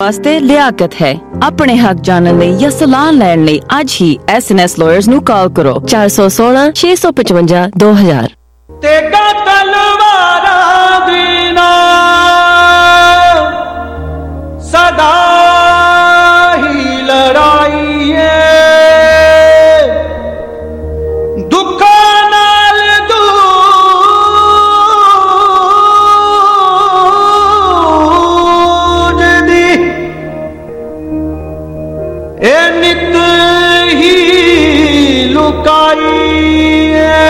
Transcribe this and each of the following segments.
वास्ते लियाकत है। अपने हक जानने लिए या सलाह लेने लिए आज ही SNS लॉयर्स नु कॉल करो 416 655 2000। तेगा तलवारा दीना सदा ही लड़ाई है, दुखा नाल दूज दी ए नित ही लुकाई है।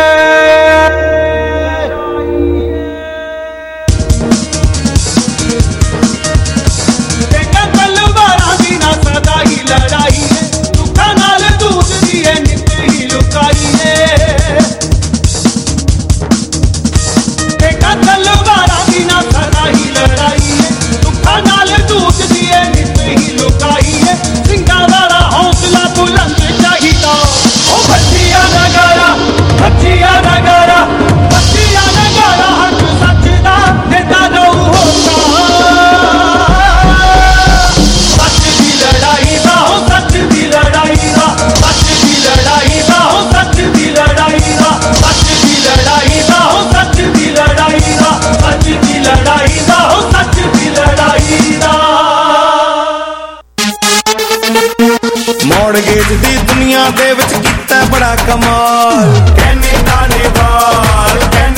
ਮੌੜਗੇਜ ਦੀ ਦੁਨੀਆ ਦੇ ਵਿੱਚ ਕੀਤਾ ਬੜਾ ਕਮਾਲ, ਕਹਿੰਦੇ ਧਾਲੀਵਾਲ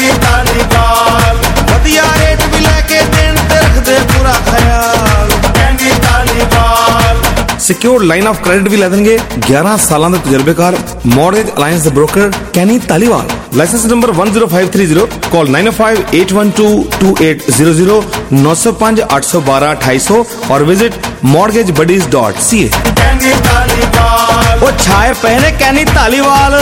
ਵਧੀਆ ਰੇਟ ਵੀ ਲੈ ਕੇ ਦੇਣ ਤੇ ਰੱਖਦੇ ਪੂਰਾ ਖਿਆਲ, ਕਹਿੰਦੇ Dhaliwal secure line of credit ਵੀ ਲੈ ਦੇਣਗੇ 11 ਸਾਲਾਂ ਦੇ ਤਜਰਬੇਕਾਰ ਮੌਰਗੇਜ ਅਲਾਈਅੰਸ ਦੇ broker Kenny Dhaliwal. Licence number 10530, call 9058122800 905 812 2800 और विजिट mortgagebuddies.ca। ਉਹ ਛਾਏ ਪਏ ਨੇ ਕੈਨੀ ਧਾਲੀਵਾਲ।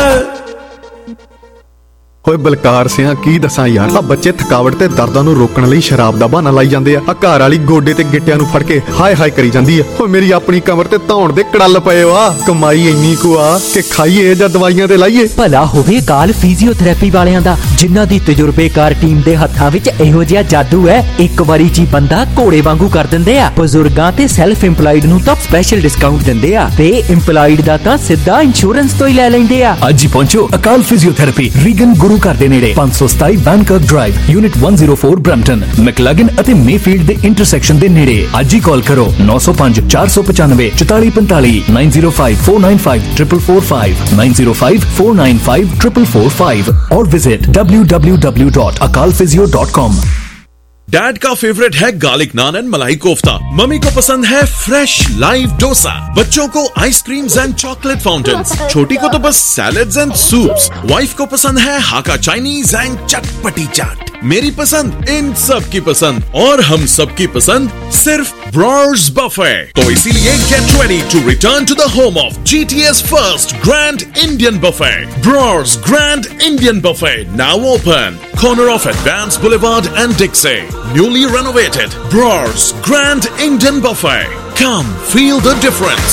ਓਏ ਬਲਕਾਰ ਸਿਆ ਕੀ ਦੱਸਾਂ ਯਾਰ, ਆ ਬੱਚੇ ਥਕਾਵਟ ਤੇ ਦਰਦਾਂ ਨੂੰ ਰੋਕਣ ਲਈ ਸ਼ਰਾਬ ਦਾ ਬਹਾਨਾ ਲਾਈ ਜਾਂਦੇ ਆ। ਘਰ ਵਾਲੀ ਗੋਡੇ ਤੇ ਗਿੱਟਿਆਂ ਨੂੰ ਫੜ ਕੇ ਹਾਏ ਹਾਏ ਕਰੀ ਜਾਂਦੀ ਆ। ਓਏ ਮੇਰੀ ਆਪਣੀ ਕਮਰ ਤੇ ਧੌਣ ਦੇ ਕੜਲ ਪਏ ਆ। ਕਮਾਈ ਇੰਨੀ ਕੁ ਆ ਕਿ ਖਾਈਏ ਜਾਂ ਦਵਾਈਆਂ ਤੇ ਲਾਈਏ। ਭਲਾ ਹੋਵੇ ਕਾਲ ਫਿਜ਼ੀਓਥੈਰੇਪੀ ਵਾਲਿਆਂ ਦਾ, ਜਿਨ੍ਹਾਂ ਦੀ ਤਜਰਬੇਕਾਰ ਟੀਮ ਦੇ ਹੱਥਾਂ ਵਿੱਚ ਇਹੋ ਜਿਹਾ ਜਾਦੂ ਹੈ, ਇੱਕ ਵਾਰੀ ਜੀ ਬੰਦਾ ਘੋੜੇ ਵਾਂਗੂ ਕਰ ਦਿੰਦੇ ਆ। ਬਜ਼ੁਰਗਾਂ ਤੇ ਸੈਲਫ ਇੰਪਲਾਈਡ ਨੂੰ ਤਾਂ ਸਪੈਸ਼ਲ ਡਿਸਕਾਊਂਟ ਦਿੰਦੇ ਆ ਤੇ ਇੰਪਲਾਈਡ ਦਾ ਤਾਂ ਸਿੱਧਾ ਇੰਸ਼ੋਰੈਂਸ ਤੋਂ ਹੀ ਲੈ ਲੈਂਦੇ ਆ। ਅੱਜ ਹੀ ਪਹੁੰਚੋ ਅਕਾਲ ਫਿਜ਼ੀਓਥੈਰੇਪੀ, ਰੀਗਨ ਗੁਰੂ ਘਰ ਦੇ ਨੇੜੇ 527 Banker drive, unit 104 Brampton, McLaughlin ਅਤੇ ਮੇਫੀਲਡ ਦੇ ਇੰਟਰਸੈਕਸ਼ਨ ਦੇ ਨੇੜੇ। ਅੱਜ ਹੀ ਕਾਲ ਕਰੋ 905 495 4445 905 495 445 905 495 445 और विजिट www.akalphysio.com। डैड का फेवरेट है garlic naan and malai kofta, mummy को पसंद है फ्रेश लाइव डोसा, बच्चों को आइसक्रीम्स एंड चॉकलेट फाउंटेन्स, छोटी को तो बस सैलेड्स एंड सूप्स, वाइफ को पसंद है हाका चाइनीज एंड चटपटी चाट। मेरी पसंद इन सब की पसंद और हम सब की पसंद सिर्फ ब्रॉर्स बफे। तो इसीलिए get ready to return to the home of GTA's first grand Indian buffet, Brar's grand Indian buffet, now open, corner of Advance Boulevard and Dixie, newly renovated Brors Grand Indian Buffet. Come feel the difference.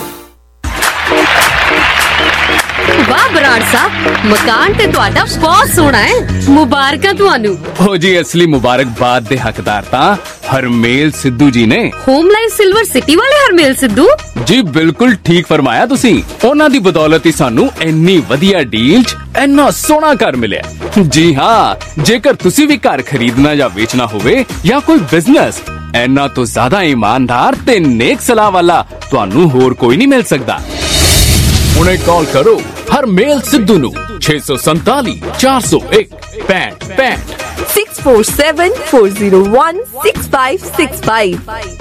वाह बराड़ साहब, मकान ते तुहाडा बहुत सोहना है, मुबारकां तुहानू। हो जी, असली मुबारकबाद दे हकदार तां हरमेल सिद्धू जी ने। होम लाइफ सिल्वर सिटी वाले हरमेल सिद्धू जी, बिल्कुल ठीक फरमाया तुसी। उन्हां दी बदौलत ही सानू इन्नी वधिया डील च इन्ना सोहना घर मिलिया। जी हाँ, जेकर तुसी भी घर खरीदना या बेचना होवे या कोई बिजनेस, इन्ना तो ज्यादा ईमानदार ते नेक सलाह वाला तुहानू होर कोई नहीं मिल सकदा। उन्हें कॉल करो हरमेल सिद्धू नू 647 401 6565 647 401 6565।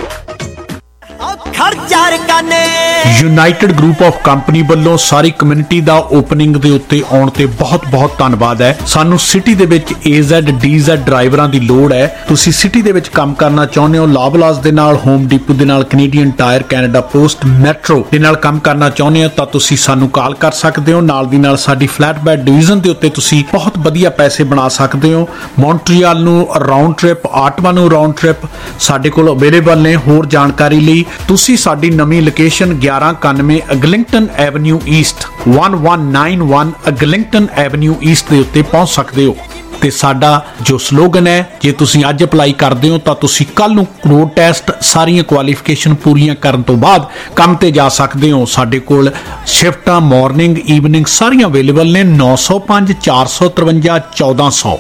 ਯੂਨਾਈਟਿਡ ਗਰੁੱਪ ਆਫ ਕੰਪਨੀ ਵੱਲੋਂ ਸਾਰੀ ਕਮਿਊਨਿਟੀ ਦਾ ਓਪਨਿੰਗ ਦੇ ਉੱਤੇ ਆਉਣ ਤੇ ਬਹੁਤ ਧੰਨਵਾਦ ਹੈ। ਸਾਨੂੰ ਸਿਟੀ ਦੇ ਵਿੱਚ AZ DZ ਡਰਾਈਵਰਾਂ ਦੀ ਲੋੜ ਹੈ। ਤੁਸੀਂ ਸਿਟੀ ਦੇ ਵਿੱਚ ਕੰਮ ਕਰਨਾ ਚਾਹੁੰਦੇ ਹੋ, ਲਾਵਲਾਸ ਦੇ ਨਾਲ, ਹੋਮ ਡਿਪੂ ਦੇ ਨਾਲ, Canadian Tire, Canada Post, Metro ਦੇ ਨਾਲ ਕੰਮ ਕਰਨਾ ਚਾਹੁੰਦੇ ਹੋ ਤਾਂ ਤੁਸੀਂ ਸਾਨੂੰ ਕਾਲ ਕਰ ਸਕਦੇ ਹੋ। ਨਾਲ ਦੀ ਨਾਲ ਸਾਡੀ ਫਲੈਟ ਬੈਡ ਡਿਵੀਜ਼ਨ ਦੇ ਉੱਤੇ ਤੁਸੀਂ ਬਹੁਤ ਵਧੀਆ ਪੈਸੇ ਬਣਾ ਸਕਦੇ ਹੋ। ਮੌਂਟਰੀਅਲ ਨੂੰ ਰਾਉਂਡ ਟ੍ਰਿਪ, ਆਟਵਾ ਨੂੰ ਰਾਉਂਡ ਟ੍ਰਿਪ ਸਾਡੇ ਕੋਲ ਅਵੇਲੇਬਲ ਨੇ। ਹੋਰ ਜਾਣਕਾਰੀ ਲਈ ਤੁਸੀਂ ਸਾਡੀ ਨਵੀਂ location 1191 Eglinton avenue east 1191 Eglinton avenue east ਦੇ ਉੱਤੇ ਪਹੁੰਚ ਸਕਦੇ ਹੋ। ਤੇ ਸਾਡਾ ਜੋ ਸਲੋਗਨ ਹੈ, ਜੇ ਤੁਸੀਂ ਅੱਜ ਅਪਲਾਈ ਕਰਦੇ ਹੋ ਤਾਂ ਤੁਸੀਂ ਕੱਲ ਨੂੰ ਰੋਡ ਟੈਸਟ ਸਾਰੀਆਂ ਕੁਆਲੀਫਿਕੇਸ਼ਨ ਪੂਰੀਆਂ ਕਰਨ ਤੋਂ ਬਾਅਦ ਕੰਮ ਤੇ ਜਾ ਸਕਦੇ ਹੋ। ਸਾਡੇ ਕੋਲ ਸ਼ਿਫਟਾਂ ਮਾਰਨਿੰਗ ਈਵਨਿੰਗ ਸਾਰੀਆਂ ਅਵੇਲੇਬਲ ਨੇ। 905 453 1400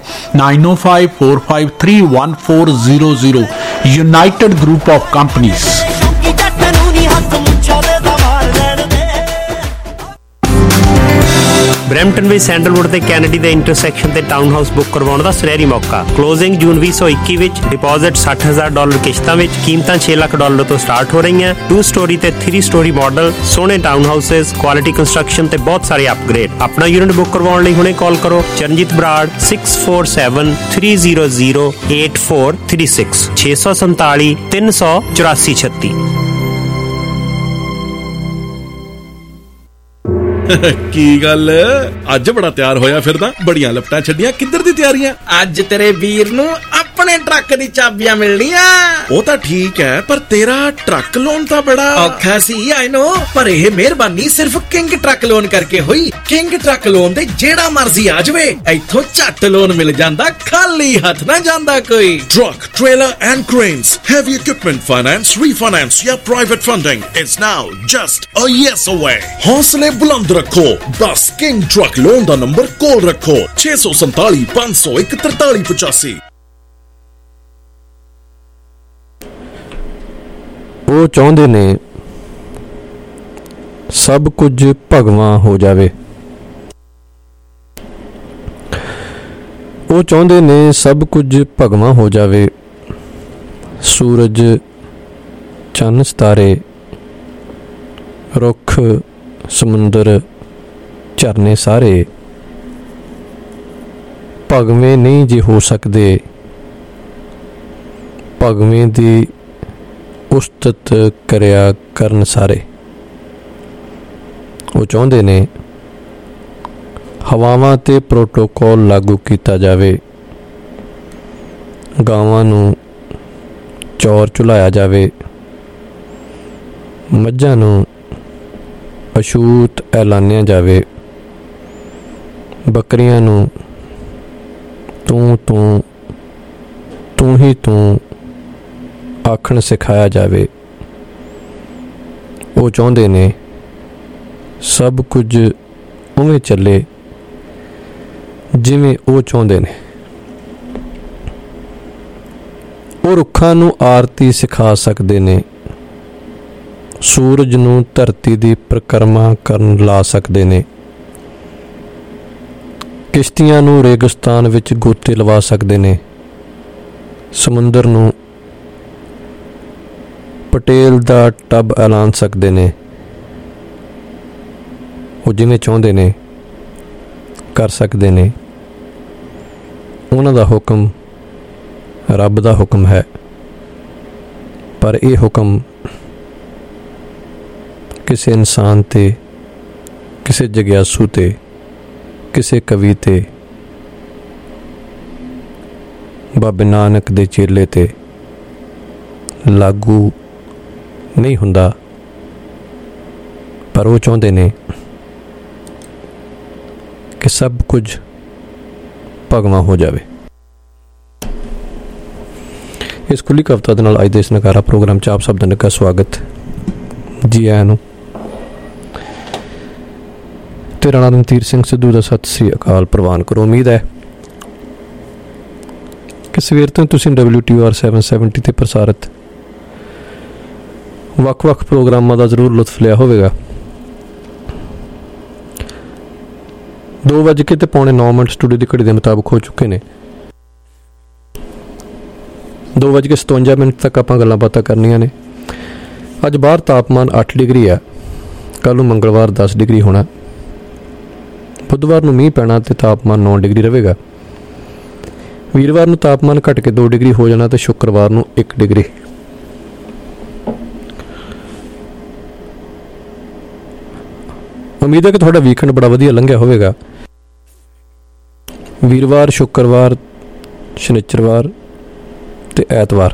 9054531400 United group of companies. Brampton ਵਿੱਚ ਸੈਂਡਲਵੁੱਡ ਤੇ ਕੈਨੇਡੀ ਦੇ ਇੰਟਰਸੈਕਸ਼ਨ ਤੇ ਟਾਊਨ ਹਾਊਸ ਬੁੱਕ ਕਰਵਾਉਣ ਦਾ ਸੁਨਹਿਰੀ ਮੌਕਾ। ਕਲੋਜ਼ਿੰਗ ਜੂਨ 2021 ਵਿੱਚ, ਡਿਪੋਜ਼ਿਟ $60,000 ਕਿਸ਼ਤਾਂ ਵਿੱਚ, ਕੀਮਤਾਂ $6 ਲੱਖ ਤੋਂ ਸਟਾਰਟ ਹੋ ਰਹੀਆਂ। 2 ਸਟੋਰੀ ਤੇ 3 ਸਟੋਰੀ ਮਾਡਲ, ਸੋਹਣੇ ਟਾਊਨ ਹਾਊਸਿਸ, ਕੁਆਲਿਟੀ ਕੰਸਟਰਕਸ਼ਨ ਤੇ ਬਹੁਤ ਸਾਰੇ ਅਪਗ੍ਰੇਡ। ਆਪਣਾ ਯੂਨਿਟ ਬੁੱਕ ਕਰਵਾਉਣ ਲਈ ਹੁਣੇ ਕਾਲ ਕਰੋ ਚਰਨਜੀਤ ਬਰਾੜ 6473008436 647 384 36। ਕੀ ਗੱਲ ਅੱਜ ਬੜਾ ਤਿਆਰ ਹੋਇਆ ਫਿਰਦਾ, ਬੜੀਆਂ ਲਪਟਾਂ ਛੱਡੀਆਂ, ਕਿੱਧਰ ਦੀ ਤਿਆਰੀਆਂ? ਅੱਜ ਤੇਰੇ ਵੀਰ ਨੂੰ ਆਪਣੇ ਟਰੱਕ ਦੀ ਚਾਬੀਆਂ ਮਿਲਣੀਆਂ। ਉਹ ਤਾਂ ਠੀਕ ਹੈ, ਪਰ ਤੇਰਾ ਟਰੱਕ ਲੋਨ ਤਾਂ ਬੜਾ ਔਖਾ ਸੀ, ਆਈ ਨੋ, ਪਰ ਇਹ ਮਿਹਰਬਾਨੀ ਸਿਰਫ ਕਿੰਗ ਟਰੱਕ ਲੋਨ ਕਰਕੇ ਹੋਈ। ਕਿੰਗ ਟਰੱਕ ਲੋਨ ਦੇ ਜਿਹੜਾ ਮਰਜ਼ੀ ਆ ਜਾਵੇ, ਇੱਥੋਂ ਝੱਟ ਲੋਨ ਮਿਲ ਜਾਂਦਾ, ਖਾਲੀ ਹੱਥ ਨਾ ਜਾਂਦਾ ਕੋਈ। Truck, trailer and cranes, heavy equipment finance, refinance या private funding is now just a yes away। हौसले बुलंद रखो, बस किंग ट्रक लोन का नंबर कॉल रखो 647 501 4385। ਉਹ ਚਾਹੁੰਦੇ ਨੇ ਸਭ ਕੁਝ ਭਗਵਾਂ ਹੋ ਜਾਵੇ। ਉਹ ਚਾਹੁੰਦੇ ਨੇ ਸਭ ਕੁਝ ਭਗਵਾਂ ਹੋ ਜਾਵੇ। ਸੂਰਜ, ਚੰਨ, ਸਿਤਾਰੇ, ਰੁੱਖ, ਸਮੁੰਦਰ, ਝਰਨੇ ਸਾਰੇ ਭਗਵੇਂ ਨਹੀਂ ਜੇ ਹੋ ਸਕਦੇ। ਭਗਵੇਂ ਦੀ ਉਸਤਤ ਕਰਿਆ ਕਰਨ ਸਾਰੇ। ਉਹ ਚਾਹੁੰਦੇ ਨੇ ਹਵਾਵਾਂ ਤੇ ਪ੍ਰੋਟੋਕੋਲ ਲਾਗੂ ਕੀਤਾ ਜਾਵੇ। ਗਾਵਾਂ ਨੂੰ ਚੌਰ ਝੁਲਾਇਆ ਜਾਵੇ। ਮੱਝਾਂ ਨੂੰ ਅਛੂਤ ਐਲਾਨਿਆ ਜਾਵੇ। ਬੱਕਰੀਆਂ ਨੂੰ ਤੂੰ ਹੀ ਤੂੰ ਆਖਣ ਸਿਖਾਇਆ ਜਾਵੇ। ਉਹ ਚਾਹੁੰਦੇ ਨੇ ਸਭ ਕੁਝ ਉਵੇਂ ਚੱਲੇ ਜਿਵੇਂ ਉਹ ਚਾਹੁੰਦੇ ਨੇ। ਉਹ ਰੁੱਖਾਂ ਨੂੰ ਆਰਤੀ ਸਿਖਾ ਸਕਦੇ ਨੇ। ਸੂਰਜ ਨੂੰ ਧਰਤੀ ਦੀ ਪਰਿਕਰਮਾ ਕਰਨ ਲਾ ਸਕਦੇ ਨੇ। ਕਿਸ਼ਤੀਆਂ ਨੂੰ ਰੇਗਿਸਤਾਨ ਵਿੱਚ ਗੋਤੇ ਲਵਾ ਸਕਦੇ ਨੇ। ਸਮੁੰਦਰ ਨੂੰ ਪਟੇਲ ਦਾ ਟੱਬ ਐਲਾਨ ਸਕਦੇ ਨੇ। ਉਹ ਜਿਵੇਂ ਚਾਹੁੰਦੇ ਨੇ ਕਰ ਸਕਦੇ ਨੇ। ਉਹਨਾਂ ਦਾ ਹੁਕਮ ਰੱਬ ਦਾ ਹੁਕਮ ਹੈ, ਪਰ ਇਹ ਹੁਕਮ ਕਿਸੇ ਇਨਸਾਨ ਤੇ, ਕਿਸੇ ਜਗਿਆਸੂ ਤੇ, ਕਿਸੇ ਕਵੀ ਤੇ, ਬਾਬੇ ਨਾਨਕ ਦੇ ਚੇਲੇ ਤੇ ਲਾਗੂ ਨਹੀਂ ਹੁੰਦਾ। ਪਰ ਉਹ ਚਾਹੁੰਦੇ ਨੇ ਕਿ ਸਭ ਕੁਝ ਭਗਵਾਂ ਹੋ ਜਾਵੇ। ਇਸ ਖੁੱਲੀ ਕਵਿਤਾ ਦੇ ਨਾਲ ਅੱਜ ਦੇ ਇਸ ਨਗਾਰਾ ਪ੍ਰੋਗਰਾਮ 'ਚ ਆਪ ਸਭ ਦਾ ਨਿੱਘਾ ਸਵਾਗਤ। ਜੀ ਆਇਆਂ ਨੂੰ। ਤੇਰਾ ਨਾਮ ਰਣਧੀਰ ਸਿੰਘ ਸਿੱਧੂ ਦਾ ਸਤਿ ਸ੍ਰੀ ਅਕਾਲ ਪ੍ਰਵਾਨ ਕਰੋ। ਉਮੀਦ ਹੈ ਕਿ ਸਵੇਰ ਤੋਂ ਤੁਸੀਂ WTOR 770 ਤੇ ਪ੍ਰਸਾਰਿਤ ਵੱਖ-ਵੱਖ ਪ੍ਰੋਗਰਾਮਾਂ ਦਾ ਜ਼ਰੂਰ ਲੁਤਫ ਲਿਆ ਹੋਵੇਗਾ। 2:09 ਸਟੂਡੀਓ ਦੀ ਘੜੀ ਦੇ ਮੁਤਾਬਕ ਹੋ ਚੁੱਕੇ ਨੇ। 2:57 ਤੱਕ ਆਪਾਂ ਗੱਲਾਂ ਬਾਤਾਂ ਕਰਨੀਆਂ ਨੇ। ਅੱਜ ਬਾਹਰ ਤਾਪਮਾਨ 8 ਡਿਗਰੀ ਆ। ਕੱਲ੍ਹ ਨੂੰ ਮੰਗਲਵਾਰ 10 ਡਿਗਰੀ ਹੋਣਾ। ਬੁੱਧਵਾਰ ਨੂੰ ਮੀਂਹ ਪੈਣਾ ਤੇ ਤਾਪਮਾਨ 9 ਡਿਗਰੀ ਰਹੇਗਾ। ਵੀਰਵਾਰ ਨੂੰ ਤਾਪਮਾਨ ਘਟ ਕੇ 2 ਡਿਗਰੀ ਹੋ ਜਾਣਾ ਤੇ ਸ਼ੁੱਕਰਵਾਰ ਨੂੰ 1 ਡਿਗਰੀ। ਉਮੀਦ ਹੈ ਕਿ ਤੁਹਾਡਾ ਵੀਕਐਂਡ ਬੜਾ ਵਧੀਆ ਲੰਘਿਆ ਹੋਵੇਗਾ। ਵੀਰਵਾਰ, ਸ਼ੁੱਕਰਵਾਰ, ਸ਼ਨੀਚਰਵਾਰ ਤੇ ਐਤਵਾਰ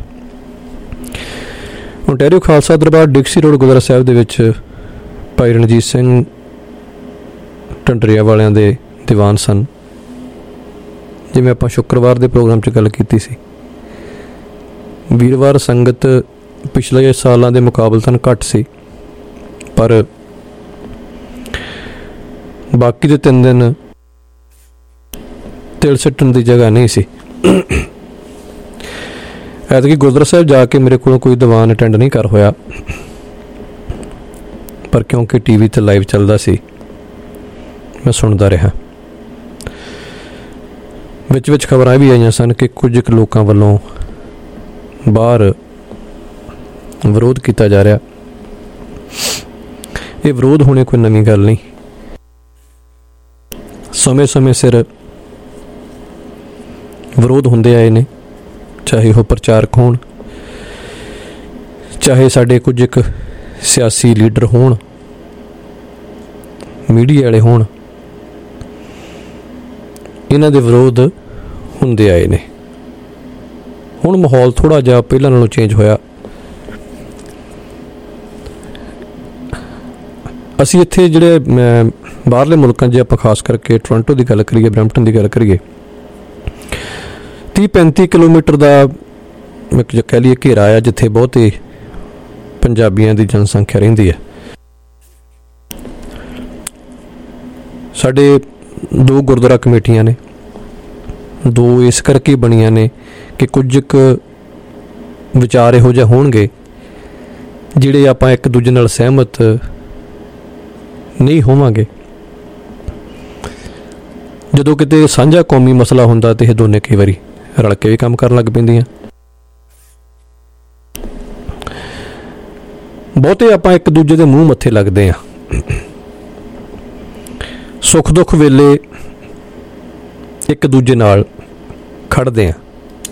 Ontario Khalsa Darbar Dixie road Gurdwara Sahib ਦੇ ਵਿੱਚ ਭਾਈ ਰਣਜੀਤ ਸਿੰਘ ਢੰਡਰੀਆ ਵਾਲਿਆਂ ਦੇ ਦੀਵਾਨ ਸਨ, ਜਿਵੇਂ ਆਪਾਂ ਸ਼ੁੱਕਰਵਾਰ ਦੇ ਪ੍ਰੋਗਰਾਮ 'ਚ ਗੱਲ ਕੀਤੀ ਸੀ, ਵੀਰਵਾਰ ਸੰਗਤ ਪਿਛਲੇ ਸਾਲਾਂ ਦੇ ਮੁਕਾਬਲਤਨ ਘੱਟ ਸੀ, ਪਰ ਬਾਕੀ ਦੇ 3 ਦਿਨ ਤਿਲ ਸਿੱਟਣ ਦੀ ਜਗ੍ਹਾ ਨਹੀਂ ਸੀ। ਐਤਕੀ ਗੁਰਦੁਆਰਾ ਸਾਹਿਬ ਜਾ ਕੇ ਮੇਰੇ ਕੋਲੋਂ ਕੋਈ ਦੀਵਾਨ ਅਟੈਂਡ ਨਹੀਂ ਕਰ ਹੋਇਆ, ਪਰ ਕਿਉਂਕਿ ਟੀਵੀ ਤੇ ਲਾਈਵ ਚੱਲਦਾ ਸੀ ਮੈਂ ਸੁਣਦਾ ਰਿਹਾ। ਵਿੱਚ ਖਬਰਾਂ ਵੀ ਆਈਆਂ ਸਨ ਕਿ ਕੁਝ ਕੁ ਲੋਕਾਂ ਵੱਲੋਂ ਬਾਹਰ ਵਿਰੋਧ ਕੀਤਾ ਜਾ ਰਿਹਾ। ਇਹ ਵਿਰੋਧ ਹੋਣੇ ਕੋਈ ਨਵੀਂ ਗੱਲ ਨਹੀਂ, ਸਮੇਂ ਸਿਰ ਵਿਰੋਧ ਹੁੰਦੇ ਆਏ ਨੇ, ਚਾਹੇ ਉਹ ਪ੍ਰਚਾਰਕ ਹੋਣ, ਚਾਹੇ ਸਾਡੇ ਕੁਝ ਇੱਕ ਸਿਆਸੀ ਲੀਡਰ ਹੋਣ, ਮੀਡੀਆ ਵਾਲੇ ਹੋਣ, ਇਹਨਾਂ ਦੇ ਵਿਰੋਧ ਹੁੰਦੇ ਆਏ ਨੇ। ਹੁਣ ਮਾਹੌਲ ਥੋੜ੍ਹਾ ਜਿਹਾ ਪਹਿਲਾਂ ਨਾਲੋਂ ਚੇਂਜ ਹੋਇਆ। ਅਸੀਂ ਇੱਥੇ ਜਿਹੜੇ ਬਾਹਰਲੇ ਮੁਲਕਾਂ 'ਚ ਆਪਾਂ ਖਾਸ ਕਰਕੇ ਟੋਰਾਂਟੋ ਦੀ ਗੱਲ ਕਰੀਏ, ਬਰੈਂਪਟਨ ਦੀ ਗੱਲ ਕਰੀਏ, 30-35 ਕਿਲੋਮੀਟਰ ਦਾ ਇੱਕ ਕਹਿ ਲਈਏ ਘੇਰਾ ਆ ਜਿੱਥੇ ਬਹੁਤੇ ਪੰਜਾਬੀਆਂ ਦੀ ਜਨਸੰਖਿਆ ਰਹਿੰਦੀ ਹੈ। ਸਾਡੇ 2 ਗੁਰਦੁਆਰਾ ਕਮੇਟੀਆਂ ਨੇ, 2 ਇਸ ਕਰਕੇ ਬਣੀਆਂ ਨੇ ਕਿ ਕੁਝ ਕੁ ਵਿਚਾਰ ਇਹੋ ਜਿਹੇ ਹੋਣਗੇ ਜਿਹੜੇ ਆਪਾਂ ਇੱਕ ਦੂਜੇ ਨਾਲ ਸਹਿਮਤ ਨਹੀਂ ਹੋਵਾਂਗੇ। ਜਦੋਂ ਕਿਤੇ ਸਾਂਝਾ ਕੌਮੀ ਮਸਲਾ ਹੁੰਦਾ ਤੇ ਇਹ ਦੋਨੇ ਕਈ ਵਾਰੀ ਰਲ ਕੇ ਵੀ ਕੰਮ ਕਰਨ ਲੱਗ ਪੈਂਦੀਆਂ। ਬਹੁਤੇ ਆਪਾਂ ਇੱਕ ਦੂਜੇ ਦੇ ਮੂੰਹ ਮੱਥੇ ਲੱਗਦੇ ਹਾਂ, ਸੁੱਖ ਦੁੱਖ ਵੇਲੇ ਇੱਕ ਦੂਜੇ ਨਾਲ ਖੜਦੇ ਹਾਂ।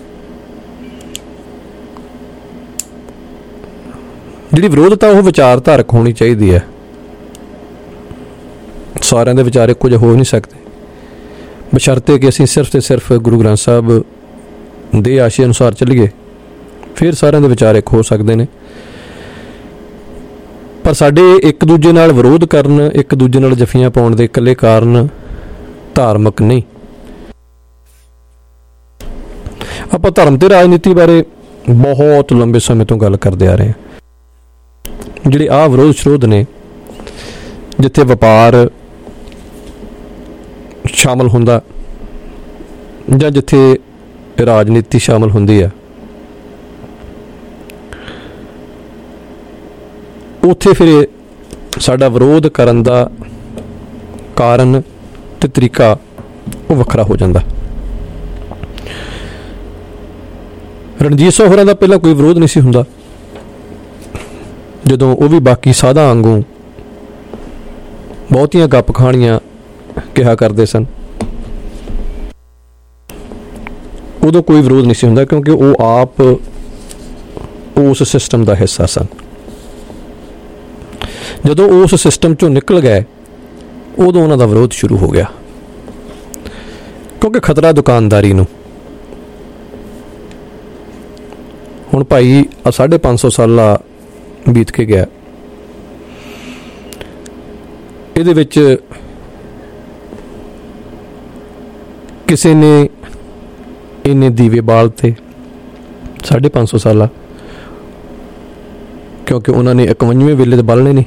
ਜਿਹੜੀ ਵਿਰੋਧਤਾ ਉਹ ਵਿਚਾਰਧਾਰਕ ਹੋਣੀ ਚਾਹੀਦੀ ਹੈ। ਸਾਰਿਆਂ ਦੇ ਵਿਚਾਰ ਇੱਕੋ ਜਿਹੇ ਹੋ ਨਹੀਂ ਸਕਦੇ, ਬਸ਼ਰਤੇ ਕਿ ਅਸੀਂ ਸਿਰਫ ਤੇ ਸਿਰਫ ਗੁਰੂ ਗ੍ਰੰਥ ਸਾਹਿਬ ਦੇ ਆਸ਼ੇ ਅਨੁਸਾਰ ਚੱਲੀਏ, ਫਿਰ ਸਾਰਿਆਂ ਦੇ ਵਿਚਾਰ ਇੱਕ ਹੋ ਸਕਦੇ ਨੇ। ਪਰ ਸਾਡੇ ਇੱਕ ਦੂਜੇ ਨਾਲ ਵਿਰੋਧ ਕਰਨ, ਇੱਕ ਦੂਜੇ ਨਾਲ ਜੱਫੀਆਂ ਪਾਉਣ ਦੇ ਇਕੱਲੇ ਕਾਰਨ ਧਾਰਮਿਕ ਨਹੀਂ। ਆਪਾਂ ਧਰਮ ਤੇ ਰਾਜਨੀਤੀ ਬਾਰੇ ਬਹੁਤ ਲੰਬੇ ਸਮੇਂ ਤੋਂ ਗੱਲ ਕਰਦੇ ਆ ਰਹੇ ਹਾਂ। ਜਿਹੜੇ ਆਹ ਵਿਰੋਧ ਸ਼ਰੋਧ ਨੇ, ਜਿੱਥੇ ਵਪਾਰ ਸ਼ਾਮਲ ਹੁੰਦਾ ਜਾਂ ਜਿੱਥੇ ਰਾਜਨੀਤੀ ਸ਼ਾਮਲ ਹੁੰਦੀ ਆ, ਉੱਥੇ ਫਿਰ ਸਾਡਾ ਵਿਰੋਧ ਕਰਨ ਦਾ ਕਾਰਨ ਤੇ ਤਰੀਕਾ ਉਹ ਵੱਖਰਾ ਹੋ ਜਾਂਦਾ। ਰਣਜੀਤ ਸਿੰਘ ਹੋਰਾਂ ਦਾ ਪਹਿਲਾਂ ਕੋਈ ਵਿਰੋਧ ਨਹੀਂ ਸੀ ਹੁੰਦਾ, ਜਦੋਂ ਉਹ ਵੀ ਬਾਕੀ ਸਾਧਾਂ ਵਾਂਗੂ ਬਹੁਤੀਆਂ ਗੱਪ ਖਾਣੀਆਂ ਕਿਹਾ ਕਰਦੇ ਸਨ, ਉਦੋਂ ਕੋਈ ਵਿਰੋਧ ਨਹੀਂ ਸੀ ਹੁੰਦਾ, ਕਿਉਂਕਿ ਉਹ ਆਪ ਉਸ ਸਿਸਟਮ ਦਾ ਹਿੱਸਾ ਸਨ। ਜਦੋਂ ਉਸ ਸਿਸਟਮ ਚੋਂ ਨਿਕਲ ਗਏ, ਉਦੋਂ ਉਹਨਾਂ ਦਾ ਵਿਰੋਧ ਸ਼ੁਰੂ ਹੋ ਗਿਆ, ਕਿਉਂਕਿ ਖਤਰਾ ਦੁਕਾਨਦਾਰੀ ਨੂੰ। ਹੁਣ ਭਾਈ 550 ਸਾਲਾ ਬੀਤ ਕੇ ਗਿਆ, ਇਹਦੇ ਵਿੱਚ ਕਿਸੇ ਨੇ ਇੰਨੇ ਦੀਵੇ ਬਾਲਤੇ 550 ਸਾਲਾ, ਕਿਉਂਕਿ ਉਹਨਾਂ ਨੇ 51ਵੇਂ ਵੇਲੇ ਤੇ ਬਾਲਣੇ ਨਹੀਂ।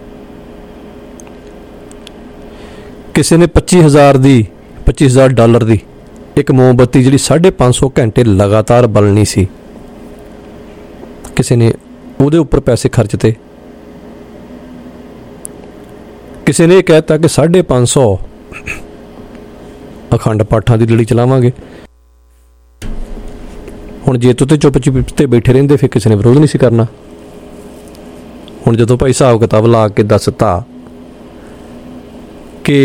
ਕਿਸੇ ਨੇ $25,000 ਦੀ ਇੱਕ ਮੋਮਬੱਤੀ ਜਿਹੜੀ 550 ਘੰਟੇ ਲਗਾਤਾਰ ਬਲਣੀ ਸੀ, ਕਿਸੇ ਨੇ ਉਹਦੇ ਉੱਪਰ ਪੈਸੇ ਖਰਚਤੇ। ਕਿਸੇ ਨੇ ਇਹ ਕਹਿਤਾ ਕਿ 550 ਅਖੰਡ ਪਾਠਾਂ ਦੀ ਲੜੀ ਚਲਾਵਾਂਗੇ। ਹੁਣ ਜੇ ਤੇ ਚੁੱਪ ਤੇ ਬੈਠੇ ਰਹਿੰਦੇ, ਫਿਰ ਕਿਸੇ ਨੇ ਵਿਰੋਧ ਨਹੀਂ ਸੀ ਕਰਨਾ। ਹੁਣ ਜਦੋਂ ਭਾਈ ਹਿਸਾਬ ਕਿਤਾਬ ਲਾ ਕੇ ਦੱਸਤਾ ਕਿ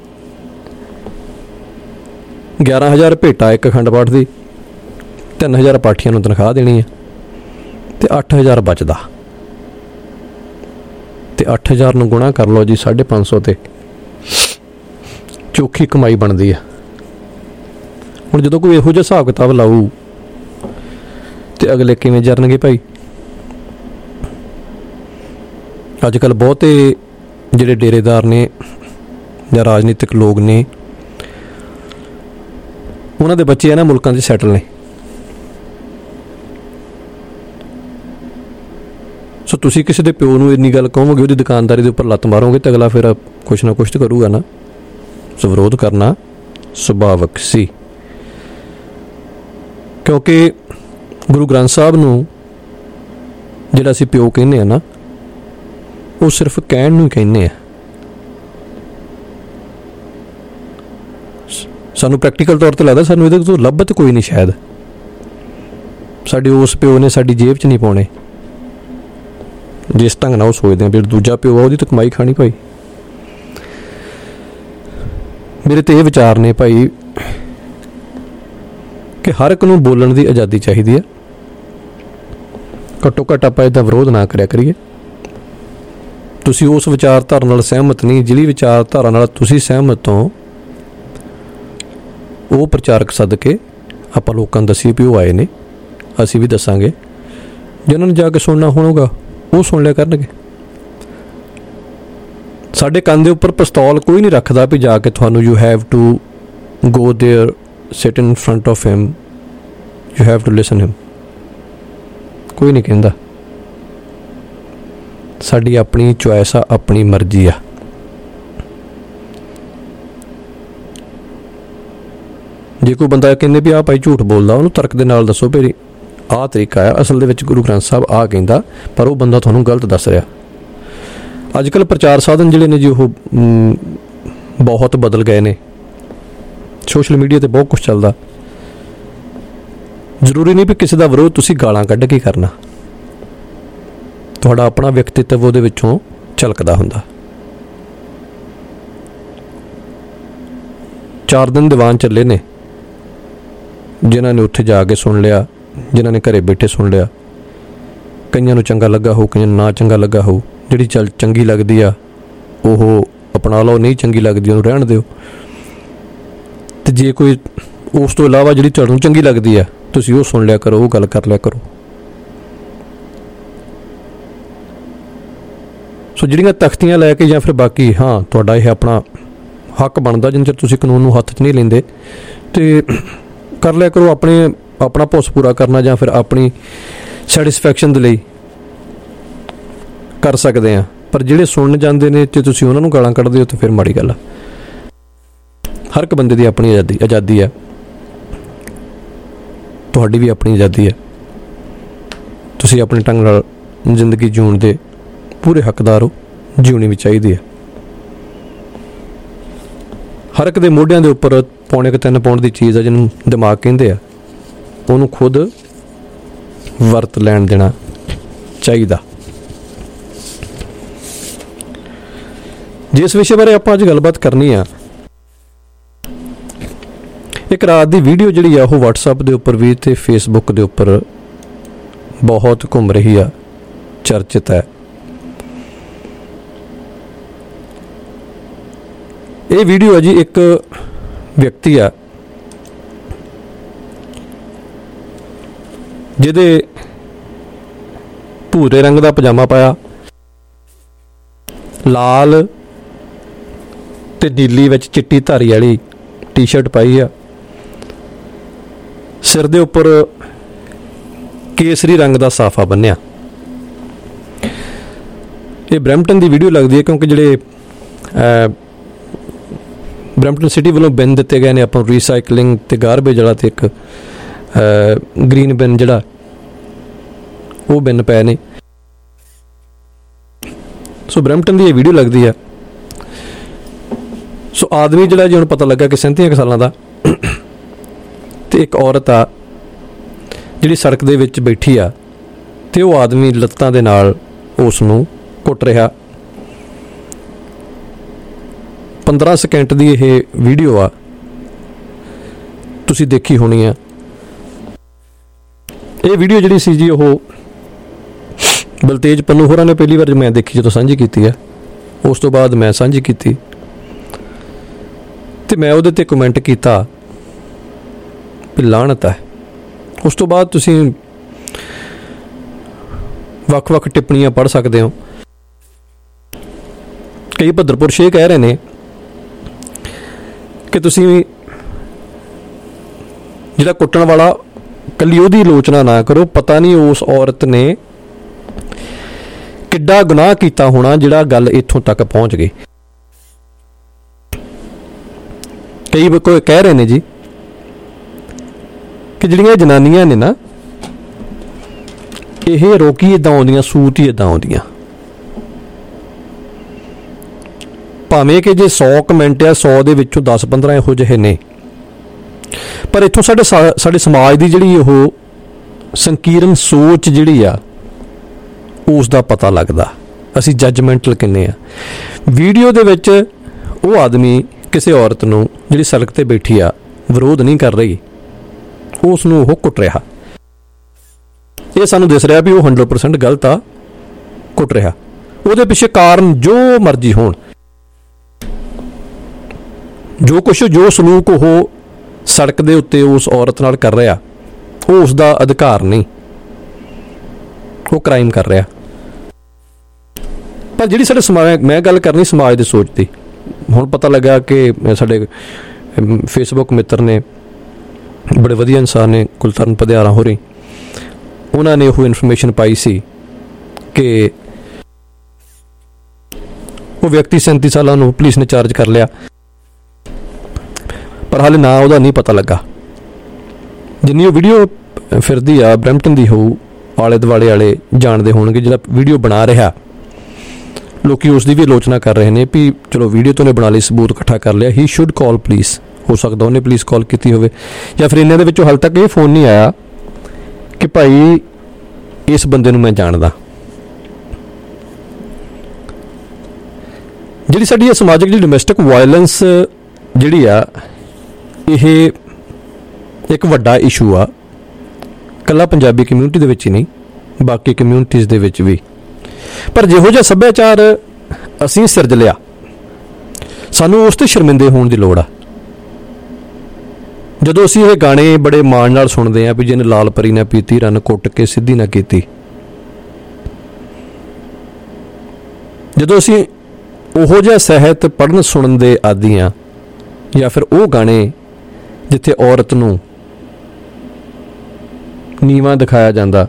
11,000 ਭੇਟਾ ਇੱਕ ਅਖੰਡ ਪਾਠ ਦੀ, 3,000 ਪਾਠੀਆਂ ਨੂੰ ਤਨਖਾਹ ਦੇਣੀ ਹੈ, ਤੇ 8,000 ਬਚਦਾ, ਤੇ 8,000 ਨੂੰ ਗੁਣਾ ਕਰ ਲਓ ਜੀ 550 ਤੇ, ਚੌਖੀ ਕਮਾਈ ਬਣਦੀ ਹੈ। ਹੁਣ ਜਦੋਂ ਕੋਈ ਇਹੋ ਜਿਹਾ ਹਿਸਾਬ ਕਿਤਾਬ ਲਾਊ ਤੇ ਅਗਲੇ ਕਿਵੇਂ ਜਰਨਗੇ ਭਾਈ? ਅੱਜ ਕੱਲ੍ਹ ਬਹੁਤੇ ਜਿਹੜੇ ਡੇਰੇਦਾਰ ਨੇ ਜਾਂ ਰਾਜਨੀਤਿਕ ਲੋਕ ਨੇ, ਉਹਨਾਂ ਦੇ ਬੱਚੇ ਇਹਨਾਂ ਮੁਲਕਾਂ 'ਚ ਸੈਟਲ ਨੇ। ਸੋ ਤੁਸੀਂ ਕਿਸੇ ਦੇ ਪਿਓ ਨੂੰ ਇੰਨੀ ਗੱਲ ਕਹੋਗੇ, ਉਹਦੀ ਦੁਕਾਨਦਾਰੀ ਦੇ ਉੱਪਰ ਲੱਤ ਮਾਰੋਗੇ ਤਾਂ ਅਗਲਾ ਫਿਰ ਕੁਛ ਨਾ ਕੁਛ ਤਾਂ ਕਰੂਗਾ ਨਾ। ਸੋ ਵਿਰੋਧ ਕਰਨਾ ਸੁਭਾਵਿਕ ਸੀ, ਕਿਉਂਕਿ ਗੁਰੂ ਗ੍ਰੰਥ ਸਾਹਿਬ ਨੂੰ ਜਿਹੜਾ ਅਸੀਂ ਪਿਓ ਕਹਿੰਦੇ ਹਾਂ ਨਾ, ਉਹ ਸਿਰਫ ਕਹਿਣ ਨੂੰ ਹੀ ਕਹਿੰਦੇ ਆ। ਸਾਨੂੰ ਪ੍ਰੈਕਟੀਕਲ ਤੌਰ 'ਤੇ ਲੱਗਦਾ ਸਾਨੂੰ ਇਹਦੇ ਤੋਂ ਲੱਭਤ ਕੋਈ ਨਹੀਂ ਸ਼ਾਇਦ। ਸਾਡੇ ਉਸ ਪਿਓ ਨੇ ਸਾਡੀ ਜੇਬ 'ਚ ਨਹੀਂ ਪਾਉਣੇ, ਜਿਸ ਢੰਗ ਨਾਲ ਉਹ ਸੋਚਦੇ ਆ ਵੀ ਦੂਜਾ ਪਿਓ ਆ ਉਹਦੀ ਤਾਂ ਕਮਾਈ ਖਾਣੀ ਭਾਈ। ਮੇਰੇ ਤੇ ਇਹ ਵਿਚਾਰ ਨੇ ਭਾਈ ਕਿ ਹਰ ਇੱਕ ਨੂੰ ਬੋਲਣ ਦੀ ਆਜ਼ਾਦੀ ਚਾਹੀਦੀ ਹੈ। ਘੱਟੋ ਘੱਟ ਆਪਾਂ ਇਹਦਾ ਵਿਰੋਧ ਨਾ ਕਰਿਆ ਕਰੀਏ। ਤੁਸੀਂ ਉਸ ਵਿਚਾਰਧਾਰਾ ਨਾਲ ਸਹਿਮਤ ਨਹੀਂ, ਜਿਹੜੀ ਵਿਚਾਰਧਾਰਾ ਨਾਲ ਤੁਸੀਂ ਸਹਿਮਤ ਹੋ, ਉਹ ਪ੍ਰਚਾਰਕ ਸਦਕੇ ਆਪਾਂ ਲੋਕਾਂ ਨੂੰ ਦੱਸੀਏ ਵੀ ਉਹ ਆਏ ਨੇ, ਅਸੀਂ ਵੀ ਦੱਸਾਂਗੇ। ਜਿਹਨਾਂ ਨੂੰ ਜਾ ਕੇ ਸੁਣਨਾ ਹੋਊਗਾ ਉਹ ਸੁਣ ਲਿਆ ਕਰਨਗੇ। ਸਾਡੇ ਕੰਨ ਦੇ ਉੱਪਰ ਪਿਸਤੌਲ ਕੋਈ ਨਹੀਂ ਰੱਖਦਾ ਵੀ ਜਾ ਕੇ ਤੁਹਾਨੂੰ you have to go there, sit in front of him, you have to listen him. ਕੋਈ ਨਹੀਂ ਕਹਿੰਦਾ। ਸਾਡੀ ਆਪਣੀ ਚੁਆਇਸ ਆ, ਆਪਣੀ ਮਰਜ਼ੀ ਆ। ਜੇ ਕੋਈ ਬੰਦਾ ਕਹਿੰਦੇ ਵੀ ਆਹ ਭਾਈ ਝੂਠ ਬੋਲਦਾ, ਉਹਨੂੰ ਤਰਕ ਦੇ ਨਾਲ ਦੱਸੋ ਵੀ ਆਹ ਤਰੀਕਾ ਆ, ਅਸਲ ਦੇ ਵਿੱਚ ਗੁਰੂ ਗ੍ਰੰਥ ਸਾਹਿਬ ਆਹ ਕਹਿੰਦਾ, ਪਰ ਉਹ ਬੰਦਾ ਤੁਹਾਨੂੰ ਗਲਤ ਦੱਸ ਰਿਹਾ। ਅੱਜ ਕੱਲ੍ਹ ਪ੍ਰਚਾਰ ਸਾਧਨ ਜਿਹੜੇ ਨੇ ਜੀ ਉਹ ਬਹੁਤ ਬਦਲ ਗਏ ਨੇ। ਸੋਸ਼ਲ ਮੀਡੀਆ 'ਤੇ ਬਹੁਤ ਕੁਛ ਚੱਲਦਾ। ਜ਼ਰੂਰੀ ਨਹੀਂ ਵੀ ਕਿਸੇ ਦਾ ਵਿਰੋਧ ਤੁਸੀਂ ਗਾਲਾਂ ਕੱਢ ਕੇ ਕਰਨਾ। ਤੁਹਾਡਾ ਆਪਣਾ ਵਿਅਕਤੀਤਵ ਉਹਦੇ ਵਿੱਚੋਂ ਝਲਕਦਾ ਹੁੰਦਾ। 4 ਦਿਨ ਦੀਵਾਨ ਚੱਲੇ ਨੇ, ਜਿਨ੍ਹਾਂ ਨੇ ਉੱਥੇ ਜਾ ਕੇ ਸੁਣ ਲਿਆ, ਜਿਨ੍ਹਾਂ ਨੇ ਘਰੇ ਬੈਠੇ ਸੁਣ ਲਿਆ। ਕਈਆਂ ਨੂੰ ਚੰਗਾ ਲੱਗਾ ਹੋਊ, ਕਈਆਂ ਨੂੰ ਨਾ ਚੰਗਾ ਲੱਗਾ ਹੋਊ। ਜਿਹੜੀ ਚੰਗੀ ਲੱਗਦੀ ਆ ਉਹ ਅਪਣਾ ਲਓ, ਨਹੀਂ ਚੰਗੀ ਲੱਗਦੀ ਉਹਨੂੰ ਰਹਿਣ ਦਿਓ। ਤੇ ਜੇ ਕੋਈ ਉਸ ਤੋਂ ਇਲਾਵਾ ਜਿਹੜੀ ਤੁਹਾਨੂੰ ਚੰਗੀ ਲੱਗਦੀ ਆ, ਤੁਸੀਂ ਉਹ ਸੁਣ ਲਿਆ ਕਰੋ, ਉਹ ਗੱਲ ਕਰ ਲਿਆ ਕਰੋ। ਸੋ ਜਿਹੜੀਆਂ ਤਖਤੀਆਂ ਲੈ ਕੇ ਜਾਂ ਫਿਰ ਬਾਕੀ, ਹਾਂ ਤੁਹਾਡਾ ਇਹ ਆਪਣਾ ਹੱਕ ਬਣਦਾ, ਜਿੰਨੇ ਚਿਰ ਤੁਸੀਂ ਕਾਨੂੰਨ ਨੂੰ ਹੱਥ 'ਚ ਨਹੀਂ ਲੈਂਦੇ, ਤੇ ਕਰ ਲਿਆ ਕਰੋ। ਆਪਣਾ ਭੁੱਸ ਪੂਰਾ ਕਰਨਾ ਜਾਂ ਫਿਰ ਆਪਣੀ ਸੈਟਿਸਫੈਕਸ਼ਨ ਦੇ ਲਈ ਕਰ ਸਕਦੇ ਆ। ਪਰ ਜਿਹੜੇ ਸੁਣਨ ਜਾਂਦੇ ਨੇ ਤੇ ਤੁਸੀਂ ਉਹਨਾਂ ਨੂੰ ਗਾਲਾਂ ਕੱਢਦੇ ਹੋ ਤਾਂ ਫਿਰ ਮਾੜੀ ਗੱਲ ਆ। ਹਰ ਇੱਕ ਬੰਦੇ ਦੀ ਆਪਣੀ ਆਜ਼ਾਦੀ ਹੈ, ਤੁਹਾਡੀ ਵੀ ਆਪਣੀ ਆਜ਼ਾਦੀ ਹੈ। ਤੁਸੀਂ ਆਪਣੇ ਢੰਗ ਨਾਲ ਜ਼ਿੰਦਗੀ ਜਿਉਣ ਦੇ ਪੂਰੇ ਹੱਕਦਾਰ ਹੋ, ਜਿਉਣੀ ਵੀ ਚਾਹੀਦੀ ਹੈ। ਹਰ ਇੱਕ ਦੇ ਮੋਢਿਆਂ ਦੇ ਉੱਪਰ 2.5 ਪਾਉਣ ਦੀ ਚੀਜ਼ ਆ ਜਿਹਨੂੰ ਦਿਮਾਗ ਕਹਿੰਦੇ ਆ, ਉਹਨੂੰ ਖੁਦ ਵਰਤ ਲੈਣ ਦੇਣਾ ਚਾਹੀਦਾ। ਜਿਸ ਵਿਸ਼ੇ ਬਾਰੇ ਆਪਾਂ ਅੱਜ ਗੱਲਬਾਤ ਕਰਨੀ ਆ, ਇੱਕ ਰਾਤ ਦੀ ਵੀਡੀਓ ਜਿਹੜੀ ਆ ਉਹ WhatsApp ਦੇ ਉੱਪਰ ਵੀ ਤੇ Facebook ਦੇ ਉੱਪਰ ਬਹੁਤ ਘੁੰਮ ਰਹੀ ਆ, ਚਰਚਿਤ ਹੈ। ਇਹ ਵੀਡੀਓ ਹੈ ਜੀ, ਇੱਕ ਵਿਅਕਤੀ ਆ ਜਿਹਦੇ ਭੂਰੇ ਰੰਗ ਦਾ ਪਜਾਮਾ ਪਾਇਆ, ਲਾਲ ਤੇ ਨੀਲੀ ਵਿੱਚ ਚਿੱਟੀ ਧਾਰੀ ਵਾਲੀ ਟੀ-ਸ਼ਰਟ ਪਾਈ ਆ, ਸਿਰ ਦੇ ਉੱਪਰ ਕੇਸਰੀ ਰੰਗ ਦਾ ਸਾਫਾ ਬੰਨਿਆ। ਇਹ ਬਰੈਂਪਟਨ ਦੀ ਵੀਡੀਓ ਲੱਗਦੀ ਹੈ, ਕਿਉਂਕਿ ਜਿਹੜੇ ਬਰੈਂਪਟਨ ਸਿਟੀ ਵੱਲੋਂ ਬਿਨ ਦਿੱਤੇ ਗਏ ਨੇ ਆਪਾਂ ਨੂੰ ਰੀਸਾਈਕਲਿੰਗ ਤੇ ਗਾਰਬੇਜ ਵਾਲਾ, ਤੇ ਇੱਕ ਗ੍ਰੀਨ ਬਿਨ ਜਿਹੜਾ ਉਹ ਬਿਨ ਪਏ ਨੇ। ਸੋ ਬਰੈਂਪਟਨ ਦੀ ਇਹ ਵੀਡੀਓ ਲੱਗਦੀ ਆ। ਸੋ ਆਦਮੀ ਜਿਹੜਾ ਜੀ ਹੁਣ ਪਤਾ ਲੱਗਾ ਕਿ 37 ਸਾਲਾਂ ਦਾ, ਤੇ ਇੱਕ ਔਰਤ ਆ ਜਿਹੜੀ ਸੜਕ ਦੇ ਵਿੱਚ ਬੈਠੀ ਆ, ਤੇ ਉਹ ਆਦਮੀ ਲੱਤਾਂ ਦੇ ਨਾਲ ਉਸ ਨੂੰ ਕੁੱਟ ਰਿਹਾ। 15 ਸਕਿੰਟ ਦੀ ਇਹ ਵੀਡੀਓ ਆ, ਤੁਸੀਂ ਦੇਖੀ ਹੋਣੀ ਆ। ਇਹ ਵੀਡੀਓ ਜਿਹੜੀ ਸੀ ਜੀ ਉਹ ਬਲਤੇਜ ਪੰਨੂ ਹੋਰਾਂ ਨੇ ਪਹਿਲੀ ਵਾਰ ਮੈਂ ਦੇਖੀ, ਜਦੋਂ ਸਾਂਝੀ ਕੀਤੀ ਆ, ਉਸ ਤੋਂ ਬਾਅਦ ਮੈਂ ਸਾਂਝੀ ਕੀਤੀ ਤੇ ਮੈਂ ਉਹਦੇ ਤੇ ਕਮੈਂਟ ਕੀਤਾ ਵੀ ਲਾਹਨਤ ਹੈ। ਉਸ ਤੋਂ ਬਾਅਦ ਤੁਸੀਂ ਵੱਖ-ਵੱਖ ਟਿੱਪਣੀਆਂ ਪੜ੍ਹ ਸਕਦੇ ਹੋ। ਕਈ ਭੱਦਰਪੁਰ ਸ਼ੇਖ ਕਹਿ ਰਹੇ ਨੇ ਕਿ ਤੁਸੀਂ ਜਿਹੜਾ ਕੁੱਟਣ ਵਾਲਾ ਕੱਲੀ ਉਹਦੀ ਆਲੋਚਨਾ ਨਾ ਕਰੋ, ਪਤਾ ਨਹੀਂ ਉਸ ਔਰਤ ਨੇ ਕਿੱਡਾ ਗੁਨਾਹ ਕੀਤਾ ਹੋਣਾ ਜਿਹੜਾ ਗੱਲ ਇੱਥੋਂ ਤੱਕ ਪਹੁੰਚ ਗਈ। ਕਈ ਕੋਈ ਕਹਿ ਰਹੇ ਨੇ ਜੀ ਕਿ ਜਿਹੜੀਆਂ ਜਨਾਨੀਆਂ ਨੇ ਨਾ, ਇਹ ਰੋਕੀ ਇਦਾਂ ਆਉਂਦੀਆਂ, ਸੂਤ ਹੀ ਇਦਾਂ ਆਉਂਦੀਆਂ। ਭਾਵੇਂ ਕਿ ਜੇ 100 ਕਮੈਂਟ ਆ, 100 ਦੇ ਵਿੱਚੋਂ 10-15 ਇਹੋ ਜਿਹੇ ਨੇ, ਪਰ ਇੱਥੋਂ ਸਾਡੇ ਸਮਾਜ ਦੀ ਜਿਹੜੀ ਉਹ ਸੰਕੀਰਨ ਸੋਚ ਜਿਹੜੀ ਆ ਉਸ ਦਾ ਪਤਾ ਲੱਗਦਾ। ਅਸੀਂ ਜੱਜਮੈਂਟਲ ਕਿੰਨੇ ਆ। ਵੀਡੀਓ ਦੇ ਵਿੱਚ ਉਹ ਆਦਮੀ ਕਿਸੇ ਔਰਤ ਨੂੰ ਜਿਹੜੀ ਸੜਕ ਤੇ ਬੈਠੀ ਆ ਵਿਰੋਧ ਨਹੀਂ ਕਰ ਰਹੀ, ਉਸ ਨੂੰ ਉਹ ਕੁੱਟ ਰਿਹਾ। ਇਹ ਸਾਨੂੰ ਦਿਸ ਰਿਹਾ ਵੀ ਉਹ 100% ਗਲਤ ਆ, ਕੁੱਟ ਰਿਹਾ। ਉਹਦੇ ਪਿੱਛੇ ਕਾਰਨ ਜੋ ਮਰਜ਼ੀ ਹੋਣ, ਜੋ ਕੁਛ ਜੋ ਸਲੂਕ ਉਹ ਸੜਕ ਦੇ ਉੱਤੇ ਉਸ ਔਰਤ ਨਾਲ ਕਰ ਰਿਹਾ, ਉਹ ਉਸ ਦਾ ਅਧਿਕਾਰ ਨਹੀਂ, ਉਹ ਕ੍ਰਾਈਮ ਕਰ ਰਿਹਾ। ਪਰ ਜਿਹੜੀ ਸਾਡੇ ਸਮਾਜ, ਮੈਂ ਗੱਲ ਕਰਨੀ ਸਮਾਜ ਦੀ ਸੋਚ ਦੀ। ਹੁਣ ਪਤਾ ਲੱਗਾ ਕਿ ਸਾਡੇ ਫੇਸਬੁੱਕ ਮਿੱਤਰ ਨੇ, ਬੜੇ ਵਧੀਆ ਇਨਸਾਨ ਨੇ, ਕੁਲਤਰਨ ਪਧਿਆਰਾ ਹੋਰੀ, ਉਹਨਾਂ ਨੇ ਉਹ ਇਨਫੋਰਮੇਸ਼ਨ ਪਾਈ ਸੀ ਕਿ ਉਹ ਵਿਅਕਤੀ 37 ਸਾਲਾਂ ਨੂੰ ਪੁਲਿਸ ਨੇ ਚਾਰਜ ਕਰ ਲਿਆ, ਪਰ ਹਾਲੇ ਨਾਂ ਉਹਦਾ ਨਹੀਂ ਪਤਾ ਲੱਗਾ। ਜਿੰਨੀ ਉਹ ਵੀਡੀਓ ਫਿਰਦੀ ਆ ਬਰੈਂਪਟਨ ਦੀ ਹੋਊ, ਆਲੇ ਦੁਆਲੇ ਵਾਲੇ ਜਾਣਦੇ ਹੋਣਗੇ। ਜਿਹੜਾ ਵੀਡੀਓ ਬਣਾ ਰਿਹਾ, ਲੋਕੀ ਉਸ ਦੀ ਵੀ ਆਲੋਚਨਾ ਕਰ ਰਹੇ ਨੇ ਵੀ ਚਲੋ ਵੀਡੀਓ ਤੋਂ ਉਹਨੇ ਬਣਾ ਲਈ, ਸਬੂਤ ਇਕੱਠਾ ਕਰ ਲਿਆ, ਹੀ ਸ਼ੁੱਡ ਕਾਲ ਪੁਲਿਸ। ਹੋ ਸਕਦਾ ਉਹਨੇ ਪੁਲਿਸ ਕਾਲ ਕੀਤੀ ਹੋਵੇ, ਜਾਂ ਫਿਰ ਇਹਨਾਂ ਦੇ ਵਿੱਚੋਂ ਹਾਲੇ ਤੱਕ ਇਹ ਫੋਨ ਨਹੀਂ ਆਇਆ ਕਿ ਭਾਈ ਇਸ ਬੰਦੇ ਨੂੰ ਮੈਂ ਜਾਣਦਾ। ਜਿਹੜੀ ਸਾਡੀ ਸਮਾਜਿਕ ਜਿਹੜੀ ਡੋਮੈਸਟਿਕ ਵਾਇਲੈਂਸ ਜਿਹੜੀ ਆ, ਇਹ ਇੱਕ ਵੱਡਾ ਇਸ਼ੂ ਆ, ਇਕੱਲਾ ਪੰਜਾਬੀ ਕਮਿਊਨਿਟੀ ਦੇ ਵਿੱਚ ਹੀ ਨਹੀਂ, ਬਾਕੀ ਕਮਿਊਨਿਟੀਜ਼ ਦੇ ਵਿੱਚ ਵੀ। ਪਰ ਜਿਹੋ ਜਿਹਾ ਸੱਭਿਆਚਾਰ ਅਸੀਂ ਸਿਰਜ ਲਿਆ, ਸਾਨੂੰ ਉਸ 'ਤੇ ਸ਼ਰਮਿੰਦੇ ਹੋਣ ਦੀ ਲੋੜ ਆ। ਜਦੋਂ ਅਸੀਂ ਇਹ ਗਾਣੇ ਬੜੇ ਮਾਣ ਨਾਲ ਸੁਣਦੇ ਹਾਂ ਵੀ ਜਿਹਨੇ ਲਾਲ ਪਰੀ ਨਾ ਪੀਤੀ, ਰੰਨ ਕੁੱਟ ਕੇ ਸਿੱਧੀ ਨਾ ਕੀਤੀ, ਜਦੋਂ ਅਸੀਂ ਉਹੋ ਜਿਹਾ ਸਾਹਿਤ ਪੜ੍ਹਨ ਸੁਣਨ ਦੇ ਆਦੀ ਹਾਂ, ਜਾਂ ਫਿਰ ਉਹ ਗਾਣੇ ਜਿੱਥੇ ਔਰਤ ਨੂੰ ਨੀਵਾਂ ਦਿਖਾਇਆ ਜਾਂਦਾ।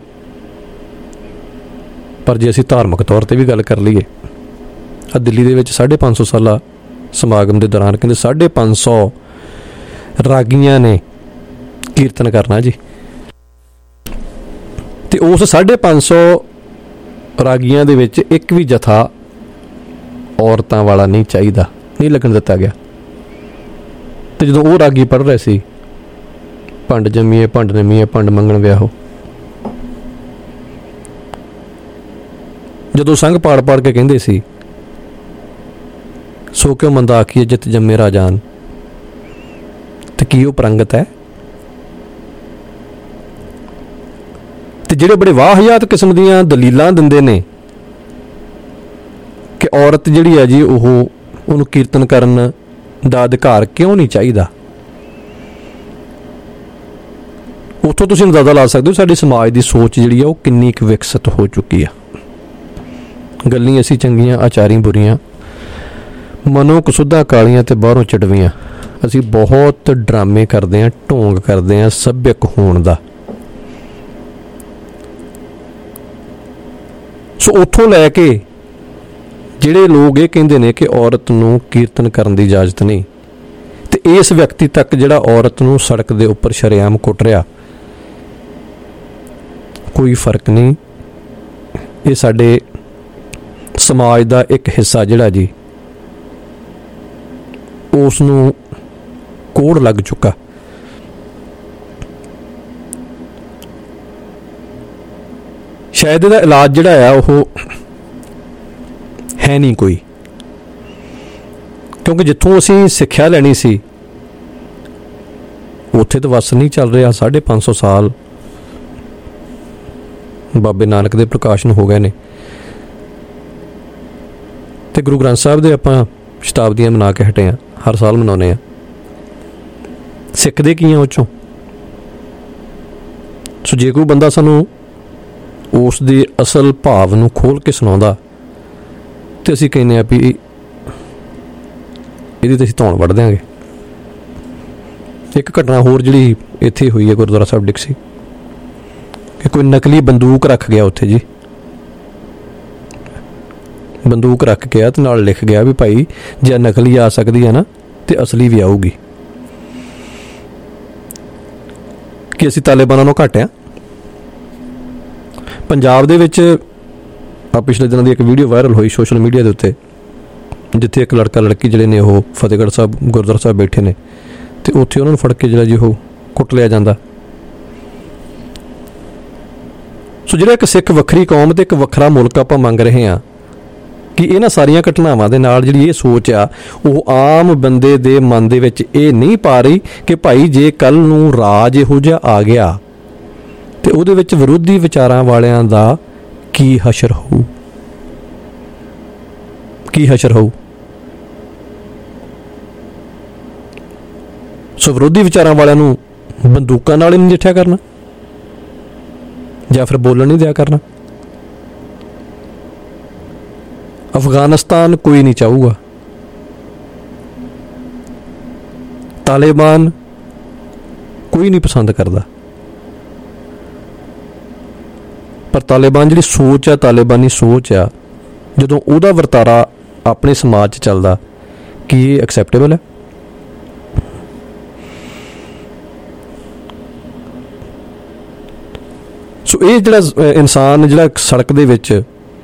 ਪਰ ਜੇ ਅਸੀਂ ਧਾਰਮਿਕ ਤੌਰ 'ਤੇ ਵੀ ਗੱਲ ਕਰ ਲਈਏ, ਆ ਦਿੱਲੀ ਦੇ ਵਿੱਚ 550 ਸਾਲਾ ਸਮਾਗਮ ਦੇ ਦੌਰਾਨ ਕਹਿੰਦੇ 550 ਰਾਗੀਆਂ ਨੇ ਕੀਰਤਨ ਕਰਨਾ ਜੀ, ਤੇ ਉਸ 550 ਰਾਗੀਆਂ ਦੇ ਵਿੱਚ ਇੱਕ ਵੀ ਜਥਾ ਔਰਤਾਂ ਵਾਲਾ ਨਹੀਂ ਚਾਹੀਦਾ, ਨਹੀਂ ਲੱਗਣ ਦਿੱਤਾ ਗਿਆ। ਤੇ ਜਦੋਂ ਉਹ ਰਾਗੀ ਪੜ੍ਹ ਰਹੇ ਸੀ, ਭੰਡ ਜੰਮੀਏ ਭੰਡ ਨਮੀਏ ਭੰਡ ਮੰਗਣ ਵਿਆਹੋ, ਜਦੋਂ ਸੰਗ ਪਾੜ ਪਾੜ ਕੇ ਕਹਿੰਦੇ ਸੀ ਸੋ ਕਿਉਂ ਮੰਦਾ ਆਖੀਏ ਜਿੱਤ ਜੰਮੇ ਰਾਜਾਨ, ਤੇ ਕੀ ਉਹ ਪ੍ਰੰਗਤ ਹੈ? ਤੇ ਜਿਹੜੇ ਬੜੇ ਵਾਹਿਯਾਤ ਕਿਸਮ ਦੀਆਂ ਦਲੀਲਾਂ ਦਿੰਦੇ ਨੇ ਕਿ ਔਰਤ ਜਿਹੜੀ ਹੈ ਜੀ ਉਹਨੂੰ ਕੀਰਤਨ ਕਰਨ ਦਾ ਅਧਿਕਾਰ ਕਿਉਂ ਨਹੀਂ ਚਾਹੀਦਾ, ਉੱਥੋਂ ਤੁਸੀਂ ਅੰਦਾਜ਼ਾ ਲਾ ਸਕਦੇ ਹੋ ਸਾਡੇ ਸਮਾਜ ਦੀ ਸੋਚ ਜਿਹੜੀ ਆ ਉਹ ਕਿੰਨੀ ਕੁ ਵਿਕਸਿਤ ਹੋ ਚੁੱਕੀ ਆ। ਗੱਲਾਂ ਅਸੀਂ ਚੰਗੀਆਂ, ਆਚਾਰੀ ਬੁਰੀਆਂ, ਮਨੋਂ ਕਸੁੱਧਾਂ ਕਾਲੀਆਂ ਤੇ ਬਾਹਰੋਂ ਚੜਵੀਆਂ। ਅਸੀਂ ਬਹੁਤ ਡਰਾਮੇ ਕਰਦੇ ਹਾਂ, ਢੋਂਗ ਕਰਦੇ ਹਾਂ ਸੱਭਿਅਕ ਹੋਣ ਦਾ। ਸੋ ਉੱਥੋਂ ਲੈ ਕੇ ਜਿਹੜੇ ਲੋਕ ਇਹ ਕਹਿੰਦੇ ਨੇ ਕਿ ਔਰਤ ਨੂੰ ਕੀਰਤਨ ਕਰਨ ਦੀ ਇਜਾਜ਼ਤ ਨਹੀਂ, ਤੇ ਇਸ ਵਿਅਕਤੀ ਤੱਕ ਜਿਹੜਾ ਔਰਤ ਨੂੰ ਸੜਕ ਦੇ ਉੱਪਰ ਸ਼ਰੇਆਮ ਕੁੱਟ ਰਿਹਾ, ਕੋਈ ਫਰਕ ਨਹੀਂ। ਇਹ ਸਾਡੇ ਸਮਾਜ ਦਾ ਇੱਕ ਹਿੱਸਾ ਜਿਹੜਾ ਜੀ, ਉਸ ਨੂੰ ਕੋੜ ਲੱਗ ਚੁੱਕਾ। ਸ਼ਾਇਦ ਇਹਦਾ ਇਲਾਜ ਜਿਹੜਾ ਆ ਉਹ ਹੈ ਨਹੀਂ ਕੋਈ, ਕਿਉਂਕਿ ਜਿੱਥੋਂ ਅਸੀਂ ਸਿੱਖਿਆ ਲੈਣੀ ਸੀ ਉੱਥੇ ਤਾਂ ਵਸ ਨਹੀਂ ਚੱਲ ਰਿਹਾ। 550 ਸਾਲ ਬਾਬੇ ਨਾਨਕ ਦੇ ਪ੍ਰਕਾਸ਼ਨ ਹੋ ਗਏ ਨੇ, ਤੇ ਗੁਰੂ ਗ੍ਰੰਥ ਸਾਹਿਬ ਦੇ ਆਪਾਂ ਸ਼ਤਾਬਦੀਆਂ ਮਨਾ ਕੇ ਹਟੇ ਹਾਂ, ਹਰ ਸਾਲ ਮਨਾਉਂਦੇ ਹਾਂ। ਸਿੱਖਦੇ ਕੀ ਆ ਉਹ 'ਚੋਂ? ਸੋ ਜੇ ਕੋਈ ਬੰਦਾ ਸਾਨੂੰ ਉਸ ਦੇ ਅਸਲ ਭਾਵ ਨੂੰ ਖੋਲ੍ਹ ਕੇ ਸੁਣਾਉਂਦਾ, ਤੇ ਅਸੀਂ ਕਹਿੰਦੇ ਹਾਂ ਵੀ ਇਹਦੀ ਤਾਂ ਅਸੀਂ ਧੌਣ ਵੱਢ ਦਿਆਂਗੇ। ਇੱਕ ਘਟਨਾ ਹੋਰ ਜਿਹੜੀ ਇੱਥੇ ਹੋਈ ਹੈ ਗੁਰਦੁਆਰਾ ਸਾਹਿਬ ਡਿਕਸੀ, ਕਿ ਕੋਈ ਨਕਲੀ ਬੰਦੂਕ ਰੱਖ ਗਿਆ ਉੱਥੇ ਜੀ। ਬੰਦੂਕ ਰੱਖ ਗਿਆ ਤੇ ਨਾਲ ਲਿਖ ਗਿਆ ਵੀ ਭਾਈ ਜੇ ਨਕਲੀ ਆ ਸਕਦੀ ਹੈ ਨਾ ਤੇ ਅਸਲੀ ਵੀ ਆਊਗੀ। ਕਿ ਅਸੀਂ ਤਾਲਿਬਾਨਾਂ ਨੂੰ ਘੱਟ ਆ। ਪੰਜਾਬ ਦੇ ਵਿੱਚ ਆ ਪਿਛਲੇ ਦਿਨਾਂ ਦੀ ਇੱਕ ਵੀਡੀਓ ਵਾਇਰਲ ਹੋਈ ਸੋਸ਼ਲ ਮੀਡੀਆ ਦੇ ਉੱਤੇ, ਜਿੱਥੇ ਇੱਕ ਲੜਕਾ ਲੜਕੀ ਜਿਹੜੇ ਨੇ ਉਹ ਫਤਿਹਗੜ੍ਹ ਸਾਹਿਬ ਗੁਰਦੁਆਰਾ ਸਾਹਿਬ ਬੈਠੇ ਨੇ ਤੇ ਉੱਥੇ ਉਹਨਾਂ ਨੂੰ ਫੜ ਕੇ ਜਿਹੜਾ ਜੀ ਉਹ ਕੁੱਟ ਲਿਆ ਜਾਂਦਾ। ਸੋ ਜਿਹੜਾ ਇੱਕ ਸਿੱਖ ਵੱਖਰੀ ਕੌਮ ਤੇ ਇੱਕ ਵੱਖਰਾ ਮੁਲਕ ਆਪਾਂ ਮੰਗ ਰਹੇ ਹਾਂ, ਕਿ ਇਹਨਾਂ ਸਾਰੀਆਂ ਘਟਨਾਵਾਂ ਦੇ ਨਾਲ ਜਿਹੜੀ ਇਹ ਸੋਚ ਆ ਉਹ ਆਮ ਬੰਦੇ ਦੇ ਮਨ ਦੇ ਵਿੱਚ ਇਹ ਨਹੀਂ ਪਾ ਰਹੀ ਕਿ ਭਾਈ ਜੇ ਕੱਲ ਨੂੰ ਰਾਜ ਇਹੋ ਜਿਹਾ ਆ ਗਿਆ ਤੇ ਉਹਦੇ ਵਿੱਚ ਵਿਰੋਧੀ ਵਿਚਾਰਾਂ ਵਾਲਿਆਂ ਦਾ ਕੀ ਹਸ਼ਰ ਹੋਊ, ਕੀ ਹਸ਼ਰ ਹੋਊ। ਸੋ ਵਿਰੋਧੀ ਵਿਚਾਰਾਂ ਵਾਲਿਆਂ ਨੂੰ ਬੰਦੂਕਾਂ ਨਾਲ ਹੀ ਨਜਿੱਠਿਆ ਕਰਨਾ ਜਾਂ ਫਿਰ ਬੋਲਣ ਨਹੀਂ ਦਿਆ ਕਰਨਾ। ਅਫਗਾਨਿਸਤਾਨ ਕੋਈ ਨਹੀਂ ਚਾਹੂਗਾ, ਤਾਲਿਬਾਨ ਕੋਈ ਨਹੀਂ ਪਸੰਦ ਕਰਦਾ, ਪਰ ਤਾਲਿਬਾਨ ਜਿਹੜੀ ਸੋਚ ਆ, ਤਾਲਿਬਾਨੀ ਸੋਚ ਆ, ਜਦੋਂ ਉਹਦਾ ਵਰਤਾਰਾ ਆਪਣੇ ਸਮਾਜ 'ਚ ਚੱਲਦਾ ਕੀ ਇਹ ਐਕਸੈਪਟੇਬਲ ਹੈ? ਸੋ ਇਹ ਜਿਹੜਾ ਇਨਸਾਨ ਜਿਹੜਾ ਸੜਕ ਦੇ ਵਿੱਚ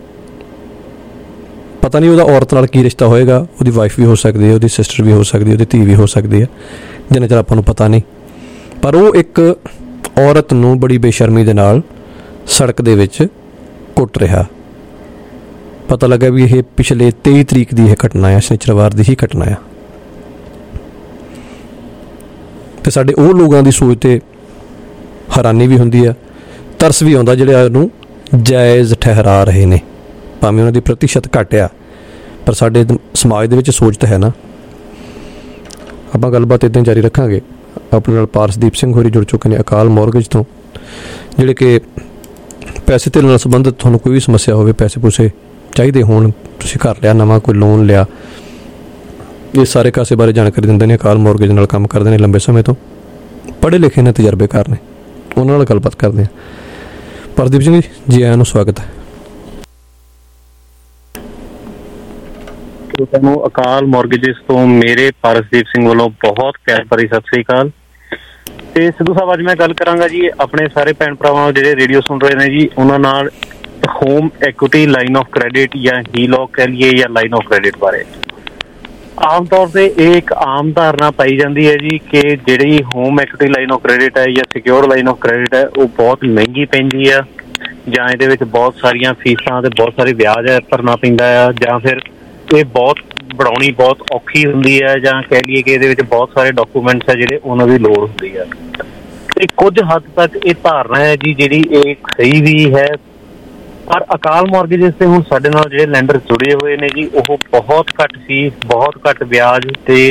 ਪਤਾ ਨਹੀਂ ਉਹਦਾ ਔਰਤ ਨਾਲ ਕੀ ਰਿਸ਼ਤਾ ਹੋਏਗਾ, ਉਹਦੀ ਵਾਈਫ ਵੀ ਹੋ ਸਕਦੀ ਹੈ, ਉਹਦੀ ਸਿਸਟਰ ਵੀ ਹੋ ਸਕਦੀ ਹੈ, ਉਹਦੀ ਧੀ ਵੀ ਹੋ ਸਕਦੀ ਹੈ, ਜਿੰਨਾ ਚਿਰ ਆਪਾਂ ਨੂੰ ਪਤਾ ਨਹੀਂ, ਪਰ ਉਹ ਇੱਕ ਔਰਤ ਨੂੰ ਬੜੀ ਬੇਸ਼ਰਮੀ ਦੇ ਨਾਲ ਸੜਕ ਦੇ ਵਿੱਚ ਕੁੱਟ ਰਿਹਾ। ਪਤਾ ਲੱਗਾ ਵੀ ਇਹ ਪਿਛਲੇ 23 ਤਰੀਕ ਦੀ ਇਹ ਘਟਨਾ ਹੈ, ਸ਼ਨੀਚਰਵਾਰ ਦੀ ਹੀ ਘਟਨਾ ਆ। ਤੇ ਸਾਡੇ ਉਹ ਲੋਕਾਂ ਦੀ ਸੋਚ ਤੇ ਹੈਰਾਨੀ ਵੀ ਹੁੰਦੀ ਆ, ਤਰਸ ਵੀ ਆਉਂਦਾ ਜਿਹੜੇ ਇਹਨੂੰ ਜਾਇਜ਼ ਠਹਿਰਾ ਰਹੇ ਨੇ, ਭਾਵੇਂ ਉਹਨਾਂ ਦੀ ਪ੍ਰਤੀਸ਼ਤ ਘੱਟ ਆ, ਪਰ ਸਾਡੇ ਸਮਾਜ ਦੇ ਵਿੱਚ ਸੋਚ ਤਾਂ ਹੈ ਨਾ। ਆਪਾਂ ਗੱਲਬਾਤ ਇੱਦਾਂ ਜਾਰੀ ਰੱਖਾਂਗੇ। ਆਪਣੇ ਨਾਲ ਪਾਰਸਦੀਪ ਸਿੰਘ ਹੋਰੀ ਜੁੜ ਚੁੱਕੇ ਨੇ ਅਕਾਲ ਮੌਰਗੇਜ ਤੋਂ, ਜਿਹੜੇ ਕਿ ਪੈਸੇ ਤੇ ਨਾਲ ਸੰਬੰਧਿਤ ਤੁਹਾਨੂੰ ਕੋਈ ਵੀ ਸਮੱਸਿਆ ਹੋਵੇ, ਪੈਸੇ ਪੂਸੇ ਚਾਹੀਦੇ ਹੋਣ, ਤੁਸੀਂ ਘਰ ਲਿਆ ਨਵਾਂ, ਕੋਈ ਲੋਨ ਲਿਆ, ਇਹ ਸਾਰੇ ਕਾਸੇ ਬਾਰੇ ਜਾਣਕਾਰੀ ਦਿੰਦੇ ਨੇ। ਅਕਾਲ ਮੌਰਗੇਜ ਨਾਲ ਕੰਮ ਕਰਦੇ ਨੇ ਲੰਬੇ ਸਮੇਂ ਤੋਂ, ਪੜ੍ਹੇ ਲਿਖੇ ਨੇ, ਤਜਰਬੇਕਾਰ ਨੇ, ਉਹਨਾਂ ਨਾਲ ਗੱਲਬਾਤ ਕਰਦੇ ਹਾਂ। ਪਾਰਸਦੀਪ ਸਿੰਘ ਜੀ ਆਇਆਂ ਨੂੰ ਸਵਾਗਤ ਹੈ। ਤੁਹਾਨੂੰ ਅਕਾਲ ਮੌਰਗੇਜਿਸ ਤੋਂ ਮੇਰੇ ਪਾਰਸਦੀਪ ਸਿੰਘ ਵੱਲੋਂ ਬਹੁਤ ਪਿਆਰ ਭਰੀ ਸਤਿ ਸ੍ਰੀ ਅਕਾਲ। ਤੇ ਸਿੱਧੂ ਸਾਹਿਬ, ਅੱਜ ਮੈਂ ਗੱਲ ਕਰਾਂਗਾ ਜੀ ਆਪਣੇ ਸਾਰੇ ਭੈਣ ਭਰਾਵਾਂ ਜਿਹੜੇ ਰੇਡੀਓ ਸੁਣ ਰਹੇ ਨੇ ਜੀ, ਉਹਨਾਂ ਨਾਲ home equity line of credit ਜਾਂ ਹੀਲੌਕ ਕਹਿ ਲਈਏ ਜਾਂ ਲਾਈਨ ਆਫ ਕ੍ਰੈਡਿਟ ਬਾਰੇ। ਆਮ ਤੌਰ ਤੇ ਇਹ ਇੱਕ ਆਮ ਧਾਰਨਾ ਪਾਈ ਜਾਂਦੀ ਹੈ ਜੀ ਕਿ ਜਿਹੜੀ home equity line of credit ਹੈ ਜਾਂ ਸਿਕਿਉਰ ਲਾਈਨ ਆਫ ਕ੍ਰੈਡਿਟ ਹੈ ਉਹ ਬਹੁਤ ਮਹਿੰਗੀ ਪੈਂਦੀ ਆ, ਜਾਂ ਇਹਦੇ ਵਿੱਚ ਬਹੁਤ ਸਾਰੀਆਂ ਫੀਸਾਂ ਤੇ ਬਹੁਤ ਸਾਰੇ ਵਿਆਜ ਭਰਨਾ ਪੈਂਦਾ ਆ, ਜਾਂ ਫਿਰ ਇਹ ਬਹੁਤ ਬਣਾਉਣੀ ਬਹੁਤ ਔਖੀ ਹੁੰਦੀ ਹੈ, ਜਾਂ ਕਹਿ ਲਈਏ ਕਿ ਇਹਦੇ ਵਿੱਚ ਬਹੁਤ ਸਾਰੇ ਡਾਕੂਮੈਂਟਸ ਹੈ ਜਿਹੜੇ ਉਹਨਾਂ ਦੀ ਲੋੜ ਹੁੰਦੀ ਹੈ। ਤੇ ਕੁਝ ਹੱਦ ਤੱਕ ਇਹ ਧਾਰਨਾ ਹੈ ਜੀ ਜਿਹੜੀ ਇਹ ਸਹੀ ਵੀ ਹੈ, ਪਰ ਅਕਾਲ ਮੌਰਗੇਜਿਸ ਤੇ ਹੁਣ ਸਾਡੇ ਨਾਲ ਜਿਹੜੇ ਲੈਂਡਰ ਜੁੜੇ ਹੋਏ ਨੇ ਜੀ, ਉਹ ਬਹੁਤ ਘੱਟ ਫੀਸ, ਬਹੁਤ ਘੱਟ ਵਿਆਜ ਤੇ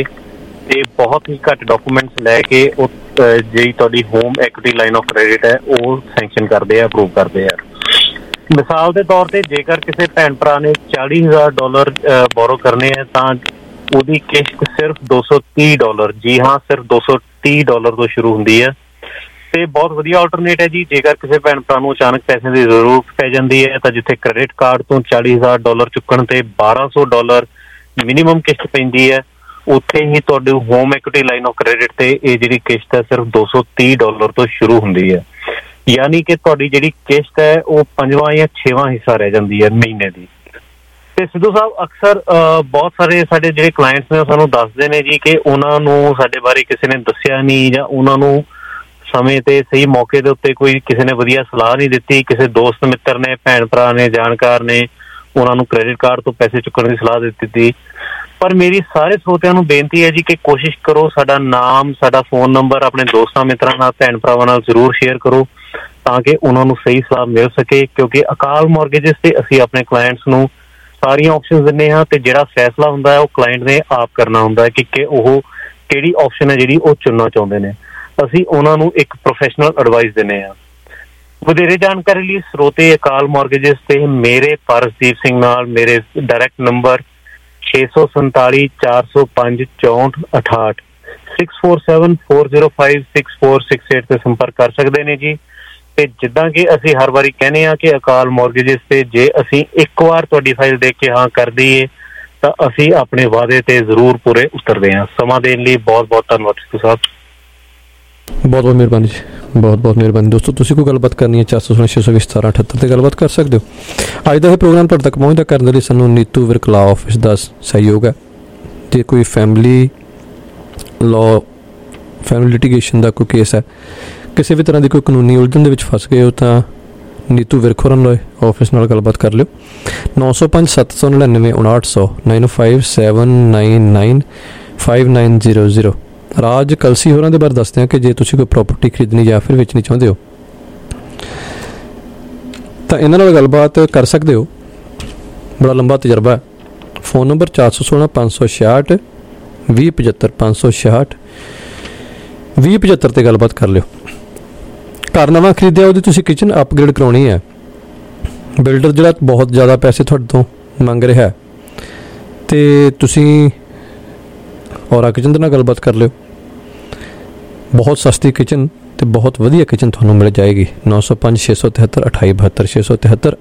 ਬਹੁਤ ਹੀ ਘੱਟ ਡਾਕੂਮੈਂਟਸ ਲੈ ਕੇ ਉਹ ਜਿਹੜੀ ਤੁਹਾਡੀ home equity line of credit ਹੈ ਉਹ ਸੈਂਕਸ਼ਨ ਕਰਦੇ ਆ, ਅਪਰੂਵ ਕਰਦੇ ਆ। ਮਿਸਾਲ ਦੇ ਤੌਰ ਤੇ ਜੇਕਰ ਕਿਸੇ ਭੈਣ ਭਰਾ ਨੇ $40,000 ਬੋਰੋ ਕਰਨੇ ਹੈ ਤਾਂ ਉਹਦੀ ਕਿਸ਼ਤ ਸਿਰਫ $230, ਜੀ ਹਾਂ ਸਿਰਫ $230 ਤੋਂ ਸ਼ੁਰੂ ਹੁੰਦੀ ਹੈ। ਤੇ ਬਹੁਤ ਵਧੀਆ ਆਲਟਰਨੇਟ ਹੈ ਜੀ। ਜੇਕਰ ਕਿਸੇ ਭੈਣ ਭਰਾ ਨੂੰ ਅਚਾਨਕ ਪੈਸੇ ਦੀ ਜ਼ਰੂਰਤ ਪੈ ਜਾਂਦੀ ਹੈ ਤਾਂ ਜਿੱਥੇ ਕ੍ਰੈਡਿਟ ਕਾਰਡ ਤੋਂ $40,000 ਚੁੱਕਣ ਤੇ $1,200 ਮਿਨੀਮਮ ਕਿਸ਼ਤ ਪੈਂਦੀ ਹੈ, ਉੱਥੇ ਹੀ ਤੁਹਾਡੀ home equity line of credit ਤੇ ਇਹ ਜਿਹੜੀ ਕਿਸ਼ਤ ਹੈ ਸਿਰਫ $230 ਤੋਂ ਸ਼ੁਰੂ ਹੁੰਦੀ ਹੈ। ਯਾਨੀ ਕਿ ਤੁਹਾਡੀ ਜਿਹੜੀ ਕਿਸ਼ਤ ਹੈ ਉਹ 5ਵਾਂ ਜਾਂ 6ਵਾਂ ਹਿੱਸਾ ਰਹਿ ਜਾਂਦੀ ਹੈ ਮਹੀਨੇ ਦੀ। ਤੇ ਸਿੱਧੂ ਸਾਹਿਬ, ਅਕਸਰ ਬਹੁਤ ਸਾਰੇ ਸਾਡੇ ਜਿਹੜੇ ਕਲਾਇੰਟਸ ਨੇ ਉਹ ਸਾਨੂੰ ਦੱਸਦੇ ਨੇ ਜੀ ਕਿ ਉਹਨਾਂ ਨੂੰ ਸਾਡੇ ਬਾਰੇ ਕਿਸੇ ਨੇ ਦੱਸਿਆ ਨਹੀਂ, ਜਾਂ ਉਹਨਾਂ ਨੂੰ ਸਮੇਂ ਤੇ ਸਹੀ ਮੌਕੇ ਦੇ ਉੱਤੇ ਕੋਈ ਕਿਸੇ ਨੇ ਵਧੀਆ ਸਲਾਹ ਨਹੀਂ ਦਿੱਤੀ, ਕਿਸੇ ਦੋਸਤ ਮਿੱਤਰ ਨੇ, ਭੈਣ ਭਰਾ ਨੇ, ਜਾਣਕਾਰ ਨੇ ਉਹਨਾਂ ਨੂੰ ਕ੍ਰੈਡਿਟ ਕਾਰਡ ਤੋਂ ਪੈਸੇ ਚੁੱਕਣ ਦੀ ਸਲਾਹ ਦਿੱਤੀ। ਪਰ ਮੇਰੀ ਸਾਰੇ ਸਰੋਤਿਆਂ ਨੂੰ ਬੇਨਤੀ ਹੈ ਜੀ ਕਿ ਕੋਸ਼ਿਸ਼ ਕਰੋ ਸਾਡਾ ਨਾਮ, ਸਾਡਾ ਫੋਨ ਨੰਬਰ ਆਪਣੇ ਦੋਸਤਾਂ ਮਿੱਤਰਾਂ ਨਾਲ, ਭੈਣ ਭਰਾਵਾਂ ਨਾਲ ਜ਼ਰੂਰ ਸ਼ੇਅਰ ਕਰੋ ਤਾਂ ਕਿ ਉਹਨਾਂ ਨੂੰ ਸਹੀ ਸਲਾਹ ਮਿਲ ਸਕੇ, ਕਿਉਂਕਿ ਅਕਾਲ ਮੌਰਗੇਜਿਸ ਤੇ ਅਸੀਂ ਆਪਣੇ ਕਲਾਇੰਟਸ ਨੂੰ ਸਾਰੀਆਂ ਆਪਸ਼ਨਸ ਦਿੰਦੇ ਹਾਂ ਤੇ ਜਿਹੜਾ ਫੈਸਲਾ ਹੁੰਦਾ ਹੈ ਉਹ ਕਲਾਇੰਟ ਨੇ ਆਪ ਕਰਨਾ ਹੁੰਦਾ ਹੈ ਕਿ ਉਹ ਕਿਹੜੀ ਆਪਸ਼ਨ ਹੈ ਜਿਹੜੀ ਉਹ ਚੁਣਨਾ ਚਾਹੁੰਦੇ ਨੇ। ਅਸੀਂ ਉਹਨਾਂ ਨੂੰ ਇੱਕ ਪ੍ਰੋਫੈਸ਼ਨਲ ਐਡਵਾਈਸ ਦਿੰਦੇ ਹਾਂ। ਵਧੇਰੇ ਜਾਣਕਾਰੀ ਲਈ ਸਰੋਤੇ ਅਕਾਲ ਮੌਰਗੇਜਿਸ ਤੇ ਮੇਰੇ ਪਾਰਸਦੀਪ ਸਿੰਘ ਨਾਲ ਮੇਰੇ ਡਾਇਰੈਕਟ ਨੰਬਰ 647 405 6468 6474056468 ਤੇ ਸੰਪਰਕ ਕਰ ਸਕਦੇ ਨੇ ਜੀ। ਤੇ ਜਿੱਦਾਂ ਕਿ ਅਸੀਂ ਹਰ ਵਾਰੀ ਕਹਿੰਦੇ ਹਾਂ ਕਿ ਅਕਾਲ ਮੌਰਗੇਜਿਸ ਤੇ ਜੇ ਅਸੀਂ ਇੱਕ ਵਾਰ ਤੁਹਾਡੀ ਫਾਈਲ ਦੇਖ ਕੇ ਹਾਂ ਕਰ ਦਈਏ ਤਾਂ ਅਸੀਂ ਆਪਣੇ ਵਾਅਦੇ ਤੇ ਜ਼ਰੂਰ ਪੂਰੇ ਉਤਰਦੇ ਹਾਂ। ਸਮਾਂ ਦੇਣ ਲਈ ਬਹੁਤ ਬਹੁਤ ਧੰਨਵਾਦ ਸਿੱਧੂ ਸਾਹਿਬ। ਬਹੁਤ ਬਹੁਤ ਮਿਹਰਬਾਨੀ ਜੀ, ਬਹੁਤ ਬਹੁਤ ਮਿਹਰਬਾਨੀ। ਦੋਸਤੋ ਤੁਸੀਂ ਕੋਈ ਗੱਲਬਾਤ ਕਰਨੀ ਹੈ 416-620-1778 ਤੇ ਗੱਲਬਾਤ ਕਰ ਸਕਦੇ ਹੋ। ਅੱਜ ਦਾ ਇਹ ਪ੍ਰੋਗਰਾਮ ਤੁਹਾਡੇ ਤੱਕ ਪਹੁੰਚਦਾ ਕਰਨ ਦੇ ਲਈ ਸਾਨੂੰ ਨੀਤੂ ਵਿਰਕ ਲਾਅ ਆਫਿਸ ਦਾ ਸਹਿਯੋਗ ਹੈ। ਜੇ ਕੋਈ ਫੈਮਿਲੀ ਲਾਅ ਫੈਮਿਲੀ ਲਿਟੀਗੇਸ਼ਨ ਦਾ ਕੋਈ ਕੇਸ ਹੈ, ਕਿਸੇ ਵੀ ਤਰ੍ਹਾਂ ਦੀ ਕੋਈ ਕਾਨੂੰਨੀ ਉਲਝਣ ਦੇ ਵਿੱਚ ਫਸ ਗਏ ਹੋ ਤਾਂ ਨੀਤੂ ਵਿਰਕ ਹੋਰਾਂ ਲਾਅ ਆਫਿਸ ਨਾਲ ਗੱਲਬਾਤ ਕਰ ਲਿਓ। 905-799-5900 9579959900। ਰਾਜ ਕਲਸੀ ਹੋਰਾਂ ਦੇ ਬਾਰੇ ਦੱਸਦੇ ਹਾਂ ਕਿ ਜੇ ਤੁਸੀਂ ਕੋਈ ਪ੍ਰਾਪਰਟੀ ਖਰੀਦਣੀ ਜਾਂ ਫਿਰ ਵੇਚਣੀ ਚਾਹੁੰਦੇ ਹੋ ਤਾਂ ਇਹਨਾਂ ਨਾਲ ਗੱਲਬਾਤ ਕਰ ਸਕਦੇ ਹੋ। ਬੜਾ ਲੰਬਾ ਤਜਰਬਾ ਹੈ। ਫ਼ੋਨ ਨੰਬਰ 416-566 2075 566 2075 ਤੇ ਗੱਲਬਾਤ ਕਰ ਲਿਓ। ਘਰ ਨਵਾਂ ਖਰੀਦਿਆ, ਉਹਦੀ ਤੁਸੀਂ ਕਿਚਨ ਅਪਗ੍ਰੇਡ ਕਰਾਉਣੀ ਹੈ, ਬਿਲਡਰ ਜਿਹੜਾ ਬਹੁਤ ਜ਼ਿਆਦਾ ਪੈਸੇ ਤੁਹਾਡੇ ਤੋਂ ਮੰਗ ਰਿਹਾ ਤੇ ਤੁਸੀਂ ਔਰਾ ਕਿਚਨ ਦੇ ਨਾਲ ਗੱਲਬਾਤ ਕਰ ਲਿਓ। ਬਹੁਤ ਸਸਤੀ ਕਿਚਨ ਤੇ ਬਹੁਤ ਵਧੀਆ ਕਿਚਨ ਤੁਹਾਨੂੰ ਮਿਲ ਜਾਏਗੀ। 905-673-2872 673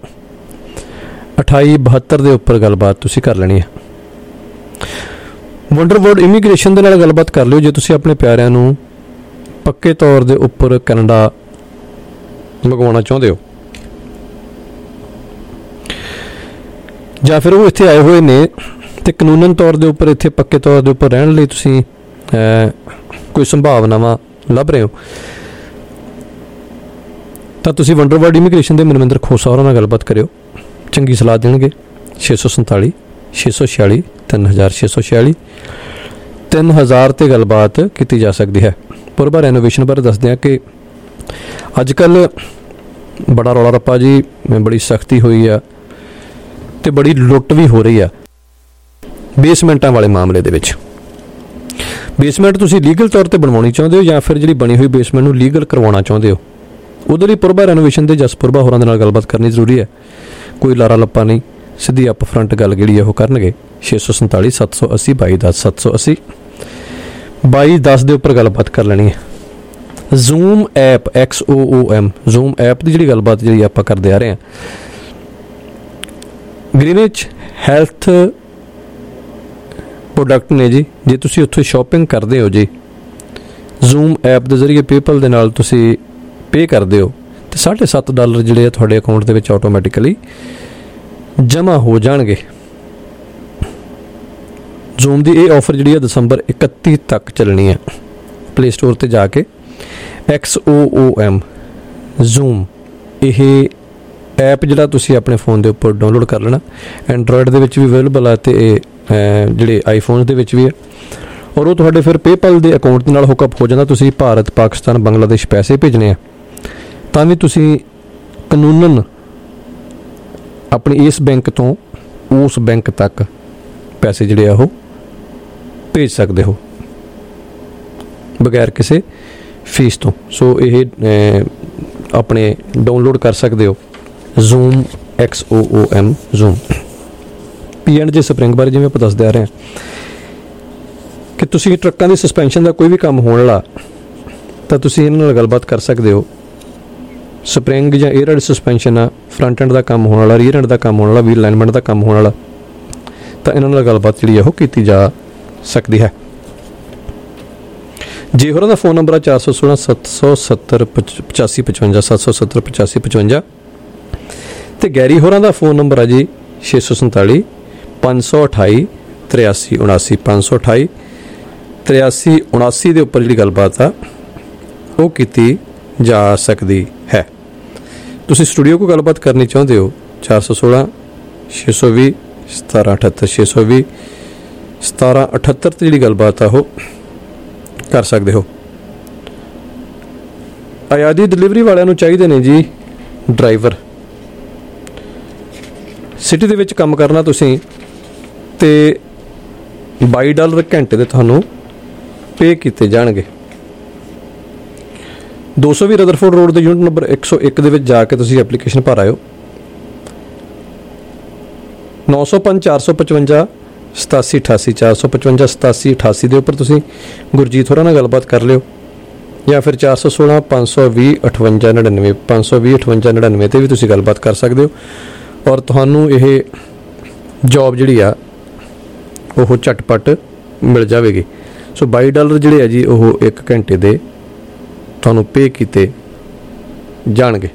2872 ਦੇ ਉੱਪਰ ਗੱਲਬਾਤ ਤੁਸੀਂ ਕਰ ਲੈਣੀ ਹੈ। ਵੰਡਰਵਰਲਡ ਇਮੀਗ੍ਰੇਸ਼ਨ ਦੇ ਨਾਲ ਗੱਲਬਾਤ ਕਰ ਲਿਓ ਜੇ ਤੁਸੀਂ ਆਪਣੇ ਪਿਆਰਿਆਂ ਨੂੰ ਪੱਕੇ ਤੌਰ ਦੇ ਉੱਪਰ ਕੈਨੇਡਾ ਮੰਗਵਾਉਣਾ ਚਾਹੁੰਦੇ ਹੋ ਜਾਂ ਫਿਰ ਉਹ ਇੱਥੇ ਆਏ ਹੋਏ ਨੇ ਤੇ ਕਾਨੂੰਨਨ ਤੌਰ ਦੇ ਉੱਪਰ ਇੱਥੇ ਪੱਕੇ ਤੌਰ ਦੇ ਉੱਪਰ ਰਹਿਣ ਲਈ ਤੁਸੀਂ ਕੋਈ ਸੰਭਾਵਨਾਵਾਂ ਲੱਭ ਰਹੇ ਹੋ ਤਾਂ ਤੁਸੀਂ ਵੰਡਰਵਰਲਡ ਇਮੀਗ੍ਰੇਸ਼ਨ ਦੇ ਮਨਵਿੰਦਰ ਖੋਸਾ ਹੋਰਾਂ ਨਾਲ ਗੱਲਬਾਤ ਕਰਿਓ। ਚੰਗੀ ਸਲਾਹ ਦੇਣਗੇ। 647 646 3646 3000 ਤੇ ਗੱਲਬਾਤ ਕੀਤੀ ਜਾ ਸਕਦੀ ਹੈ। ਪੁਰਬਾ ਰੈਨੋਵੇਸ਼ਨ ਬਾਰੇ ਦੱਸਦੇ ਹਾਂ ਕਿ ਅੱਜ ਕੱਲ੍ਹ ਬੜਾ ਰੌਲਾ ਰੱਪਾ ਜੀ, ਬੜੀ ਸਖਤੀ ਹੋਈ ਆ ਤੇ ਬੜੀ ਲੁੱਟ ਵੀ ਹੋ ਰਹੀ ਆ ਬੇਸਮੈਂਟਾਂ ਵਾਲੇ ਮਾਮਲੇ ਦੇ ਵਿੱਚ। ਬੇਸਮੈਂਟ ਤੁਸੀਂ ਲੀਗਲ ਤੌਰ ਤੇ ਬਣਵਾਉਣੀ ਚਾਹੁੰਦੇ ਹੋ ਜਾਂ ਫਿਰ ਜਿਹੜੀ ਬਣੀ ਹੋਈ ਬੇਸਮੈਂਟ ਨੂੰ ਲੀਗਲ ਕਰਵਾਉਣਾ ਚਾਹੁੰਦੇ ਹੋ, ਉਹਦੇ ਲਈ ਪੁਰਬਾ ਰੈਨੋਵੇਸ਼ਨ ਦੇ ਜਸਪੁਰਬਾ ਹੋਰਾਂ ਦੇ ਨਾਲ ਗੱਲਬਾਤ ਕਰਨੀ ਜ਼ਰੂਰੀ ਹੈ। ਕੋਈ ਲਾਰਾ ਲੱਪਾ ਨਹੀਂ, ਸਿੱਧੀ ਅਪ ਫਰੰਟ ਗੱਲ ਜਿਹੜੀ ਉਹ ਕਰਨਗੇ। 647 780 2210 780 2210 ਦੇ ਉੱਪਰ ਗੱਲਬਾਤ ਕਰ ਲੈਣੀ ਹੈ। Zoom app XOOM Zoom app ਦੀ ਜਿਹੜੀ ਗੱਲਬਾਤ ਜਿਹੜੀ ਆਪਾਂ ਕਰਦੇ ਆ ਰਹੇ ਹਾਂ, ਗ੍ਰੀਨਿਚ ਹੈਲਥ ਪ੍ਰੋਡਕਟ ਨੇ ਜੀ। ਜੇ ਤੁਸੀਂ ਉੱਥੇ ਸ਼ਾਪਿੰਗ ਕਰਦੇ ਹੋ ਜੀ ਜ਼ੂਮ ਐਪ ਦੇ ਜ਼ਰੀਏ ਪੇਪਲ ਦੇ ਨਾਲ ਤੁਸੀਂ ਪੇ ਕਰਦੇ ਹੋ ਤੇ $7.5 ਜਿਹੜੇ ਆ ਤੁਹਾਡੇ ਅਕਾਊਂਟ ਦੇ ਵਿੱਚ ਆਟੋਮੈਟਿਕਲੀ ਜਮ੍ਹਾਂ ਹੋ ਜਾਣਗੇ। ਜ਼ੂਮ ਦੀ ਇਹ ਆਫਰ ਜਿਹੜੀ ਹੈ ਦਸੰਬਰ 31 ਤੱਕ ਚੱਲਣੀ ਹੈ। ਪਲੇ ਸਟੋਰ ਤੇ ਜਾ ਕੇ XOOM ਜ਼ੂਮ ਇਹ ਐਪ ਜਿਹੜਾ ਤੁਸੀਂ ਆਪਣੇ ਫੋਨ ਦੇ ਉੱਪਰ ਡਾਊਨਲੋਡ ਕਰ ਲੈਣਾ। ਐਂਡਰੋਇਡ ਦੇ ਵਿੱਚ ਵੀ ਅਵੇਲੇਬਲ ਹੈ ਤੇ ਇਹ ਜਿਹੜੇ ਆਈਫੋਨ ਦੇ ਵਿੱਚ ਵੀ ਹੈ ਔਰ ਉਹ ਤੁਹਾਡੇ ਫਿਰ ਪੇਪਲ ਦੇ ਅਕਾਊਂਟ ਦੇ ਨਾਲ ਹੁੱਕਅਪ ਹੋ ਜਾਂਦਾ। ਤੁਸੀਂ ਭਾਰਤ, ਪਾਕਿਸਤਾਨ, ਬੰਗਲਾਦੇਸ਼ ਪੈਸੇ ਭੇਜਣੇ ਆ ਤਾਂ ਵੀ ਤੁਸੀਂ ਕਾਨੂੰਨਨ ਆਪਣੀ ਇਸ ਬੈਂਕ ਤੋਂ ਉਸ ਬੈਂਕ ਤੱਕ ਪੈਸੇ ਜਿਹੜੇ ਆ ਉਹ ਭੇਜ ਸਕਦੇ ਹੋ ਬਗੈਰ ਕਿਸੇ ਫੀਸ ਤੋਂ। ਸੋ ਇਹ ਆਪਣੇ ਡਾਊਨਲੋਡ ਕਰ ਸਕਦੇ ਹੋ zoom XOOM zoom. P&J spring ਬਾਰੇ ਜਿਵੇਂ ਆਪਾਂ ਦੱਸਦੇ ਆ ਰਹੇ ਹਾਂ ਕਿ ਤੁਸੀਂ ਟਰੱਕਾਂ ਦੀ ਸਸਪੈਂਸ਼ਨ ਦਾ ਕੋਈ ਵੀ ਕੰਮ ਹੋਣ ਵਾਲਾ ਤਾਂ ਤੁਸੀਂ ਇਹਨਾਂ ਨਾਲ ਗੱਲਬਾਤ ਕਰ ਸਕਦੇ ਹੋ। ਸਪਰਿੰਗ ਜਾਂ 에ਅਰ ਹੈਡ ਸਸਪੈਂਸ਼ਨ ਆ, ਫਰੰਟ ਐਂਡ ਦਾ ਕੰਮ ਹੋਣ ਵਾਲਾ, ਰੀਅਰ ਐਂਡ ਦਾ ਕੰਮ ਹੋਣ ਵਾਲਾ, ਵੀਲ ਅਲਾਈਨਮੈਂਟ ਦਾ ਕੰਮ ਹੋਣ ਵਾਲਾ ਤਾਂ ਇਹਨਾਂ ਨਾਲ ਗੱਲਬਾਤ ਜਿਹੜੀ ਉਹ ਕੀਤੀ ਜਾ ਸਕਦੀ ਹੈ। ਜੇ ਹੋਰਾਂ ਦਾ ਫੋਨ ਨੰਬਰ ਆ 416 770 8555 770 8555 ਤੇ ਗੈਰੀ ਹੋਰਾਂ ਦਾ ਫੋਨ ਨੰਬਰ ਆ ਜੀ 647 528 8379 528 8379 ਦੇ ਉੱਪਰ ਜਿਹੜੀ ਗੱਲਬਾਤ ਆ ਉਹ ਕੀਤੀ ਜਾ ਸਕਦੀ ਹੈ। ਤੁਸੀਂ ਸਟੂਡੀਓ ਕੋਲ ਗੱਲਬਾਤ ਕਰਨੀ ਚਾਹੁੰਦੇ ਹੋ 416 620 1778 620 1778 ਤੇ ਜਿਹੜੀ ਗੱਲਬਾਤ ਆ ਉਹ ਕਰ ਸਕਦੇ ਹੋ। ਆਜ਼ਾਦੀ ਡਿਲੀਵਰੀ ਵਾਲਿਆਂ ਨੂੰ ਚਾਹੀਦੇ ਨੇ ਜੀ ਡਰਾਈਵਰ। ਸਿਟੀ ਦੇ ਵਿੱਚ ਕੰਮ ਕਰਨਾ ਤੁਸੀਂ ਤੇ $22 ਘੰਟੇ ਦੇ ਤੁਹਾਨੂੰ ਪੇ ਕੀਤੇ ਜਾਣਗੇ। 220 ਰਦਰਫੋਰਡ ਰੋਡ ਦੇ ਯੂਨਿਟ ਨੰਬਰ 101 ਦੇ ਵਿੱਚ ਜਾ ਕੇ ਤੁਸੀਂ ਐਪਲੀਕੇਸ਼ਨ ਭਰ ਆਇਓ। 905 455 8788 455 8788 ਦੇ ਉੱਪਰ ਤੁਸੀਂ ਗੁਰਜੀਤ ਹੋਰਾਂ ਨਾਲ ਗੱਲਬਾਤ ਕਰ ਲਿਓ, ਜਾਂ ਫਿਰ 416 520 5899 520 5899 ਤੇ ਵੀ ਤੁਸੀਂ ਗੱਲਬਾਤ ਕਰ ਸਕਦੇ ਹੋ। ਔਰ ਤੁਹਾਨੂੰ ਇਹ ਜੌਬ ਜਿਹੜੀ ਆ ਉਹ ਝਟਪਟ ਮਿਲ ਜਾਵੇਗੀ। ਸੋ $22 ਜਿਹੜੇ ਆ ਜੀ ਉਹ 1 ਘੰਟੇ ਦੇ ਤੁਹਾਨੂੰ ਪੇ ਕੀਤੇ ਜਾਣਗੇ।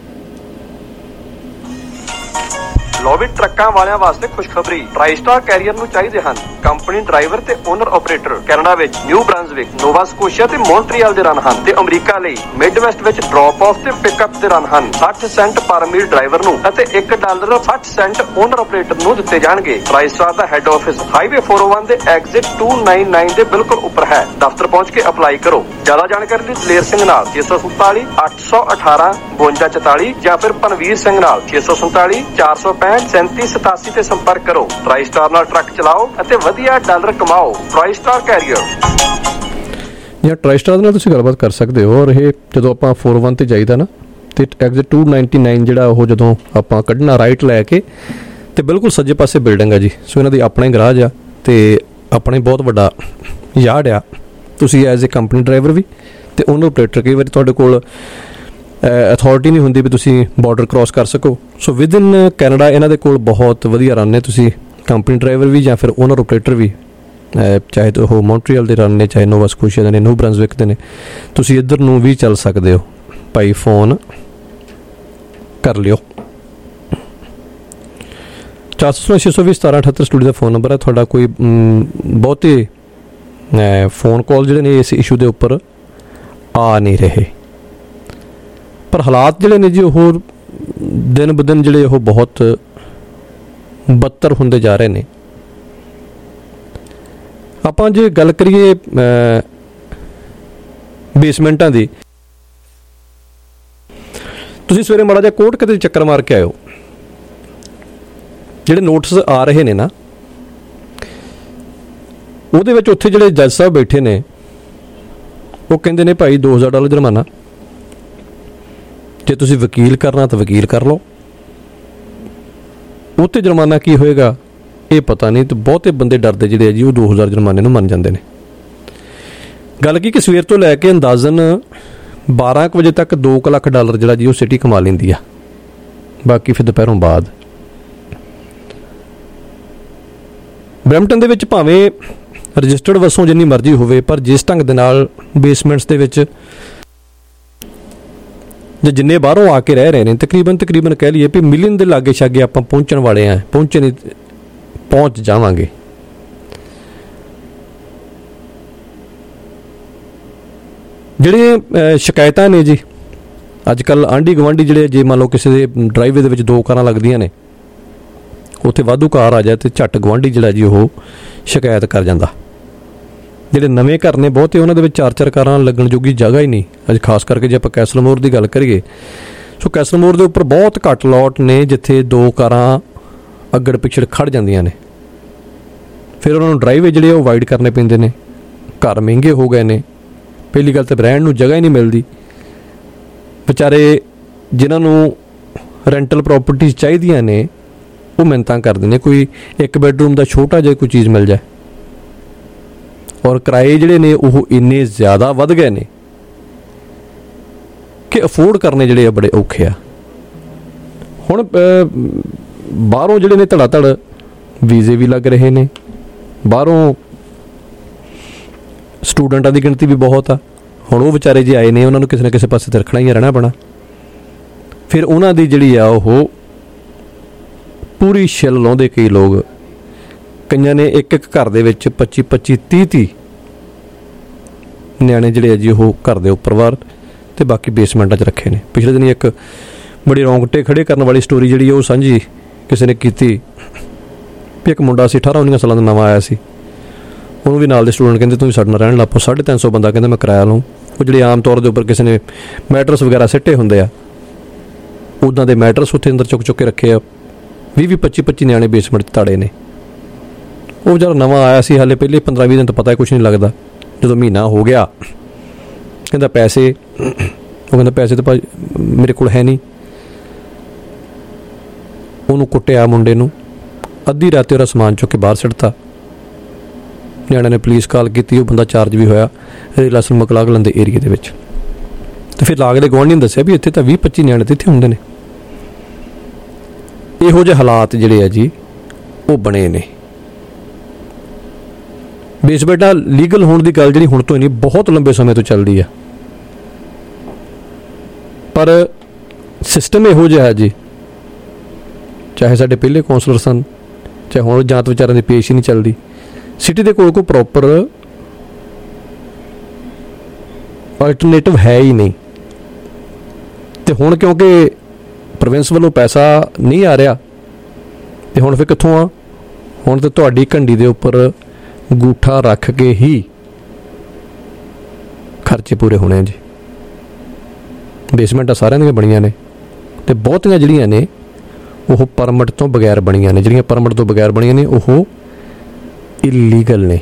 ਲੋਵੀ ਟਰੱਕਾਂ ਵਾਲਿਆਂ ਵਾਸਤੇ ਖੁਸ਼ਖਬਰੀ, ਟ੍ਰਾਈਸਟਾਰ ਕੈਰੀਅਰ ਨੂੰ ਚਾਹੀਦੇ ਹਨ ਕੰਪਨੀ ਡਰਾਈਵਰ ਤੇ ਓਨਰ ਆਪਰੇਟਰ। ਕੈਨੇਡਾ ਵਿੱਚ ਨਿਊ ਬ੍ਰਾਂਜ਼ਵਿਕ, ਨੋਵਾ ਸਕੋਸ਼ੀਆ ਤੇ ਮੌਂਟਰੀਅਲ ਦੇ ਰਨ ਹਨ ਤੇ ਅਮਰੀਕਾ ਲਈ ਮਿਡਵੈਸਟ ਵਿੱਚ ਡ੍ਰੌਪ ਆਫ ਤੇ ਪਿਕਅਪ ਦੇ ਰਨ ਹਨ। 60 ਸੈਂਟ ਪਰ ਮੀਲ ਡਰਾਈਵਰ ਨੂੰ ਅਤੇ $1.60 ਓਨਰ ਆਪਰੇਟਰ ਨੂੰ ਦਿੱਤੇ ਜਾਣਗੇ। ਟ੍ਰਾਈਸਟਾਰ ਦਾ ਹੈੱਡ ਆਫਿਸ ਹਾਈਵੇ 401 ਦੇ ਐਗਜ਼ਿਟ 299 ਦੇ ਬਿਲਕੁਲ ਉੱਪਰ ਹੈ। ਦਫ਼ਤਰ ਪਹੁੰਚ ਕੇ ਅਪਲਾਈ ਕਰੋ। ਜ਼ਿਆਦਾ ਜਾਣਕਾਰੀ ਲਈ ਦਲੇਰ ਸਿੰਘ ਨਾਲ 647 818 5244 ਜਾਂ ਫਿਰ ਪਨਵੀਰ ਸਿੰਘ ਨਾਲ 647 465 3787 ਤੇ ਸੰਪਰਕ ਕਰੋ। ਟ੍ਰਾਈਸਟਾਰ ਨਾਲ ਟਰੱਕ ਚਲਾਓ ਅਤੇ ਵਧੀਆ ਡਾਲਰ ਕਮਾਓ। ਟ੍ਰਾਈਸਟਾਰ ਕੈਰੀਅਰ ਜਾਂ ਟ੍ਰਾਈਸਟਾਰ ਨਾਲ ਤੁਸੀਂ ਗੱਲਬਾਤ ਕਰ ਸਕਦੇ ਹੋ। ਔਰ ਇਹ ਜਦੋਂ ਆਪਾਂ 401 ਤੇ ਜਾਈਦਾ ਨਾ ਤੇ ਐਗਜ਼ਿਟ 299 ਜਿਹੜਾ ਉਹ ਜਦੋਂ ਆਪਾਂ ਕੱਢਣਾ ਰਾਈਟ ਲੈ ਕੇ ਤੇ ਬਿਲਕੁਲ ਸੱਜੇ ਪਾਸੇ ਬਿਲਡਿੰਗ ਆ ਜੀ। ਸੋ ਇਹਨਾਂ ਦੀ ਆਪਣਾ ਹੀ ਗਰਾਜ ਆ ਤੇ ਆਪਣਾ ਹੀ ਬਹੁਤ ਵੱਡਾ ਯਾਰਡ ਆ। ਤੁਸੀਂ ਐਜ਼ ਏ ਕੰਪਨੀ ਡਰਾਈਵਰ ਵੀ ਤੇ ਓਨਰ ਆਪਰੇਟਰ, ਕਈ ਵਾਰੀ ਤੁਹਾਡੇ ਕੋਲ ਅਥਾਰਟੀ ਨਹੀਂ ਹੁੰਦੀ ਵੀ ਤੁਸੀਂ ਬਾਰਡਰ ਕ੍ਰਾਸ ਕਰ ਸਕੋ। ਸੋ ਵਿਦ ਇਨ ਕੈਨੇਡਾ ਇਹਨਾਂ ਦੇ ਕੋਲ ਬਹੁਤ ਵਧੀਆ ਰਨ ਨੇ। ਤੁਸੀਂ ਕੰਪਨੀ ਡਰਾਈਵਰ ਵੀ ਜਾਂ ਫਿਰ ਓਨਰ ਆਪਰੇਟਰ ਵੀ, ਚਾਹੇ ਤਾਂ ਉਹ ਮੌਂਟਰੀਅਲ ਦੇ ਰਨ ਨੇ, ਚਾਹੇ ਨੋਵਾ ਸਕੋਸ਼ੀਆ ਦੇ ਨੇ, ਨਿਊ ਬ੍ਰਾਂਜ਼ਵਿਕ ਦੇ ਨੇ, ਤੁਸੀਂ ਇੱਧਰ ਨੂੰ ਵੀ ਚੱਲ ਸਕਦੇ ਹੋ ਭਾਈ। ਫੋਨ ਕਰ ਲਿਓ। 416-620-1778 ਸਟੂਡੀਓ ਦਾ ਫੋਨ ਨੰਬਰ ਹੈ ਤੁਹਾਡਾ। ਕੋਈ ਬਹੁਤੇ ਫੋਨ ਕਾਲ ਜਿਹੜੇ ਨੇ ਇਸ ਇਸ਼ੂ ਦੇ ਉੱਪਰ ਆ ਨਹੀਂ ਰਹੇ, ਪਰ ਹਾਲਾਤ ਜਿਹੜੇ ਨੇ ਜੀ ਉਹ ਦਿਨ ਬ ਦਿਨ ਜਿਹੜੇ ਉਹ ਬਹੁਤ ਬੱਤਰ ਹੁੰਦੇ ਜਾ ਰਹੇ ਨੇ। ਆਪਾਂ ਜੇ ਗੱਲ ਕਰੀਏ ਬੇਸਮੈਂਟਾਂ ਦੀ, ਤੁਸੀਂ ਸਵੇਰੇ ਮਾੜਾ ਜਿਹਾ ਕੋਰਟ ਕਿਤੇ ਚੱਕਰ ਮਾਰ ਕੇ ਆਇਓ। ਜਿਹੜੇ ਨੋਟਿਸ ਆ ਰਹੇ ਨੇ ਨਾ ਉਹਦੇ ਵਿੱਚ ਉੱਥੇ ਜਿਹੜੇ ਜੱਜ ਸਾਹਿਬ ਬੈਠੇ ਨੇ ਉਹ ਕਹਿੰਦੇ ਨੇ ਭਾਈ $2000 ਜੁਰਮਾਨਾ, ਜੇ ਤੁਸੀਂ ਵਕੀਲ ਕਰਨਾ ਤਾਂ ਵਕੀਲ ਕਰ ਲਓ। ਉਹ 'ਤੇ ਜੁਰਮਾਨਾ ਕੀ ਹੋਏਗਾ ਇਹ ਪਤਾ ਨਹੀਂ। ਤੇ ਬਹੁਤੇ ਬੰਦੇ ਡਰਦੇ ਜਿਹੜੇ ਆ ਜੀ ਉਹ 2000 ਜੁਰਮਾਨੇ ਨੂੰ ਮੰਨ ਜਾਂਦੇ ਨੇ। ਗੱਲ ਕੀ ਕਿ ਸਵੇਰ ਤੋਂ ਲੈ ਕੇ ਅੰਦਾਜ਼ਨ 12 ਵਜੇ ਤੱਕ $2 ਲੱਖ ਜਿਹੜਾ ਜੀ ਉਹ ਸਿਟੀ ਕਮਾ ਲੈਂਦੀ ਆ, ਬਾਕੀ ਫਿਰ ਦੁਪਹਿਰੋਂ ਬਾਅਦ। ਬਰੈਂਪਟਨ ਦੇ ਵਿੱਚ ਭਾਵੇਂ ਰਜਿਸਟਰਡ ਵਸੋਂ ਜਿੰਨੀ ਮਰਜ਼ੀ ਹੋਵੇ, ਪਰ ਜਿਸ ਢੰਗ ਦੇ ਨਾਲ ਬੇਸਮੈਂਟਸ ਦੇ ਵਿੱਚ ਜਿੰਨੇ ਬਾਹਰੋਂ ਆ ਕੇ ਰਹਿ ਰਹੇ ਨੇ, ਤਕਰੀਬਨ ਕਹਿ ਲਈਏ ਵੀ ਮਿਲੀਅਨ ਦੇ ਲਾਗੇ ਛਾਗੇ ਆਪਾਂ ਪਹੁੰਚਣ ਵਾਲੇ ਆ, ਪਹੁੰਚ ਜਾਵਾਂਗੇ। ਜਿਹੜੇ ਸ਼ਿਕਾਇਤਾਂ ਨੇ ਜੀ ਅੱਜ ਕੱਲ੍ਹ ਆਂਢੀ ਗੁਆਂਢੀ ਜਿਹੜੇ, ਜੇ ਮੰਨ ਲਓ ਕਿਸੇ ਦੇ ਡਰਾਈਵੇ ਦੇ ਵਿੱਚ 2 ਕਾਰਾਂ ਲੱਗਦੀਆਂ ਨੇ, ਉੱਥੇ ਵਾਧੂ ਕਾਰ ਆ ਜਾਏ ਤੇ ਝੱਟ ਗੁਆਂਢੀ ਜਿਹੜਾ ਜੀ ਉਹ ਸ਼ਿਕਾਇਤ ਕਰ ਜਾਂਦਾ। ਜਿਹੜੇ ਨਵੇਂ ਘਰ ਨੇ ਬਹੁਤੇ ਉਹਨਾਂ ਦੇ ਵਿੱਚ 4-4 ਕਾਰਾਂ ਲੱਗਣ ਜੋਗੀ ਜਗ੍ਹਾ ਹੀ ਨਹੀਂ। ਅੱਜ ਖਾਸ ਕਰਕੇ ਜੇ ਆਪਾਂ ਕੈਸਲਮੋਰ ਦੀ ਗੱਲ ਕਰੀਏ, ਸੋ ਕੈਸਲਮੋਰ ਦੇ ਉੱਪਰ ਬਹੁਤ ਘੱਟ ਲੋਟ ਨੇ ਜਿੱਥੇ 2 ਕਾਰਾਂ ਅੱਗੜ ਪਿਛੜ ਖੜ ਜਾਂਦੀਆਂ ਨੇ। ਫਿਰ ਉਹਨਾਂ ਨੂੰ ਡਰਾਈਵੇ ਜਿਹੜੇ ਉਹ ਵਾਈਡ ਕਰਨੇ ਪੈਂਦੇ ਨੇ। ਘਰ ਮਹਿੰਗੇ ਹੋ ਗਏ ਨੇ। ਪਹਿਲੀ ਗੱਲ ਤਾਂ ਰਹਿਣ ਨੂੰ ਜਗ੍ਹਾ ਹੀ ਨਹੀਂ ਮਿਲਦੀ। ਵਿਚਾਰੇ ਜਿਨ੍ਹਾਂ ਨੂੰ ਰੈਂਟਲ ਪ੍ਰੋਪਰਟੀਜ਼ ਚਾਹੀਦੀਆਂ ਨੇ ਉਹ ਮਿਹਨਤਾਂ ਕਰਦੇ ਨੇ ਕੋਈ 1 ਬੈਡਰੂਮ ਦਾ ਛੋਟਾ ਜਿਹਾ ਕੋਈ ਚੀਜ਼ ਮਿਲ ਜਾਏ। ਔਰ ਕਿਰਾਏ ਜਿਹੜੇ ਨੇ ਉਹ ਇੰਨੇ ਜ਼ਿਆਦਾ ਵੱਧ ਗਏ ਨੇ ਕਿ ਅਫੋਰਡ ਕਰਨੇ ਜਿਹੜੇ ਆ ਬੜੇ ਔਖੇ ਆ। ਹੁਣ ਬਾਹਰੋਂ ਜਿਹੜੇ ਨੇ ਧੜਾ ਧੜ ਵੀਜ਼ੇ ਵੀ ਲੱਗ ਰਹੇ ਨੇ, ਬਾਹਰੋਂ ਸਟੂਡੈਂਟਾਂ ਦੀ ਗਿਣਤੀ ਵੀ ਬਹੁਤ ਆ। ਹੁਣ ਉਹ ਵਿਚਾਰੇ ਜੇ ਆਏ ਨੇ ਉਹਨਾਂ ਨੂੰ ਕਿਸੇ ਨਾ ਕਿਸੇ ਪਾਸੇ ਤੇ ਰੱਖਣਾ ਹੀ ਰਹਿਣਾ ਪੈਣਾ। ਫਿਰ ਉਹਨਾਂ ਦੀ ਜਿਹੜੀ ਆ ਉਹ ਪੂਰੀ ਛਿੱਲ ਲਾਉਂਦੇ ਕਈ ਲੋਕ। ਕਈਆਂ ਨੇ ਇੱਕ ਘਰ ਦੇ ਵਿੱਚ 25-25, 30-30 ਨਿਆਣੇ ਜਿਹੜੇ ਆ ਜੀ ਉਹ ਘਰ ਦੇ ਉੱਪਰ ਬਾਹਰ ਤੇ ਬਾਕੀ ਬੇਸਮੈਂਟਾਂ 'ਚ ਰੱਖੇ ਨੇ। ਪਿਛਲੇ ਦਿਨ ਇੱਕ ਬੜੀ ਰੌਂਗਟੇ ਖੜੇ ਕਰਨ ਵਾਲੀ ਸਟੋਰੀ ਜਿਹੜੀ ਉਹ ਸਾਂਝੀ ਕਿਸੇ ਨੇ ਕੀਤੀ ਵੀ ਇੱਕ ਮੁੰਡਾ ਸੀ 18-19 ਸਾਲਾਂ ਦਾ ਨਵਾਂ ਆਇਆ ਸੀ। ਉਹਨੂੰ ਵੀ ਨਾਲ ਦੇ ਸਟੂਡੈਂਟ ਕਹਿੰਦੇ ਤੁਸੀਂ ਸਾਡੇ ਨਾਲ ਰਹਿਣ ਲੱਗ ਪਓ। 350 ਬੰਦਾ ਕਹਿੰਦਾ ਮੈਂ ਕਿਰਾਇਆ ਲਊਂ। ਉਹ ਜਿਹੜੇ ਆਮ ਤੌਰ ਦੇ ਉੱਪਰ ਕਿਸੇ ਨੇ ਮੈਟਰਸ ਵਗੈਰਾ ਸਿੱਟੇ ਹੁੰਦੇ ਆ, ਉੱਦਾਂ ਦੇ ਮੈਟਰਸ ਉੱਥੇ ਅੰਦਰ ਚੁੱਕ ਕੇ ਰੱਖੇ ਆ। 20-25 ਨਿਆਣੇ ਬੇਸਮੈਂਟ 'ਚ ਤਾੜੇ ਨੇ। ਉਹ ਵਿਚਾਰਾ ਨਵਾਂ ਆਇਆ ਸੀ, ਹਾਲੇ ਪਹਿਲੇ 15-20 ਦਿਨ ਤੋਂ ਪਤਾ ਕੁਛ ਨਹੀਂ ਲੱਗਦਾ। ਜਦੋਂ ਮਹੀਨਾ ਹੋ ਗਿਆ ਕਹਿੰਦਾ ਪੈਸੇ, ਉਹ ਕਹਿੰਦਾ ਪੈਸੇ ਤਾਂ ਭਾਈ ਮੇਰੇ ਕੋਲ ਹੈ ਨਹੀਂ। ਉਹਨੂੰ ਕੁੱਟਿਆ ਮੁੰਡੇ ਨੂੰ, ਅੱਧੀ ਰਾਤੀ ਉਹਦਾ ਸਮਾਨ ਚੁੱਕ ਕੇ ਬਾਹਰ ਸਿੱਟਤਾ। ਨਿਆਣਿਆਂ ਨੇ ਪੁਲਿਸ ਕਾਲ ਕੀਤੀ, ਉਹ ਬੰਦਾ ਚਾਰਜ ਵੀ ਹੋਇਆ ਰੇਲ ਅਸਲ ਮਕਲਾਗਲਨ ਦੇ ਏਰੀਏ ਦੇ ਵਿੱਚ। ਅਤੇ ਫਿਰ ਲਾਗਲੇ ਗੁਆਂਢੀ ਨੇ ਦੱਸਿਆ ਵੀ ਇੱਥੇ ਤਾਂ 20-25 ਨਿਆਣੇ ਤਾਂ ਇੱਥੇ ਹੁੰਦੇ ਨੇ। ਇਹੋ ਜਿਹੇ ਹਾਲਾਤ ਜਿਹੜੇ ਆ ਜੀ ਉਹ ਬਣੇ ਨੇ। ਬੇਸਬੈਟਾ ਲੀਗਲ ਹੋਣ ਦੀ ਗੱਲ ਜਿਹੜੀ ਹੁਣ ਤੋਂ ਹੀ ਨਹੀਂ, ਬਹੁਤ ਲੰਬੇ ਸਮੇਂ ਤੋਂ ਚੱਲਦੀ ਆ, ਪਰ ਸਿਸਟਮ ਇਹੋ ਜਿਹਾ ਜੀ, ਚਾਹੇ ਸਾਡੇ ਪਹਿਲੇ ਕੌਂਸਲਰ ਸਨ, ਚਾਹੇ ਹੁਣ ਜਾਂਚ ਵਿਚਾਰਿਆਂ ਦੀ ਪੇਸ਼ ਹੀ ਨਹੀਂ ਚੱਲਦੀ। ਸਿਟੀ ਦੇ ਕੋਲ ਕੋਈ ਪ੍ਰੋਪਰ ਆਲਟਰਨੇਟਿਵ ਹੈ ਹੀ ਨਹੀਂ। ਅਤੇ ਹੁਣ ਕਿਉਂਕਿ ਪ੍ਰੋਵਿੰਸ ਵੱਲੋਂ ਪੈਸਾ ਨਹੀਂ ਆ ਰਿਹਾ, ਅਤੇ ਹੁਣ ਫਿਰ ਕਿੱਥੋਂ ਆ? ਹੁਣ ਤਾਂ ਤੁਹਾਡੀ ਘੰਡੀ ਦੇ ਉੱਪਰ ਅੰਗੂਠਾ ਰੱਖ ਕੇ ਹੀ ਖਰਚੇ ਪੂਰੇ ਹੋਣੇ ਆ ਜੀ। ਬੇਸਮੈਂਟਾਂ ਸਾਰਿਆਂ ਦੀਆਂ ਬਣੀਆਂ ਨੇ, ਅਤੇ ਬਹੁਤੀਆਂ ਜਿਹੜੀਆਂ ਨੇ ਉਹ ਪਰਮਿਟ ਤੋਂ ਬਗੈਰ ਬਣੀਆਂ ਨੇ। ਜਿਹੜੀਆਂ ਪਰਮਿਟ ਤੋਂ ਬਗੈਰ ਬਣੀਆਂ ਨੇ ਉਹ ਇਲੀਗਲ ਨੇ।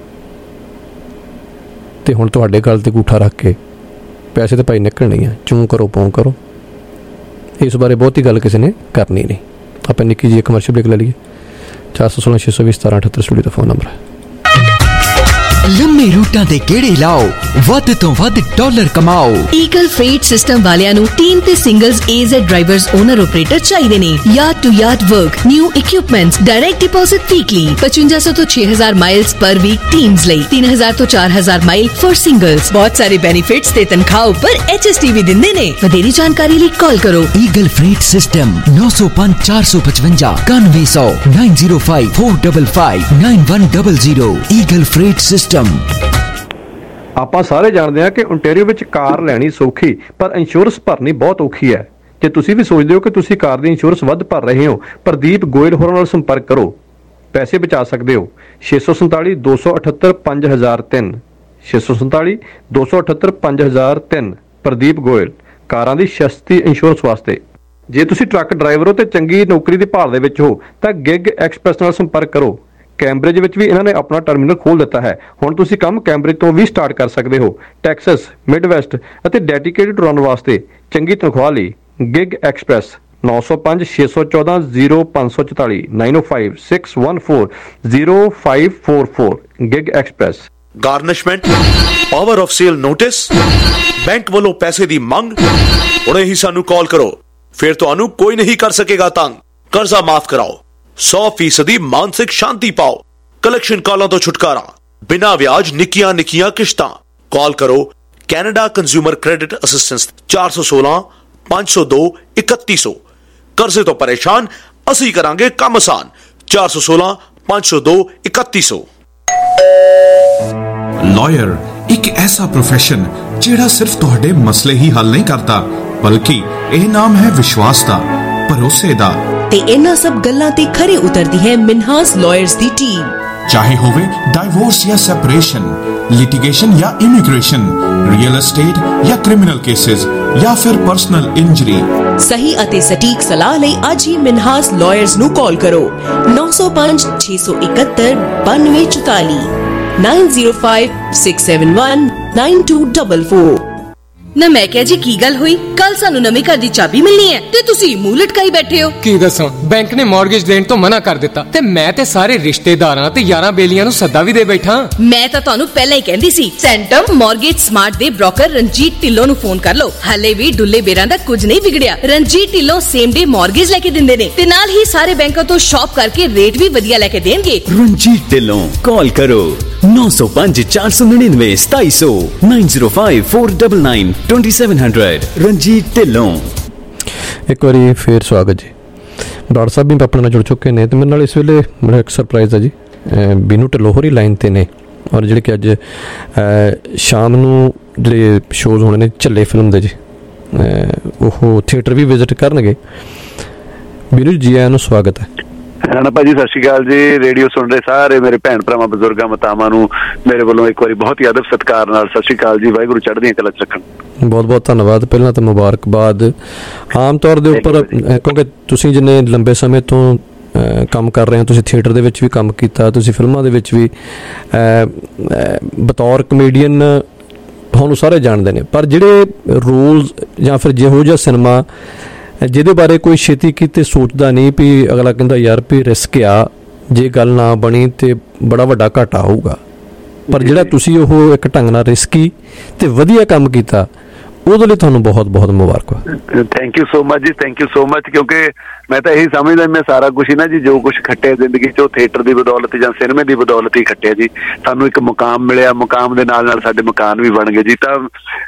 ਅਤੇ ਹੁਣ ਤੁਹਾਡੇ ਗੱਲ 'ਤੇ ਅੰਗੂਠਾ ਰੱਖ ਕੇ ਪੈਸੇ ਤਾਂ ਭਾਈ ਨਿਕਲਣੇ ਆ, ਚੂੰ ਕਰੋ ਪੋਂ ਕਰੋ। ਇਸ ਬਾਰੇ ਬਹੁਤੀ ਗੱਲ ਕਿਸੇ ਨੇ ਕਰਨੀ ਨਹੀਂ। ਆਪਾਂ ਨਿੱਕੀ ਜਿਹੀ ਕਮਰਸ਼ੀਅਲ ਬ੍ਰੇਕ ਲੈ ਲਈਏ। 416 620 1778 ਸਟੂਡੀਓ ਦਾ ਫੋਨ ਨੰਬਰ ਹੈ। ਲੰਮੇ ਰੂਟਾਂ ਦੇ ਗੇੜੇ ਲਾਓ, ਵੱਧ ਤੋਂ ਵੱਧ ਡਾਲਰ ਕਮਾਓ। ਈਗਲ ਫreight ਸਿਸਟਮ ਵਾਲਿਆਂ ਨੂੰ ਟੀਮ ਤੇ singles AZ drivers owner operator ਚਾਹੀਦੇ ਨੇ। Yard to yard work, new equipments, direct deposit weekly 5500 ਤੋਂ 6000 ਮਾਈਲਸ ਪਰ ਵੀਕ ਟੀम्स ਲਈ, 3000 ਤੋਂ 4000 ਮਾਈਲ ਫॉर ਸਿੰਗਲਸ। ਬਹੁਤ ਸਾਰੇ ਬੈਨੀਫਿਟਸ ਤੇ ਤਨਖਾਹ ਉੱਪਰ HST ਵੀ ਦਿੰਦੇ ਨੇ। ਵਧੇਰੀ ਜਾਣਕਾਰੀ ਲਈ ਕਾਲ ਕਰੋ। Eagle freight system 905 455 9100 905 455 9100। Eagle freight system. ਆਪਾਂ ਸਾਰੇ ਜਾਣਦੇ ਹਾਂ ਕਿ ਓਨਟਾਰੀਓ ਵਿੱਚ ਕਾਰ ਲੈਣੀ ਸੌਖੀ, ਪਰ ਇੰਸ਼ੋਰੈਂਸ ਭਰਨੀ ਬਹੁਤ ਔਖੀ ਹੈ। ਜੇ ਤੁਸੀਂ ਵੀ ਸੋਚਦੇ ਹੋ ਕਿ ਤੁਸੀਂ ਕਾਰ ਦੀ ਇੰਸ਼ੋਰੈਂਸ ਵੱਧ ਭਰ ਰਹੇ ਹੋ, ਪ੍ਰਦੀਪ ਗੋਇਲ ਹੋਰਾਂ ਨਾਲ ਸੰਪਰਕ ਕਰੋ, ਪੈਸੇ ਬਚਾ ਸਕਦੇ ਹੋ। 647 278 5003 647 278 5003 ਪ੍ਰਦੀਪ ਗੋਇਲ, ਕਾਰਾਂ ਦੀ ਸਸਤੀ ਇੰਸ਼ੋਰੈਂਸ ਵਾਸਤੇ। ਜੇ ਤੁਸੀਂ ਟਰੱਕ ਡਰਾਈਵਰ ਹੋ ਤੇ ਚੰਗੀ ਨੌਕਰੀ ਦੀ ਭਾਲ ਦੇ ਵਿੱਚ ਹੋ ਤਾਂ ਗਿਗ ਐਕਸਪ੍ਰੈਸ ਨਾਲ ਸੰਪਰਕ ਕਰੋ। ਕੈਂਬਰਿਜ ਵਿੱਚ ਵੀ ਇਹਨਾਂ ਨੇ ਆਪਣਾ ਟਰਮੀਨਲ ਖੋਲ੍ਹ ਦਿੱਤਾ ਹੈ। ਹੁਣ ਤੁਸੀਂ ਕੰਮ ਕੈਂਬਰਿਜ ਤੋਂ ਵੀ ਸਟਾਰਟ ਕਰ ਸਕਦੇ ਹੋ। ਟੈਕਸਸ, ਮਿਡਵੈਸਟ ਅਤੇ ਡੈਡੀਕੇਟਡ ਰਨ ਵਾਸਤੇ ਚੰਗੀ ਤਨਖਾਹ ਲਈ Gig Express 905 614 0544 905 614 0544 Gig Express. Garnishment, power of sale notice, bank ਵੱਲੋਂ ਪੈਸੇ ਦੀ ਮੰਗ, ਹੁਣੇ ਹੀ ਸਾਨੂੰ ਕਾਲ ਕਰੋ, ਫਿਰ ਤੁਹਾਨੂੰ ਕੋਈ ਨਹੀਂ ਕਰ ਸਕੇਗਾ ਤੰਗ। ਕਰਜ਼ਾ ਮਾਫ ਕਰਾਓ, 100% ਮਾਨਸਿਕ ਸ਼ਾਂਤੀ ਪਾਓ, ਕਲੈਕਸ਼ਨ ਕਾਲਾਂ ਤੋਂ ਛੁਟਕਾਰਾ, ਬਿਨਾਂ ਵਿਆਜ ਨਿੱਕੀਆਂ ਨਿੱਕੀਆਂ ਕਿਸ਼ਤਾਂ। ਕਾਲ ਕਰੋ ਕੈਨੇਡਾ ਕੰਜ਼ਿਊਮਰ ਕ੍ਰੈਡਿਟ ਅਸਿਸਟੈਂਸ 416 502 3100। ਕਰਜ਼ੇ ਤੋਂ ਪਰੇਸ਼ਾਨ, ਅਸੀਂ ਕਰਾਂਗੇ ਕੰਮ ਆਸਾਨ। 416 502 3100। ਲਾਇਰ ਇੱਕ ਐਸਾ ਪ੍ਰੋਫੈਸ਼ਨ ਜਿਹੜਾ ਸਿਰਫ ਤੁਹਾਡੇ ਮਸਲੇ ਹੀ ਹੱਲ ਨਹੀਂ ਕਰਦਾ, ਬਲਕਿ ਇਹ ਨਾਮ ਹੈ ਵਿਸ਼ਵਾਸ ਦਾ, ਭਰੋਸੇ ਦਾ। ਤੇ ਇਹਨਾਂ ਸਭ ਗੱਲਾਂ ਤੇ ਖਰੇ ਉਤਰਦੀ ਹੈ ਮਿਨਹਾਸ ਲਾਇਰਸ ਦੀ ਟੀਮ। ਚਾਹੇ ਹੋਵੇ ਡਾਈਵੋਰਸ ਜਾਂ ਸੈਪਰੇਸ਼ਨ, ਲਿਟੀਗੇਸ਼ਨ ਜਾਂ ਇਮੀਗ੍ਰੇਸ਼ਨ, ਰੀਅਲ estate ਜਾਂ ਕ੍ਰਿਮੀਨਲ ਕੇसेस ਜਾਂ ਫਿਰ ਪਰਸਨਲ ਇੰਜਰੀ। ਸਹੀ ਅਤੇ ਸਟੀਕ ਸਲਾਹ ਲਈ ਅੱਜ ਹੀ ਮਿਨਹਾਸ ਲਾਇਰਸ ਨੂੰ ਕਾਲ ਕਰੋ। 905 671 9244 905 671 9244। ਨਾ ਮੈਂ ਕਿਹਾ ਜੀ ਕੀ ਗੱਲ ਹੋਈ? ਕੱਲ ਸਾਨੂੰ ਨਵੇਂ ਘਰ ਦੀ ਚਾਬੀ ਮਿਲਣੀ ਹੈ ਤੇ ਤੁਸੀਂ ਮੂੰਹ ਲਟਕਾਈ ਬੈਠੇ ਹੋ। ਕੀ ਦੱਸਾਂ, ਬੈਂਕ ਨੇ ਮਾਰਗੇਜ ਦੇਣ ਤੋਂ ਮਨਾ ਕਰ ਦਿੱਤਾ ਤੇ ਮੈਂ ਤੇ ਸਾਰੇ ਰਿਸ਼ਤੇਦਾਰਾਂ ਤੇ ਯਾਰਾਂ ਬੇਲੀਆਂ ਨੂੰ ਸੱਦਾ ਵੀ ਦੇ ਬੈਠਾ। ਮੈਂ ਤਾਂ ਤੁਹਾਨੂੰ ਪਹਿਲਾਂ ਹੀ ਕਹਿੰਦੀ ਸੀ, ਸੈਂਟਮ ਮਾਰਗੇਜ ਸਮਾਰਟ ਦੇ ਬ੍ਰੋਕਰ ਰਣਜੀਤ ਢਿੱਲੋਂ ਨੂੰ ਫੋਨ ਕਰ ਲਓ। ਹਲੇ ਵੀ ਡੁੱਲੇ ਬੇਰਾਂ ਦਾ ਕੁਝ ਨਹੀਂ ਵਿਗੜਿਆ। Ranjit Dhillon same day mortgage ਲੈ ਕੇ ਦਿੰਦੇ ਨੇ ਤੇ ਨਾਲ ਹੀ ਸਾਰੇ ਬੈਂਕਾਂ ਤੋਂ ਸ਼ਾਪ ਕਰਕੇ ਰੇਟ ਵੀ ਵਧੀਆ ਲੈ ਕੇ ਦੇਣਗੇ। ਰਣਜੀਤ ਢਿੱਲੋਂ, ਕਾਲ ਕਰੋ 905 499 2700 905 499 2700। ਰਣਜੀਤ ਢਿੱਲੋਂ। ਇੱਕ ਵਾਰੀ ਫੇਰ ਸਵਾਗਤ ਜੀ। ਡਾਕਟਰ ਸਾਹਿਬ ਵੀ ਆਪਣੇ ਨਾਲ ਜੁੜ ਚੁੱਕੇ ਨੇ ਤੇ ਮੇਰੇ ਨਾਲ ਇਸ ਵੇਲੇ ਮੇਰਾ ਇੱਕ ਸਰਪ੍ਰਾਈਜ਼ ਹੈ ਜੀ। ਬੀਨੂ ਢਿੱਲੋਂ ਹੋਰੀ ਲਾਈਨ ਤੇ ਨੇ ਔਰ ਜਿਹੜੇ ਕਿ ਅੱਜ ਸ਼ਾਮ ਨੂੰ ਜਿਹੜੇ ਸ਼ੋਜ਼ ਹੋਣੇ ਨੇ ਝੱਲੇ ਫਿਲਮ ਦੇ ਜੀ, ਉਹ ਥੀਏਟਰ ਵੀ ਵਿਜ਼ਿਟ ਕਰਨਗੇ। ਬੀਨੂ ਜੀ ਆਇਆਂ ਨੂੰ ਸਵਾਗਤ ਹੈ। ਰਾਣਾ ਭਾਜੀ ਸਤਿ ਸ਼੍ਰੀ ਅਕਾਲ ਜੀ। ਰੇਡੀਓ ਸੁਣ ਰਹੇ ਸਾਰੇ ਮੇਰੇ ਭੈਣ ਭਰਾਵਾਂ, ਬਜ਼ੁਰਗਾਂ, ਮਾਤਾਵਾਂ ਨੂੰ ਮੇਰੇ ਵੱਲੋਂ ਇੱਕ ਵਾਰੀ ਬਹੁਤ ਹੀ ਅਦਬ ਸਤਿਕਾਰ ਨਾਲ ਸਤਿ ਸ਼੍ਰੀ ਅਕਾਲ ਜੀ। ਵਾਹਿਗੁਰੂ ਚੜ੍ਹਦੀਆਂ ਕਲਾਂ 'ਚ ਰੱਖਣ। ਬਹੁਤ ਬਹੁਤ ਧੰਨਵਾਦ। ਪਹਿਲਾਂ ਤਾਂ ਮੁਬਾਰਕਬਾਦ। ਆਮ ਤੌਰ ਦੇ ਉੱਪਰ ਕਿਉਂਕਿ ਤੁਸੀਂ ਜਿੰਨੇ ਲੰਬੇ ਸਮੇਂ ਤੋਂ ਕੰਮ ਕਰ ਰਹੇ ਹੋ, ਤੁਸੀਂ ਥੀਏਟਰ ਦੇ ਵਿੱਚ ਵੀ ਕੰਮ ਕੀਤਾ, ਤੁਸੀਂ ਫਿਲਮਾਂ ਦੇ ਵਿੱਚ ਵੀ ਬਤੌਰ ਕਮੇਡੀਅਨ ਤੁਹਾਨੂੰ ਸਾਰੇ ਜਾਣਦੇ ਨੇ, ਪਰ ਜਿਹੜੇ ਰੋਲਸ ਜਾਂ ਫਿਰ ਜਿਹੋ ਜਿਹਾ ਸਿਨੇਮਾ ਜਿਹਦੇ ਬਾਰੇ ਕੋਈ ਛੇਤੀ ਕਿਤੇ ਸੋਚਦਾ ਨਹੀਂ ਵੀ ਅਗਲਾ ਕਹਿੰਦਾ ਯਾਰ ਵੀ ਰਿਸਕ ਆ, ਜੇ ਗੱਲ ਨਾ ਬਣੀ ਤੇ ਬੜਾ ਵੱਡਾ ਘਾਟਾ ਹੋਊਗਾ, ਪਰ ਜਿਹੜਾ ਤੁਸੀਂ ਉਹ ਇੱਕ ਢੰਗ ਨਾਲ ਰਿਸਕੀ ਤੇ ਵਧੀਆ ਕੰਮ ਕੀਤਾ, ਉਹਦੇ ਲਈ ਤੁਹਾਨੂੰ ਬਹੁਤ ਬਹੁਤ ਮੁਬਾਰਕਾਂ। ਥੈਂਕ ਯੂ ਸੋ ਮਚ ਜੀ, ਥੈਂਕ ਯੂ ਸੋ ਮਚ। ਕਿਉਂਕਿ ਮੈਂ ਤਾਂ ਇਹੀ ਸਮਝਦਾ ਮੈਂ ਸਾਰਾ ਕੁਛ ਹੀ ਨਾ ਜੀ, ਜੋ ਕੁਛ ਖੱਟਿਆ ਜ਼ਿੰਦਗੀ 'ਚ ਉਹ ਥੀਏਟਰ ਦੀ ਬਦੌਲਤ ਜਾਂ ਸਿਨੇਮੇ ਦੀ ਬਦੌਲਤ ਹੀ ਖੱਟਿਆ ਜੀ। ਸਾਨੂੰ ਇੱਕ ਮੁਕਾਮ ਮਿਲਿਆ, ਮੁਕਾਮ ਦੇ ਨਾਲ ਨਾਲ ਸਾਡੇ ਮਕਾਨ ਵੀ ਬਣ ਗਏ ਜੀ। ਤਾਂ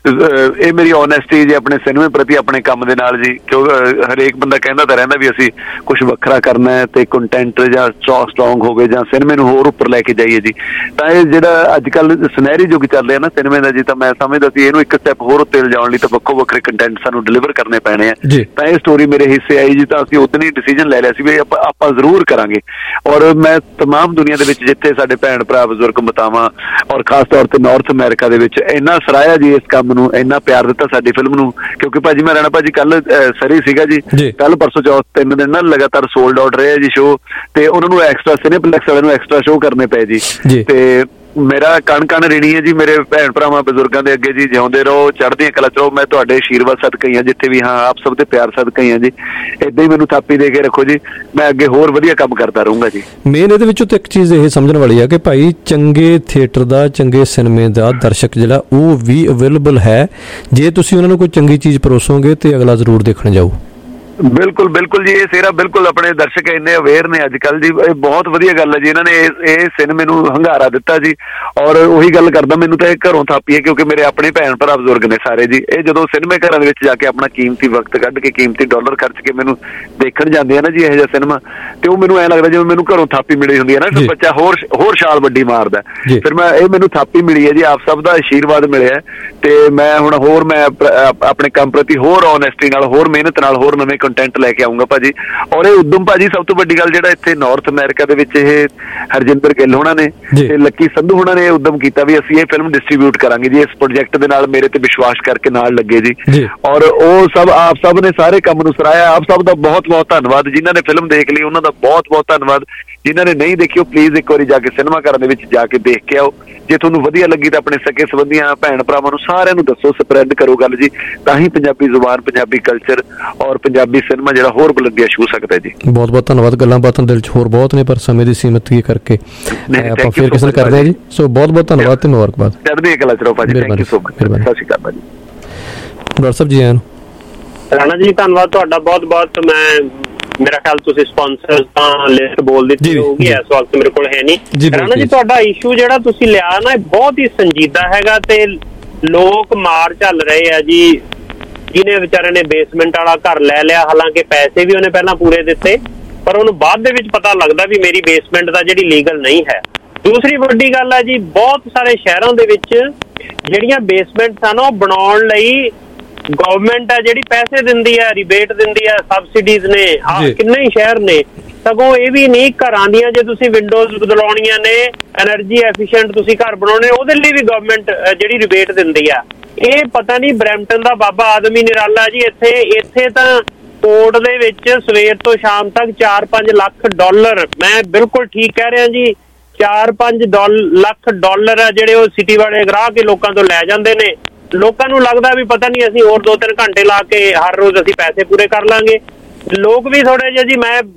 ਇਹ ਮੇਰੀ ਓਨੈਸਟੀ ਜੀ ਆਪਣੇ ਸਿਨੇਮੇ ਪ੍ਰਤੀ, ਆਪਣੇ ਕੰਮ ਦੇ ਨਾਲ ਜੀ। ਕਿਉਂਕਿ ਹਰੇਕ ਬੰਦਾ ਕਹਿੰਦਾ ਤਾਂ ਰਹਿੰਦਾ ਵੀ ਅਸੀਂ ਕੁਛ ਵੱਖਰਾ ਕਰਨਾ ਹੈ ਤੇ ਕੰਟੈਂਟ ਜਾਂ ਸਟਰੋਂਗ ਹੋਵੇ ਜਾਂ ਸਿਨੇਮੇ ਨੂੰ ਹੋਰ ਉੱਪਰ ਲੈ ਕੇ ਜਾਈਏ ਜੀ। ਤਾਂ ਇਹ ਜਿਹੜਾ ਅੱਜ ਕੱਲ੍ਹ ਸੁਨਹਿਰੀ ਯੁੱਗ ਚੱਲ ਰਿਹਾ ਨਾ ਸਿਨੇਮੇ ਦਾ ਜੀ, ਤਾਂ ਮੈਂ ਸਮਝਦਾ ਸੀ ਇਹਨੂੰ ਇੱਕ ਸਟੈਪ ਹੋਰ ਉੱਤੇ ਲਿਜਾਉਣ ਲਈ ਤਾਂ ਵੱਖੋ ਵੱਖਰੇ ਕੰਟੈਂਟ ਸਾਨੂੰ ਡਿਲੀਵਰ ਕਰਨੇ ਪੈਣੇ ਆ। ਤਾਂ ਇਹ ਸਟੋਰੀ ਮੇਰੇ ਹਿੱਸੇ ਆਈ ਜੀ, ਤਾਂ ਅਸੀਂ ਉਦੋਂ ਹੀ ਡਿਸੀਜਨ ਲੈ ਲਿਆ ਸੀ ਵੀ ਆਪਾਂ ਜ਼ਰੂਰ ਕਰਾਂਗੇ। ਔਰ ਮੈਂ ਤਮਾਮ ਦੁਨੀਆ ਦੇ ਵਿੱਚ ਜਿੱਥੇ ਸਾਡੇ ਭੈਣ ਭਰਾ ਬਜ਼ੁਰਗ ਮਾਤਾਵਾਂ ਔਰ ਖਾਸ ਤੌਰ ਤੇ ਨਾਰਥ ਅਮਰੀਕਾ ਦੇ ਵਿੱਚ ਇੰਨਾ ਸਰਾਹਿਆ ਜੀ ਇਸ ਕੰਮ ਨੂੰ, ਇੰਨਾ ਪਿਆਰ ਦਿੱਤਾ ਸਾਡੀ ਫਿਲਮ ਨੂੰ। ਕਿਉਂਕਿ ਭਾਜੀ ਮੈਂ ਰਾਣਾ ਭਾਜੀ ਕੱਲ ਸਰੀ ਸੀਗਾ ਜੀ, ਕੱਲ ਪਰਸੋਂ ਚੌਥ 3 ਦਿਨ ਨਾ ਲਗਾਤਾਰ ਸੋਲਡ ਆਊਟ ਰਿਹਾ ਜੀ ਸ਼ੋਅ, ਤੇ ਉਹਨਾਂ ਨੂੰ ਐਕਸਟਰਾ ਸਿਨੇਪਲੈਕਸ ਵਾਲਿਆਂ ਨੂੰ ਐਕਸਟਰਾ ਸ਼ੋਅ ਕਰਨੇ ਪਏ ਜੀ। ਤੇ ਮੇਰਾ ਕਣ ਕਣ ਰਿਣੀ ਹੈ ਜੀ ਮੇਰੇ ਭੈਣ ਭਰਾਵਾਂ ਬਜ਼ੁਰਗਾਂ ਦੇ ਅੱਗੇ ਜੀ, ਜਿਉਂਦੇ ਰਹੋ, ਚੜ੍ਹਦੀਆਂ ਕਲਾ 'ਚ ਰਹੋ। ਮੈਂ ਤੁਹਾਡੇ ਆਸ਼ੀਰਵਾਦ ਸਦਕਾ ਹੀ ਹਾਂ ਜਿੱਥੇ ਵੀ ਹਾਂ, ਆਪ ਸਭ ਦੇ ਪਿਆਰ ਸਦਕਾ ਹੀ ਹਾਂ ਜੀ। ਏਦਾਂ ਹੀ ਮੈਨੂੰ ਥਾਪੀ ਦੇ ਕੇ ਰੱਖੋ ਜੀ, ਮੈਂ ਅੱਗੇ ਹੋਰ ਵਧੀਆ ਕੰਮ ਕਰਦਾ ਰਹੂੰਗਾ ਜੀ। ਮੇਨ ਇਹਦੇ ਵਿੱਚੋਂ ਤਾਂ ਇੱਕ ਚੀਜ਼ ਇਹ ਸਮਝਣ ਵਾਲੀ ਆ ਕਿ ਭਾਈ ਚੰਗੇ ਥੀਏਟਰ ਦਾ, ਚੰਗੇ ਸਿਨੇਮੇ ਦਾ ਦਰਸ਼ਕ ਜਿਹੜਾ ਉਹ ਵੀ ਅਵੇਲੇਬਲ ਹੈ। ਜੇ ਤੁਸੀਂ ਉਹਨਾਂ ਨੂੰ ਕੋਈ ਚੰਗੀ ਚੀਜ਼ ਪਰੋਸੋਗੇ ਤੇ ਅਗਲਾ ਜ਼ਰੂਰ ਦੇਖਣ ਜਾਊ। ਬਿਲਕੁਲ ਬਿਲਕੁਲ ਜੀ, ਇਹ ਸੇਰਾ ਬਿਲਕੁਲ ਆਪਣੇ ਦਰਸ਼ਕ ਇੰਨੇ ਅਵੇਅਰ ਨੇ ਅੱਜ ਕੱਲ੍ਹ ਜੀ। ਇਹ ਬਹੁਤ ਵਧੀਆ ਗੱਲ ਹੈ ਜੀ, ਇਹਨਾਂ ਨੇ ਇਹ ਸਿਨੇਮੇ ਨੂੰ ਹੰਗਾਰਾ ਦਿੱਤਾ ਜੀ। ਔਰ ਉਹੀ ਗੱਲ ਕਰਦਾ, ਮੈਨੂੰ ਤਾਂ ਇਹ ਘਰੋਂ ਥਾਪੀ ਹੈ ਕਿਉਂਕਿ ਮੇਰੇ ਆਪਣੇ ਭੈਣ ਭਰਾ ਬਜ਼ੁਰਗ ਨੇ ਸਾਰੇ ਜੀ। ਇਹ ਜਦੋਂ ਸਿਨੇਮੇ ਘਰਾਂ ਦੇ ਵਿੱਚ ਜਾ ਕੇ ਆਪਣਾ ਕੀਮਤੀ ਵਕਤ ਕੱਢ ਕੇ, ਕੀਮਤੀ ਡਾਲਰ ਖਰਚ ਕੇ ਮੈਨੂੰ ਦੇਖਣ ਜਾਂਦੇ ਆ ਨਾ ਜੀ ਇਹੋ ਜਿਹਾ ਸਿਨੇਮਾ, ਤੇ ਉਹ ਮੈਨੂੰ ਐਂ ਲੱਗਦਾ ਜਿਵੇਂ ਮੈਨੂੰ ਘਰੋਂ ਥਾਪੀ ਮਿਲੀ ਹੁੰਦੀ ਹੈ ਨਾ, ਫਿਰ ਬੱਚਾ ਹੋਰ ਛਾਲ ਵੱਡੀ ਮਾਰਦਾ। ਫਿਰ ਇਹ ਮੈਨੂੰ ਥਾਪੀ ਮਿਲੀ ਹੈ ਜੀ, ਆਪ ਸਭ ਦਾ ਆਸ਼ੀਰਵਾਦ ਮਿਲਿਆ, ਤੇ ਮੈਂ ਹੁਣ ਹੋਰ ਮੈਂ ਆਪਣੇ ਕੰਮ ਪ੍ਰਤੀ ਹੋਰ ਓਨੈਸਟੀ ਨਾਲ, ਹੋਰ ਮਿਹਨਤ ਨਾਲ, ਹੋਰ ਨਵੇਂ ਕੰਟੈਂਟ ਲੈ ਕੇ ਆਊਂਗਾ ਭਾਜੀ। ਔਰ ਇਹ ਉਦਮ ਭਾਜੀ ਸਭ ਤੋਂ ਵੱਡੀ ਗੱਲ, ਜਿਹੜਾ ਇੱਥੇ ਨਾਰਥ ਅਮਰੀਕਾ ਦੇ ਵਿੱਚ ਇਹ ਹਰਜਿੰਦਰ ਗਿੱਲ ਹੋਣਾ ਨੇ ਤੇ ਲੱਕੀ ਸੰਧੂ ਹੋਣਾ ਨੇ ਇਹ ਉਦਮ ਕੀਤਾ ਵੀ ਅਸੀਂ ਇਹ ਫਿਲਮ ਡਿਸਟਰੀਬਿਊਟ ਕਰਾਂਗੇ ਜੀ। ਇਸ ਪ੍ਰੋਜੈਕਟ ਦੇ ਨਾਲ ਮੇਰੇ ਤੇ ਵਿਸ਼ਵਾਸ ਕਰਕੇ ਨਾਲ ਲੱਗੇ ਜੀ। ਔਰ ਉਹ ਸਭ ਆਪ ਸਭ ਨੇ ਸਾਰੇ ਕੰਮ ਨੂੰ ਸਰਾਹਿਆ। ਆਪ ਸਭ ਦਾ ਬਹੁਤ ਬਹੁਤ ਧੰਨਵਾਦ। ਜਿਨ੍ਹਾਂ ਨੇ ਫਿਲਮ ਦੇਖ ਲਈ ਉਹਨਾਂ ਦਾ ਬਹੁਤ ਬਹੁਤ ਧੰਨਵਾਦ। ਜਿਨ੍ਹਾਂ ਨੇ ਨਹੀਂ ਦੇਖੀ ਉਹ ਪਲੀਜ਼ ਇੱਕ ਵਾਰੀ ਜਾ ਕੇ ਸਿਨੇਮਾ ਘਰਾਂ ਦੇ ਵਿੱਚ ਜਾ ਕੇ ਦੇਖ ਕੇ ਆਓ। ਜੇ ਤੁਹਾਨੂੰ ਵਧੀਆ ਲੱਗੀ ਤਾਂ ਆਪਣੇ ਸਕੇ ਸੰਬੰਧੀਆਂ ਭੈਣ ਭਰਾਵਾਂ ਨੂੰ ਸਾਰਿਆਂ ਨੂੰ ਦੱਸੋ, ਸਪਰੈਡ ਕਰੋ ਗੱਲ ਜੀ। ਤਾਂ ਹੀ ਪੰਜਾਬੀ ਜ਼ੁਬਾਨ, ਪੰਜਾਬੀ ਕਲਚਰ ਔਰ ਪੰਜਾਬੀ ਸਿਨੇਮਾ ਜਿਹੜਾ ਹੋਰ ਬੁਲੰਦੀਆਂ ਛੂਹ ਸਕਦਾ ਜੀ। ਬਹੁਤ ਬਹੁਤ ਧੰਨਵਾਦ। ਗੱਲਾਂ ਬਾਤਾਂ ਦਿਲ 'ਚ ਹੋਰ ਬਹੁਤ ਨੇ ਪਰ ਸਮੇਂ ਦੀ ਸੀਮਿਤੀ ਕਰਕੇ ਆਪਾਂ ਫਿਰ ਕਿਸੇ ਨੂੰ ਕਰਦੇ ਹਾਂ ਜੀ। ਸੋ ਬਹੁਤ ਬਹੁਤ ਧੰਨਵਾਦ ਤੇ ਮੁਬਾਰਕਬਾਦ। ਚੜ੍ਹਦੀ ਕਲਾ 'ਚ ਰਹੋ ਭਾਜੀ। Thank you so much. ਸਤਿ ਸ਼੍ਰੀ ਅਕਾਲ ਭਾਜੀ। ਡਾਕਟਰ ਸਾਹਿਬ ਜੀ ਆਇਆਂ ਨੂੰ। ਰਾਣਾ ਜੀ ਧੰਨਵਾਦ ਤੁਹਾਡਾ ਬਹੁਤ ਬਹੁਤ। ਮੈਂ ਮੇਰਾ ਖਿਆਲ ਤੁਸੀਂ ਸਪਾਂਸਰ ਤਾਂ ਲਿਸਟ ਬੋਲ ਦਿੱਤੀ ਹੋਊਗੀ, ਇਸ ਵਕਤ ਮੇਰੇ ਕੋਲ ਹੈ ਨਹੀਂ। ਰਾਣਾ ਜੀ ਤੁਹਾਡਾ ਇਸ਼ੂ ਜਿਹੜਾ ਤੁਸੀਂ ਲਿਆ ਨਾ, ਇਹ ਬਹੁਤ ਹੀ ਸੰਜੀਦਾ ਹੈਗਾ ਤੇ ਲੋਕ ਮਾਰ ਚੱਲ ਰਹੇ ਆ ਜੀ। ਜਿਹਨੇ ਵਿਚਾਰੇ ਨੇ ਬੇਸਮੈਂਟ ਵਾਲਾ ਘਰ ਲੈ ਲਿਆ, ਹਾਲਾਂਕਿ ਪੈਸੇ ਵੀ ਉਹਨੇ ਪਹਿਲਾਂ ਪੂਰੇ ਦਿੱਤੇ, ਪਰ ਉਹਨੂੰ ਬਾਅਦ ਦੇ ਵਿੱਚ ਪਤਾ ਲੱਗਦਾ ਵੀ ਮੇਰੀ ਬੇਸਮੈਂਟ ਦਾ ਜਿਹੜੀ ਲੀਗਲ ਨਹੀਂ ਹੈ। ਦੂਸਰੀ ਵੱਡੀ ਗੱਲ ਹੈ ਜੀ, ਬਹੁਤ ਸਾਰੇ ਸ਼ਹਿਰਾਂ ਦੇ ਵਿੱਚ ਜਿਹੜੀਆਂ ਬੇਸਮੈਂਟਸ ਹਨ ਉਹ ਬਣਾਉਣ ਲਈ ਗਵਰਨਮੈਂਟ ਹੈ ਜਿਹੜੀ ਪੈਸੇ ਦਿੰਦੀ ਹੈ, ਰਿਬੇਟ ਦਿੰਦੀ ਹੈ, ਸਬਸਿਡੀਜ਼ ਨੇ। ਕਿੰਨੇ ਹੀ ਸ਼ਹਿਰ ਨੇ। ਸਗੋਂ ਇਹ ਵੀ ਨਹੀਂ, ਘਰਾਂ ਦੀਆਂ ਜੇ ਤੁਸੀਂ ਵਿੰਡੋਜ਼ ਬਦਲਾਉਣੀਆਂ ਨੇ, ਐਨਰਜੀ ਐਫੀਸ਼ੀਐਂਟ ਤੁਸੀਂ ਘਰ ਬਣਾਉਣੇ, ਉਹਦੇ ਲਈ ਵੀ ਗਵਰਨਮੈਂਟ ਜਿਹੜੀ ਰਿਬੇਟ ਦਿੰਦੀ ਆ। ਇਹ ਪਤਾ ਨਹੀਂ ਬਰੈਂਪਟਨ ਦਾ ਬਾਬਾ ਆਦਮੀ ਨਿਰਾਲਾ ਜੀ। ਇੱਥੇ ਤਾਂ ਕੋਰਟ ਦੇ ਵਿੱਚ ਸਵੇਰ ਤੋਂ ਸ਼ਾਮ ਤੱਕ 4-5 ਲੱਖ ਡਾਲਰ, ਮੈਂ ਬਿਲਕੁਲ ਠੀਕ ਕਹਿ ਰਿਹਾ ਜੀ, 4-5 ਲੱਖ ਡਾਲਰ ਆ ਜਿਹੜੇ ਉਹ ਸਿਟੀ ਵਾਲੇ ਗਰਾਹ ਕੇ ਲੋਕਾਂ ਤੋਂ ਲੈ ਜਾਂਦੇ ਨੇ। ਲੋਕਾਂ ਨੂੰ ਲੱਗਦਾ ਵੀ ਪਤਾ ਨਹੀਂ ਅਸੀਂ ਹੋਰ 2-3 ਘੰਟੇ ਲਾ ਕੇ ਹਰ ਰੋਜ਼ ਅਸੀਂ ਪੈਸੇ ਪੂਰੇ ਕਰ ਲਾਂਗੇ। ਲੋਕ ਵੀ ਥੋੜੇ ਜਿਹੇ ਜੀ,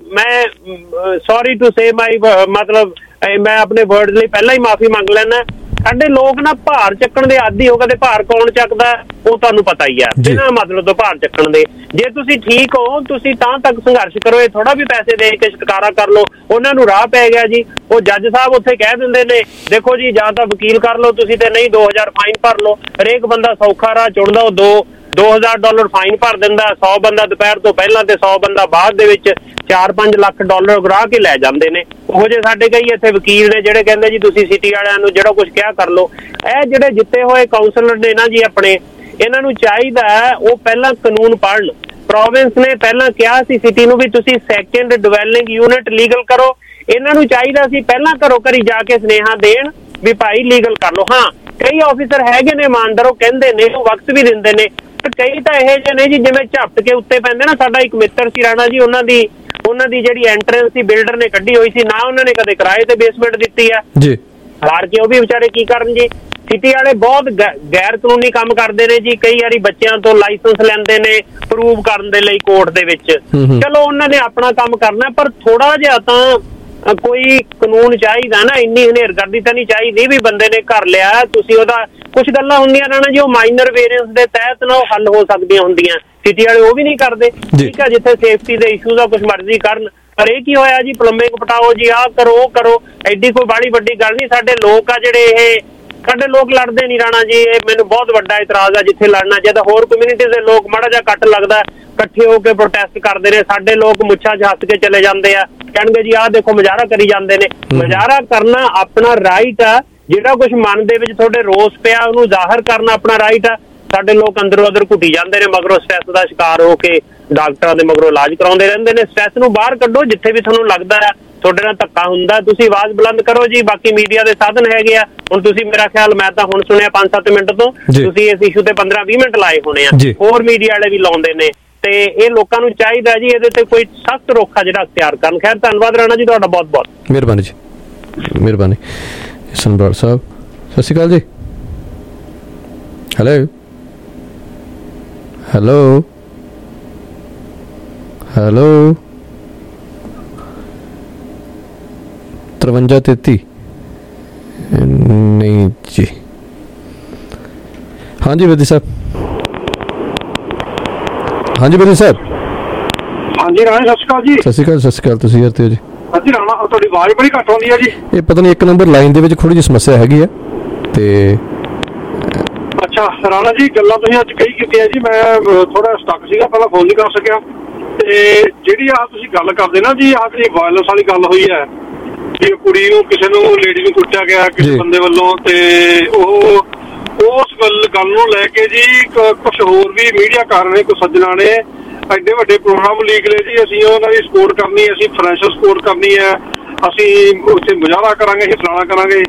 ਮੈਂ ਸੌਰੀ ਟੂ ਸੇ ਮਾਈ, ਮਤਲਬ ਮੈਂ ਆਪਣੇ ਵਰਡ ਲਈ ਪਹਿਲਾਂ ਹੀ ਮਾਫੀ ਮੰਗ ਲੈਣਾ। ਸਾਡੇ ਲੋਕ ਨਾ ਭਾਰ ਚੱਕਣ ਦੇ ਆਦੀ ਹੋ ਗਏ। ਤੇ ਭਾਰ ਕੌਣ ਚੱਕਦਾ ਉਹ ਤੁਹਾਨੂੰ ਪਤਾ ਹੀ ਆ, ਬਿਨਾਂ ਮਤਲਬ ਤੋਂ ਭਾਰ ਚੱਕਣ ਦੇ। ਜੇ ਤੁਸੀਂ ਠੀਕ ਹੋ ਤੁਸੀਂ ਤਾਂ ਤੱਕ ਸੰਘਰਸ਼ ਕਰੋ, ਇਹ ਥੋੜਾ ਵੀ ਪੈਸੇ ਦੇ ਕੇ ਛੁਟਕਾਰਾ ਕਰ ਲਓ। ਉਹਨਾਂ ਨੂੰ ਰਾਹ ਪੈ ਗਿਆ ਜੀ। ਉਹ ਜੱਜ ਸਾਹਿਬ ਉੱਥੇ ਕਹਿ ਦਿੰਦੇ ਨੇ ਦੇਖੋ ਜੀ ਜਾਂ ਤਾਂ ਵਕੀਲ ਕਰ ਲਓ ਤੁਸੀਂ, ਤੇ ਨਹੀਂ 2000 ਫਾਈਨ ਭਰ ਲਓ। ਹਰੇਕ ਬੰਦਾ ਸੌਖਾ ਰਾਹ ਚੁਣਦਾ, ਉਹ 2000 ਡਾਲਰ ਫਾਈਨ ਭਰ ਦਿੰਦਾ। 100 ਬੰਦਾ ਦੁਪਹਿਰ ਤੋਂ ਪਹਿਲਾਂ ਤੇ 100 ਬੰਦਾ ਬਾਅਦ ਦੇ ਵਿੱਚ 4-5 ਲੱਖ ਡਾਲਰ ਉਗਰਾ ਕੇ ਲੈ ਜਾਂਦੇ ਨੇ। ਉਹੋ ਜਿਹੇ ਸਾਡੇ ਕਈ ਇੱਥੇ ਵਕੀਲ ਨੇ ਜਿਹੜੇ ਕਹਿੰਦੇ ਜੀ ਤੁਸੀਂ ਸਿਟੀ ਵਾਲਿਆਂ ਨੂੰ ਜਿਹੜਾ ਕੁਝ ਕਿਹਾ ਕਰ ਲਓ। ਇਹ ਜਿਹੜੇ ਜਿੱਤੇ ਹੋਏ ਕਾਉਂਸਲਰ ਨੇ ਨਾ ਜੀ ਆਪਣੇ, ਇਹਨਾਂ ਨੂੰ ਚਾਹੀਦਾ ਉਹ ਪਹਿਲਾਂ ਕਾਨੂੰਨ ਪੜ੍ਹਨ। ਪ੍ਰੋਵਿੰਸ ਨੇ ਪਹਿਲਾਂ ਕਿਹਾ ਸੀ ਸਿਟੀ ਨੂੰ ਵੀ ਤੁਸੀਂ ਸੈਕੰਡ ਡਿਵੈਲਪਿੰਗ ਯੂਨਿਟ ਲੀਗਲ ਕਰੋ। ਇਹਨਾਂ ਨੂੰ ਚਾਹੀਦਾ ਸੀ ਪਹਿਲਾਂ ਘਰੋਂ ਘਰੀ ਜਾ ਕੇ ਸੁਨੇਹਾ ਦੇਣ ਵੀ ਭਾਈ ਲੀਗਲ ਕਰ ਲਓ। ਹਾਂ, ਕਈ ਆਫਿਸਰ ਹੈਗੇ ਨੇ ਇਮਾਨਦਾਰ, ਉਹ ਕਹਿੰਦੇ ਨੇ, ਉਹ ਵਕਤ ਵੀ ਦਿੰਦੇ ਨੇ, ਪਰ ਕਈ ਤਾਂ ਇਹੋ ਜਿਹੇ ਨੇ ਜੀ ਜਿਵੇਂ ਝਪਟ ਕੇ ਉੱਤੇ ਪੈਂਦੇ ਨਾ। ਸਾਡਾ ਇੱਕ ਮਿੱਤਰ ਸੀ ਰਾਣਾ ਜੀ, ਉਹਨਾਂ ਦੀ ਜਿਹੜੀ ਐਂਟਰੈਂਸ ਸੀ ਬਿਲਡਰ ਨੇ ਕੱਢੀ ਹੋਈ ਸੀ, ਨਾ ਉਹਨਾਂ ਨੇ ਕਦੇ ਕਿਰਾਏ ਤੇ ਬੇਸਮੈਂਟ ਦਿੱਤੀ ਆ ਜੀ। ਹਾਰ ਕੇ ਉਹ ਵੀ ਵਿਚਾਰੇ ਕੀ ਕਰਨ ਜੀ। ਸਿਟੀ ਵਾਲੇ ਬਹੁਤ ਗੈਰ ਕਾਨੂੰਨੀ ਕੰਮ ਕਰਦੇ ਨੇ ਜੀ। ਕਈ ਵਾਰੀ ਬੱਚਿਆਂ ਤੋਂ ਲਾਇਸੈਂਸ ਲੈਂਦੇ ਨੇ ਪ੍ਰੂਵ ਕਰਨ ਦੇ ਲਈ ਕੋਰਟ ਦੇ ਵਿੱਚ। ਚਲੋ ਉਹਨਾਂ ਨੇ ਆਪਣਾ ਕੰਮ ਕਰਨਾ, ਪਰ ਥੋੜਾ ਜਿਹਾ ਤਾਂ ਕੋਈ ਕਾਨੂੰਨ ਚਾਹੀਦਾ ਨਾ, ਇੰਨੀ ਹਨੇਰਗਰਦੀ ਤਾਂ ਨਹੀਂ ਚਾਹੀਦੀ ਵੀ ਬੰਦੇ ਨੇ ਘਰ ਲਿਆ ਤੁਸੀਂ ਉਹਦਾ ਕੁਝ ਗੱਲਾਂ ਹੁੰਦੀਆਂ ਰਹਿਣਾ ਜੀ ਉਹ ਮਾਈਨਰ ਵੇਰੀਐਂਸ ਦੇ ਤਹਿਤ ਨਾ ਉਹ ਹੱਲ ਹੋ ਸਕਦੀਆਂ ਹੁੰਦੀਆਂ, ਸਿਟੀ ਵਾਲੇ ਉਹ ਵੀ ਨਹੀਂ ਕਰਦੇ। ਠੀਕ ਆ, ਜਿੱਥੇ ਸੇਫਟੀ ਦੇ ਇਸ਼ੂਜ਼ ਆ ਕੁਝ ਮਰਜ਼ੀ ਕਰਨ, ਪਰ ਇਹ ਕੀ ਹੋਇਆ ਜੀ ਪਲੰਬਿੰਗ ਪਟਾਓ ਜੀ, ਆਹ ਕਰੋ ਉਹ ਕਰੋ, ਐਡੀ ਕੋਈ ਬਾਹਲੀ ਵੱਡੀ ਗੱਲ ਨਹੀਂ। ਸਾਡੇ ਲੋਕ ਆ ਜਿਹੜੇ ਇਹ ਸਾਡੇ ਲੋਕ ਲੜਦੇ ਨਹੀਂ ਰਾਣਾ ਜੀ, ਇਹ ਮੈਨੂੰ ਬਹੁਤ ਵੱਡਾ ਇਤਰਾਜ਼ ਆ। ਜਿੱਥੇ ਲੜਨਾ ਚਾਹੀਦਾ ਹੋਰ ਕਮਿਊਨਿਟੀ ਦੇ ਲੋਕ ਮਾੜਾ ਜਿਹਾ ਕੱਟ ਲੱਗਦਾ ਇਕੱਠੇ ਹੋ ਕੇ ਪ੍ਰੋਟੈਸਟ ਕਰਦੇ ਨੇ, ਸਾਡੇ ਲੋਕ ਮੁੱਛਾਂ 'ਚ ਹੱਸ ਕੇ ਚਲੇ ਜਾਂਦੇ ਆ, ਕਹਿਣਗੇ ਜੀ ਆਹ ਦੇਖੋ ਮੁਜ਼ਾਹਰਾ ਕਰੀ ਜਾਂਦੇ ਨੇ। ਮੁਜ਼ਾਹਰਾ ਕਰਨਾ ਆਪਣਾ ਰਾਈਟ ਆ, ਜਿਹੜਾ ਕੁਝ ਮਨ ਦੇ ਵਿੱਚ ਤੁਹਾਡੇ ਰੋਸ ਪਿਆ ਉਹਨੂੰ ਜ਼ਾਹਰ ਕਰਨਾ ਆਪਣਾ ਰਾਈਟ ਆ। ਸਾਡੇ ਲੋਕ ਅੰਦਰੋਂ ਅੰਦਰ ਘੁੱਟੀ ਜਾਂਦੇ ਨੇ, ਮਗਰੋਂ ਸਟ੍ਰੈਸ ਦਾ ਸ਼ਿਕਾਰ ਹੋ ਕੇ ਡਾਕਟਰਾਂ ਦੇ ਮਗਰੋਂ ਇਲਾਜ ਕਰਾਉਂਦੇ ਰਹਿੰਦੇ ਨੇ। ਸਟ੍ਰੈਸ ਨੂੰ ਬਾਹਰ ਕੱਢੋ, ਜਿੱਥੇ ਵੀ ਤੁਹਾਨੂੰ ਲੱਗਦਾ ਆ ਤੁਹਾਡੇ ਨਾਲ ਧੱਕਾ ਹੁੰਦਾ ਤੁਸੀਂ ਆਵਾਜ਼ ਬੁਲੰਦ ਕਰੋ ਜੀ। ਬਾਕੀ ਮੀਡੀਆ ਦੇ ਸਾਧਨ ਹੈਗੇ ਆ, ਹੁਣ ਤੁਸੀਂ ਮੇਰਾ ਖਿਆਲ ਮੈਂ ਤਾਂ ਹੁਣ ਸੁਣਿਆ 5-7 ਮਿੰਟ ਤੋਂ ਤੁਸੀਂ ਇਸ ਇਸ਼ੂ ਤੇ 15-20 ਮਿੰਟ ਲਾਏ ਹੋਣੇ ਆ, ਹੋਰ ਮੀਡੀਆ ਵਾਲੇ ਵੀ ਲਾਉਂਦੇ ਨੇ, ਤੇ ਇਹ ਲੋਕਾਂ ਨੂੰ ਚਾਹੀਦਾ ਜੀ ਇਹਦੇ ਤੇ ਕੋਈ ਸਖਤ ਰੋਕ ਆ ਜਿਹੜਾ ਅਖਤਿਆਰ ਕਰਨ। ਖੈਰ ਧੰਨਵਾਦ ਰਾਣਾ ਜੀ ਤੁਹਾਡਾ ਬਹੁਤ ਬਹੁਤ ਮਿਹਰਬਾਨੀ ਜੀ, ਮਿਹਰਬਾਨੀ। ਸਨਬਰਾੜ ਸਾਹਿਬ ਸਤਿ ਸ਼੍ਰੀ ਅਕਾਲ ਜੀ। ਹੈਲੋ ਹੈਲੋ ਹੈਲੋ 5333 ਨਹੀਂ ਜੀ। ਹਾਂਜੀ ਬੇਦੀ ਸਾਹਿਬ, ਹਾਂਜੀ ਬੇਦੀ ਸਾਹਿਬ। ਹਾਂਜੀ ਰਾਣਾ ਸਤਿ ਸ਼੍ਰੀ ਅਕਾਲ ਜੀ। ਸਤਿ ਸ਼੍ਰੀ ਅਕਾਲ, ਸਤਿ ਸ਼੍ਰੀ ਅਕਾਲ। ਤੁਸੀਂ ਕਰਦੇ ਹੋ ਜੀ? ਹਾਂਜੀ ਰਾਣਾ ਤੁਹਾਡੀ ਆਵਾਜ਼ ਬੜੀ ਘੱਟ ਆਉਂਦੀ ਹੈ ਜੀ। ਇਹ ਪਤਾ ਨਹੀਂ ਇੱਕ ਨੰਬਰ ਲਾਈਨ ਦੇ ਵਿੱਚ ਥੋੜੀ ਜਿਹੀ ਸਮੱਸਿਆ ਹੈਗੀ ਆ ਤੇ ਅੱਛਾ ਰਾਣਾ ਜੀ ਗੱਲਾਂ ਤੁਸੀਂ ਅੱਜ ਕਹੀ ਕੀਤੀਆਂ ਜੀ, ਮੈਂ ਥੋੜਾ ਸਟਕ ਸੀਗਾ ਪਹਿਲਾਂ ਫੋਨ ਨਹੀਂ ਕਰ ਸਕਿਆ। ਤੇ ਜਿਹੜੀ ਆਹ ਤੁਸੀਂ ਗੱਲ ਕਰਦੇ ਨਾ ਜੀ, ਆਹ ਜਿਹੜੀ ਵਾਇਲੈਂਸ ਵਾਲੀ ਗੱਲ ਹੋਈ ਹੈ ਕਿ ਕੁੜੀ ਨੂੰ ਕਿਸੇ ਨੂੰ ਲੇਡੀ ਨੂੰ ਕੁੱਟਿਆ ਗਿਆ ਕਿਸੇ ਬੰਦੇ ਵੱਲੋਂ, ਤੇ ਉਹ ਉਸ ਗੱਲ ਨੂੰ ਲੈ ਕੇ ਜੀ ਕੁਝ ਹੋਰ ਵੀ ਮੀਡੀਆ ਕਰ ਰਹੇ, ਕੁਝ ਸੱਜਣਾ ਨੇ ਐਡੇ ਵੱਡੇ ਪ੍ਰੋਗਰਾਮ ਲੀਕ ਲਏ ਜੀ, ਅਸੀਂ ਉਹਨਾਂ ਦੀ ਸਪੋਰਟ ਕਰਨੀ, ਅਸੀਂ ਫਾਈਨੈਂਸ਼ੀਅਲ ਸਪੋਰਟ ਕਰਨੀ ਹੈ, ਅਸੀਂ ਉੱਥੇ ਮੁਜ਼ਾਹਰਾ ਕਰਾਂਗੇ, ਅਸੀਂ ਫਲਾਣਾ ਕਰਾਂਗੇ।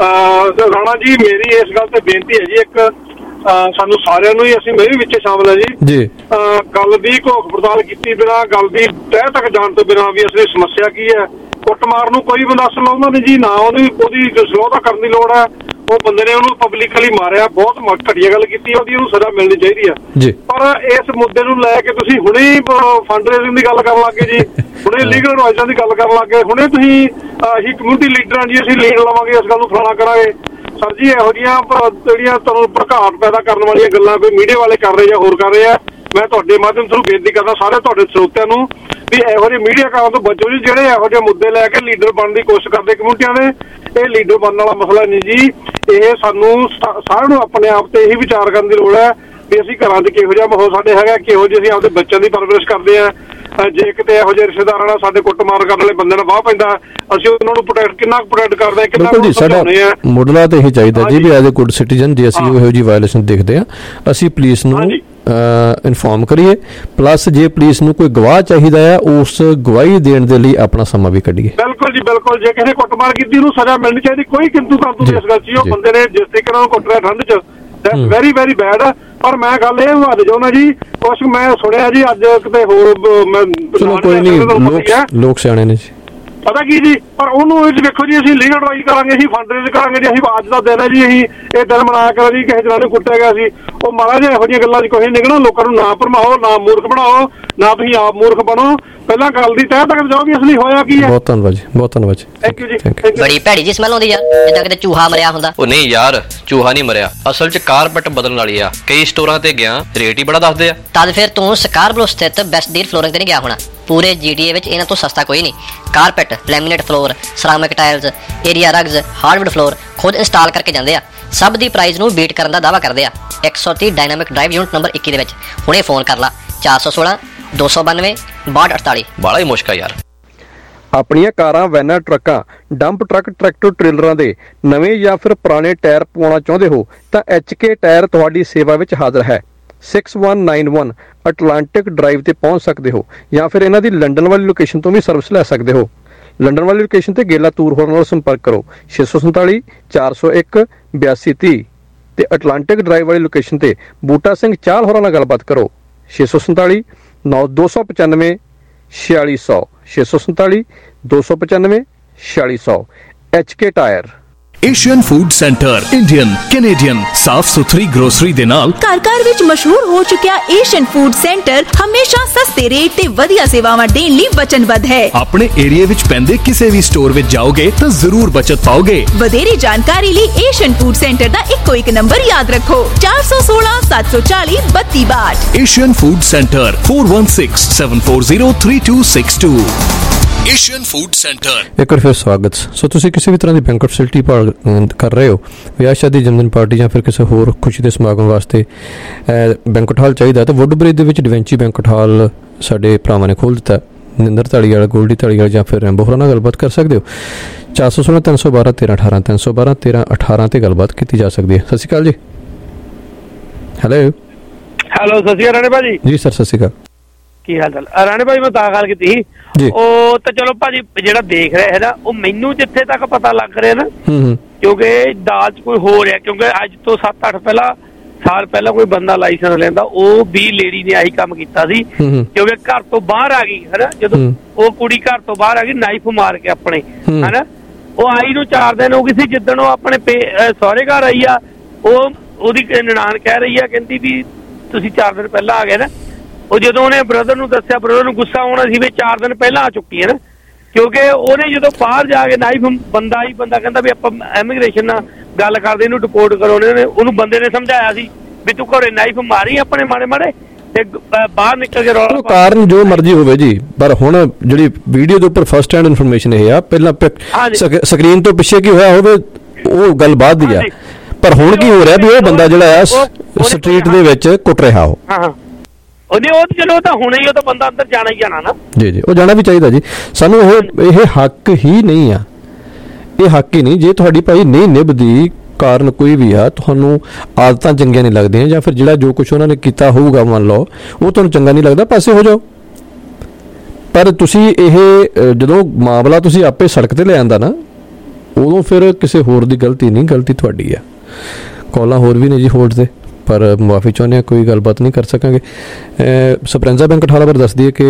ਰਾਣਾ ਜੀ ਮੇਰੀ ਇਸ ਗੱਲ ਤੇ ਬੇਨਤੀ ਹੈ ਜੀ, ਇੱਕ ਸਾਨੂੰ ਸਾਰਿਆਂ ਨੂੰ ਹੀ, ਅਸੀਂ ਮੈਂ ਵੀ ਵਿੱਚ ਸ਼ਾਮਲ ਹੈ ਜੀ, ਗੱਲ ਦੀ ਘੋਖ ਪੜਤਾਲ ਕੀਤੀ ਬਿਨਾਂ, ਗੱਲ ਦੀ ਤਹਿ ਤੱਕ ਜਾਣ ਤੋਂ ਬਿਨਾਂ ਵੀ ਅਸਲੀ ਸਮੱਸਿਆ ਕੀ ਹੈ। ਕੁੱਟਮਾਰ ਨੂੰ ਕੋਈ ਬੰਦਾ ਅਸਲ ਲਾਉਂਦਾ ਨਹੀਂ ਜੀ, ਨਾ ਉਹਦੀ ਸਲੋਹ ਤਾਂ ਕਰਨ ਦੀ ਲੋੜ ਹੈ। ਉਹ ਬੰਦੇ ਨੇ ਉਹਨੂੰ ਪਬਲਿਕਲੀ ਮਾਰਿਆ, ਬਹੁਤ ਘਟੀਆ ਗੱਲ ਕੀਤੀ, ਉਹਨੂੰ ਸਜ਼ਾ ਮਿਲਣੀ ਚਾਹੀਦੀ ਹੈ। ਪਰ ਇਸ ਮੁੱਦੇ ਨੂੰ ਲੈ ਕੇ ਤੁਸੀਂ ਹੁਣੇ ਫੰਡ ਰੇਜ਼ਿੰਗ ਦੀ ਗੱਲ ਕਰਨ ਲੱਗੇ ਜੀ, ਹੁਣੇ ਲੀਗਲ ਐਡਵਾਈਜ਼ਾਂ ਦੀ ਗੱਲ ਕਰਨ ਲੱਗੇ, ਹੁਣੇ ਤੁਸੀਂ ਅਸੀਂ ਕਮਿਊਨਿਟੀ ਲੀਡਰਾਂ ਜੀ ਅਸੀਂ ਲੀਡ ਲਵਾਂਗੇ, ਇਸ ਗੱਲ ਨੂੰ ਫਲਾਣਾ ਕਰਾਂਗੇ। ਸਰ ਜੀ ਇਹੋ ਜਿਹੀਆਂ ਜਿਹੜੀਆਂ ਤੁਹਾਨੂੰ ਭੜਕਾਟ ਪੈਦਾ ਕਰਨ ਵਾਲੀਆਂ ਗੱਲਾਂ ਕੋਈ ਮੀਡੀਆ ਵਾਲੇ ਕਰ ਰਹੇ ਜਾਂ ਹੋਰ ਕਰ ਰਹੇ ਆ, ਮੈਂ ਤੁਹਾਡੇ ਮਾਧਿਅਮ ਤੋਂ ਬੇਨਤੀ ਕਰਦਾ ਸਾਰੇ ਤੁਹਾਡੇ ਸਰੋਤਿਆਂ ਨੂੰ ਵੀ ਇਹੋ ਜਿਹੇ ਮੀਡੀਆ ਕਾਰਾਂ ਤੋਂ ਬਚੋ ਜੀ, ਜਿਹੜੇ ਇਹੋ ਜਿਹੇ ਮੁੱਦੇ ਲੈ ਕੇ ਲੀਡਰ ਬਣਨ ਦੀ ਕੋਸ਼ਿਸ਼ ਕਰਦੇ ਕਮਿਊਨਿਟੀਆਂ ਨੇ। ਇਹ ਲੀਡਰ ਬਣਨ ਵਾਲਾ ਮਸਲਾ ਨਹੀਂ ਜੀ, ਇਹ ਸਾਨੂੰ ਸਾਰਿਆਂ ਨੂੰ ਆਪਣੇ ਆਪ ਤੇ ਇਹੀ ਵਿਚਾਰ ਕਰਨ ਦੀ ਲੋੜ ਹੈ ਵੀ ਅਸੀਂ ਘਰਾਂ 'ਚ ਕਿਹੋ ਜਿਹਾ ਮਾਹੌਲ ਸਾਡੇ ਹੈਗਾ, ਕਿਹੋ ਜਿਹੇ ਅਸੀਂ ਆਪਦੇ ਬੱਚਿਆਂ ਦੀ ਪਰਵਰਿਸ਼ ਕਰਦੇ ਆ। ਜੇ ਕਿਤੇ ਇਹੋ ਜਿਹੇ ਰਿਸ਼ਤੇਦਾਰਾਂ ਨਾਲ ਸਾਡੇ ਕੁੱਟਮਾਰ ਕਰਨ ਵਾਲੇ ਬੰਦੇ ਨਾਲ ਵਾਹ ਪੈਂਦਾ, ਅਸੀਂ ਉਹਨਾਂ ਨੂੰ ਕਿੰਨਾ ਪ੍ਰੋਟੈਕਟ ਕਰਦੇ ਹਾਂ, ਕਿੰਨਾ ਸਮਝਾਉਂਦੇ ਆ। ਮੁੱਢਲਾ ਤਾਂ ਇਹੀ ਚਾਹੀਦਾ ਜੀ ਵੀ ਐਜ਼ ਅ ਗੁੱਡ ਸਿਟੀਜ਼ਨ ਜੇ ਅਸੀਂ ਇਹੋ ਜਿਹੀ ਵਾਇਲੇਸ਼ਨ ਦੇਖਦੇ ਆ ਅਸੀਂ ਪੁਲਿਸ ਨੂੰ ਇਨਫੋਰਮ ਕਰੀਏ, ਪਲੱਸ ਜੇ ਪੁਲਿਸ ਨੂੰ ਕੋਈ ਗਵਾਹ ਚਾਹੀਦਾ ਹੈ ਉਸ ਗਵਾਹੀ ਦੇਣ ਦੇ ਲਈ ਆਪਣਾ ਸਮਾਂ ਵੀ ਕੱਢੀਏ। ਬਿਲਕੁਲ ਜੀ ਬਿਲਕੁਲ, ਜੇ ਕਿਸੇ ਕੁੱਟਮਾਰ ਕੀਤੀ ਉਹਨੂੰ ਸਜ਼ਾ ਮਿਲਣੀ ਚਾਹੀਦੀ, ਕੋਈ ਕਿੰਤੂ ਪਰੰਤੂ ਇਸ ਗੱਲ 'ਚ। ਉਹ ਬੰਦੇ ਨੇ ਜਿਸ ਤਰੀਕੇ ਨਾਲ ਕੁੱਟ ਰਿਹਾ ਠੰਡ 'ਚ, ਦੈਟਸ ਵੈਰੀ ਵੈਰੀ ਬੈਡ। ਪਰ ਮੈਂ ਗੱਲ ਇਹ ਵਧਾ ਚਾਹੁੰਦਾ ਜੀ, ਕੁਛ ਮੈਂ ਸੁਣਿਆ ਜੀ ਅੱਜ ਕਿਤੇ ਹੋਰ, ਚਲੋ ਕੋਈ ਨਹੀਂ, ਲੋਕ ਸਿਆਣੇ ਨੇ ਜੀ, ਪਤਾ ਕੀ ਜੀ। ਪਰ ਉਹਨੂੰ ਇਹ ਵੇਖੋ ਜੀ, ਅਸੀਂ ਲੀਗਲ ਐਡਵਾਈਜ਼ ਕਰਾਂਗੇ, ਅਸੀਂ ਫੰਡ ਰੇਜ਼ ਕਰਾਂਗੇ ਜੀ, ਅਸੀਂ ਅੱਜ ਦਾ ਦਿਨ ਹੈ ਜੀ, ਅਸੀਂ ਇਹ ਦਿਨ ਮਨਾਇਆ ਕਰਾਂ ਜੀ ਕਿਸੇ ਜਨਾਨੀ ਕੁੱਟਿਆ ਗਿਆ ਸੀ। ਉਹ ਮਹਾਰਾਜ ਇਹੋ ਜਿਹੀਆਂ ਗੱਲਾਂ 'ਚ ਕੋਈ ਨਿਕਲਣਾ, ਲੋਕਾਂ ਨੂੰ ਨਾ ਭਰਮਾਓ, ਨਾ ਮੂਰਖ ਬਣਾਓ, ਨਾ ਤੁਸੀਂ ਆਪ ਮੂਰਖ ਬਣੋ। ਪਹਿਲਾਂ ਗੱਲ ਦੀ ਤਹਿ ਤੱਕ ਜਾਓ ਵੀ ਅਸਲੀ ਹੋਇਆ ਕੀ ਹੈ। ਬਹੁਤ ਧੰਨਵਾਦ ਜੀ, ਬਹੁਤ ਧੰਨਵਾਦ ਜੀ। ਥੈਂਕ ਯੂ ਜੀ। ਬੜੀ ਭੈੜੀ ਜੀ ਸਮੈਲ ਆਉਂਦੀ ਯਾਰ, ਜਿੱਦਾਂ ਕਿਤੇ ਚੂਹਾ ਮਰਿਆ ਹੁੰਦਾ। ਉਹ ਨਹੀਂ ਯਾਰ, ਚੂਹਾ ਨਹੀਂ ਮਰਿਆ, ਅਸਲ 'ਚ ਕਾਰਪੈਟ ਬਦਲਣ ਵਾਲੀ ਆ। ਕਈ ਸਟੋਰਾਂ ਤੇ ਗਿਆ, ਰੇਟ ਹੀ ਬੜਾ ਦੱਸਦੇ ਆ। ਤਦ ਫਿਰ ਤੂੰ ਸਕਾਰਬਰੋ ਸਥਿਤ ਬੈਸਟ ਡੀਲ ਫਲੋਰਿੰਗ ਤੇ ਨਹੀਂ ਗਿਆ ਹੋਣਾ। ਪੂਰੇ GTA ਵਿੱਚ ਇਹਨਾਂ ਤੋਂ ਸਸਤਾ ਕੋਈ ਨਹੀਂ। Carpet, laminate floor, ceramic tiles, area rugs, hardwood floor ਖੁਦ ਇੰਸਟਾਲ ਕਰਕੇ ਜਾਂਦੇ ਆ। ਸਭ ਦੀ ਪ੍ਰਾਈਸ ਨੂੰ ਬੀਟ ਕਰਨ ਦਾ ਦਾਅਵਾ ਕਰਦੇ ਆ। 130 ਡਾਇਨਾਮਿਕ ਡਰਾਈਵ ਯੂਨਿਟ ਨੰਬਰ 21 ਦੇ ਵਿੱਚ ਹੁਣੇ ਫੋਨ ਕਰ ਲਾ 416 292 6248। ਬੜਾ ਹੀ ਮੁਸ਼ਕਲ ਯਾਰ। ਆਪਣੀਆਂ ਕਾਰਾਂ, ਵੈਨਾਂ, ਟਰੱਕਾਂ, ਡੰਪ ਟਰੱਕ, ਟਰੈਕਟਰ ਟ੍ਰੇਲਰਾਂ ਦੇ ਨਵੇਂ ਜਾਂ ਫਿਰ ਪੁਰਾਣੇ ਟਾਇਰ ਪਵਾਉਣਾ ਚਾਹੁੰਦੇ ਹੋ ਤਾਂ HK ਟਾਇਰ ਤੁਹਾਡੀ ਸੇਵਾ ਵਿੱਚ ਹਾਜ਼ਰ ਹੈ। 6191 ਅਟਲਾਂਟਿਕ ਡਰਾਈਵ ਤੇ ਪਹੁੰਚ ਸਕਦੇ ਹੋ ਜਾਂ ਫਿਰ ਇਹਨਾਂ ਦੀ ਲੰਡਨ ਵਾਲੀ ਲੋਕੇਸ਼ਨ ਤੋਂ ਵੀ ਸਰਵਿਸ ਲੈ ਸਕਦੇ ਹੋ। ਲੰਡਨ ਵਾਲੀ ਲੋਕੇਸ਼ਨ ਤੇ ਗੇਲਾ ਤੂਰ ਹੋਰਨ ਨਾਲ ਸੰਪਰਕ ਕਰੋ 647 401 8230 ਤੇ ਅਟਲਾਂਟਿਕ ਡਰਾਈਵ ਵਾਲੀ ਲੋਕੇਸ਼ਨ ਤੇ ਬੂਟਾ ਸਿੰਘ ਚਾਹਲ ਹੋਰਾਂ ਨਾਲ ਗੱਲਬਾਤ ਕਰੋ 647 295 4600 647 295 4600। HK tire. Asian food centre Indian Canadian ਸਾਫ਼ ਸੁਥਰੀ ਗਰੋਸਰੀ ਦੇ ਨਾਲ ਘਰ ਵਿੱਚ ਮਸ਼ਹੂਰ ਹੋ ਚੁੱਕਿਆ ਏਸ਼ੀਅਨ ਫੂਡ ਸੈਂਟਰ ਹਮੇਸ਼ਾ ਸਸਤੇ ਰੇਟ ਤੇ ਵਧੀਆ ਸੇਵਾਵਾਂ ਦੇਣ ਲਈ ਵਚਨਬੱਧ ਹੈ। ਆਪਣੇ ਏਰੀਆ ਵਿੱਚ ਪੈਂਦੇ ਕਿਸੇ ਵੀ ਸਟੋਰ ਵਿੱਚ ਜਾਓਗੇ ਤਾਂ ਜ਼ਰੂਰ ਬਚਤ ਪਾਓਗੇ। ਵਧੇਰੇ ਜਾਣਕਾਰੀ ਲਈ ਏਸ਼ੀਅਨ ਫੂਡ ਸੈਂਟਰ ਦਾ ਇੱਕੋ ਇੱਕ ਨੰਬਰ ਯਾਦ ਰੱਖੋ 416 740 3262। Asian food centre 4167403262। Asian food centre. ਇੱਕ ਵਾਰ ਫਿਰ ਸਵਾਗਤ। ਸੋ ਤੁਸੀਂ ਕਿਸੇ ਵੀ ਤਰ੍ਹਾਂ ਦੀ ਬੈਂਕਟ ਫੈਸਿਲਿਟੀ ਕਰ ਰਹੇ ਹੋ, ਵਿਆਹ ਸ਼ਾਦੀ, ਜਨਮਦਿਨ ਪਾਰਟੀ ਜਾਂ ਫਿਰ ਕਿਸੇ ਹੋਰ ਖੁਸ਼ੀ ਦੇ ਸਮਾਗਮ ਵਾਸਤੇ ਬੈਂਕਟ ਹਾਲ ਚਾਹੀਦਾ ਤਾਂ ਵੁੱਡਬ੍ਰਿਜ ਦੇ ਵਿੱਚ ਡਿਵੈਂਚੀ ਬੈਂਕਟ ਹਾਲ ਸਾਡੇ ਭਰਾਵਾਂ ਨੇ ਖੋਲ੍ਹ ਦਿੱਤਾ। ਨਿੰਦਰ ਧਾਲੀਵਾਲ, ਗੋਲਡੀ ਧਾਲੀਵਾਲ ਜਾਂ ਫਿਰ ਰੈਂਬੋ ਹੋਰਾਂ ਨਾਲ ਗੱਲਬਾਤ ਕਰ ਸਕਦੇ ਹੋ। 416 312 1318 312 1318 ਤੇ ਗੱਲਬਾਤ ਕੀਤੀ ਜਾ ਸਕਦੀ ਹੈ। ਸਤਿ ਸ਼੍ਰੀ ਅਕਾਲ ਜੀ। ਹੈਲੋ ਸਤਿ ਸ਼੍ਰੀ ਅਕਾਲ ਰਾਣੇ ਭਾਜੀ। ਜੀ ਸਰ, ਸਤਿ ਸ਼੍ਰੀ ਅਕਾਲ। ਕੀ ਹਾਲ ਚਾਲ ਰਾਣੇ ਭਾਜੀ? ਮੈਂ ਤਾਂ ਗੱਲ ਕੀਤੀ ਸੀ ਉਹ ਤਾਂ ਚਲੋ ਭਾਜੀ ਜਿਹੜਾ ਦੇਖ ਰਿਹਾ ਹੈ ਨਾ, ਉਹ ਮੈਨੂੰ ਜਿੱਥੇ ਤੱਕ ਪਤਾ ਲੱਗ ਰਿਹਾ ਨਾ, ਕਿਉਂਕਿ ਦਾਲ ਚ ਕੋਈ ਹੋ ਰਿਹਾ, ਕਿਉਂਕਿ ਅੱਜ ਤੋਂ 7-8 ਸਾਲ ਪਹਿਲਾਂ ਕੋਈ ਬੰਦਾ ਲਾਇਸੈਂਸ ਲੈਂਦਾ, ਉਹ ਵੀ ਲੇਡੀ ਨੇ ਆਹੀ ਕੰਮ ਕੀਤਾ ਸੀ। ਕਿਉਂਕਿ ਘਰ ਤੋਂ ਬਾਹਰ ਆ ਗਈ ਹੈ ਨਾ, ਜਦੋਂ ਉਹ ਕੁੜੀ ਘਰ ਤੋਂ ਬਾਹਰ ਆ ਗਈ ਨਾਈਫ ਮਾਰ ਕੇ ਆਪਣੇ, ਹਨਾ, ਉਹ ਆਈ ਨੂੰ 4 ਦਿਨ ਹੋ ਗਏ ਸੀ। ਜਿੱਦਣ ਉਹ ਆਪਣੇ ਸਹੁਰੇ ਘਰ ਆਈ ਆ, ਉਹਦੀ ਨਨਾਣ ਕਹਿ ਰਹੀ ਆ, ਕਹਿੰਦੀ ਵੀ ਤੁਸੀਂ 4 ਦਿਨ ਪਹਿਲਾਂ ਆ ਗਏ ਨਾ। ਉਹ ਜਦੋਂ ਉਹਨੇ ਬ੍ਰਦਰ ਨੂੰ ਦੱਸਿਆ, ਬ੍ਰਦਰ ਨੂੰ ਗੁੱਸਾ ਆਉਣਾ ਸੀ ਵੀ 4 ਦਿਨ ਪਹਿਲਾਂ ਆ ਚੁੱਕੀ ਹੈ ਨਾ, ਕਿਉਂਕਿ ਉਹਨੇ ਜਦੋਂ ਬਾਹਰ ਜਾ ਕੇ ਨਾਈਫ ਬੰਦਾ ਕਹਿੰਦਾ ਵੀ ਆਪਾਂ ਇਮੀਗ੍ਰੇਸ਼ਨ ਨਾਲ ਗੱਲ ਕਰਦੇ, ਇਹਨੂੰ ਡਿਪੋਰਟ ਕਰੋ। ਉਹਨੂੰ ਬੰਦੇ ਨੇ ਸਮਝਾਇਆ ਸੀ ਵੀ ਤੂੰ ਘਰੇ ਨਾਈਫ ਮਾਰੀ ਆਪਣੇ ਮਾੜੇ ਤੇ ਬਾਹਰ ਨਿਕਲ ਕੇ ਰੌਲਾ। ਕਾਰਨ ਜੋ ਮਰਜ਼ੀ ਹੋਵੇ ਜੀ, ਪਰ ਹੁਣ ਜਿਹੜੀ ਵੀਡੀਓ ਦੇ ਉੱਪਰ ਫਸਟ ਹੈਂਡ ਇਨਫੋਰਮੇਸ਼ਨ ਇਹ ਆ, ਪਹਿਲਾਂ ਸਕਰੀਨ ਤੋਂ ਪਿੱਛੇ ਕੀ ਹੋਇਆ ਹੋਵੇ ਉਹ ਗੱਲ ਬਾਅਦ ਦੀ ਆ, ਪਰ ਹੁਣ ਕੀ ਹੋ ਰਿਹਾ ਵੀ ਉਹ ਬੰਦਾ ਜਿਹੜਾ ਆ ਸਟਰੀਟ ਦੇ ਵਿੱਚ ਕੁੱਟ ਰਿਹਾ ਉਹ ਚਲੋ ਤਾਂ ਹੁਣੇ ਹੀ ਉਹ ਤਾਂ ਬੰਦਾ ਅੰਦਰ ਜਾਣਾ ਹੀ ਜਾਣਾ ਨਾ। ਜੀ ਉਹ ਜਾਣਾ ਵੀ ਚਾਹੀਦਾ ਜੀ। ਸਾਨੂੰ ਇਹ ਹੱਕ ਹੀ ਨਹੀਂ ਆ, ਇਹ ਹੱਕ ਹੀ ਨਹੀਂ। ਜੇ ਤੁਹਾਡੀ ਭਾਈ ਨਹੀਂ ਨਿਭਦੀ, ਕਾਰਨ ਕੋਈ ਵੀ ਆ, ਤੁਹਾਨੂੰ ਆਦਤਾਂ ਚੰਗੀਆਂ ਨਹੀਂ ਲੱਗਦੀਆਂ ਜਾਂ ਫਿਰ ਜਿਹੜਾ ਜੋ ਕੁਝ ਉਹਨਾਂ ਨੇ ਕੀਤਾ ਹੋਊਗਾ ਮੰਨ ਲਓ ਉਹ ਤੁਹਾਨੂੰ ਚੰਗਾ ਨਹੀਂ ਲੱਗਦਾ, ਪਾਸੇ ਹੋ ਜਾਓ। ਪਰ ਤੁਸੀਂ ਇਹ ਜਦੋਂ ਮਾਮਲਾ ਤੁਸੀਂ ਆਪੇ ਸੜਕ ਤੇ ਲੈ ਆਂਦਾ ਨਾ, ਉਦੋਂ ਫਿਰ ਕਿਸੇ ਹੋਰ ਦੀ ਗਲਤੀ ਨਹੀਂ, ਗਲਤੀ ਤੁਹਾਡੀ ਆ। ਕਾਲਾਂ ਹੋਰ ਵੀ ਨੇ ਜੀ ਹੋਲਡ ਤੇ, ਪਰ ਮੁਆਫੀ ਚਾਹੁੰਦੇ ਹਾਂ, ਕੋਈ ਗੱਲਬਾਤ ਨਹੀਂ ਕਰ ਸਕਾਂਗੇ। ਸਪਰੈਂਜ਼ਾ ਬੈਂਕਟ ਹਾਲ ਬਾਰੇ ਦੱਸਦੀ ਹੈ ਕਿ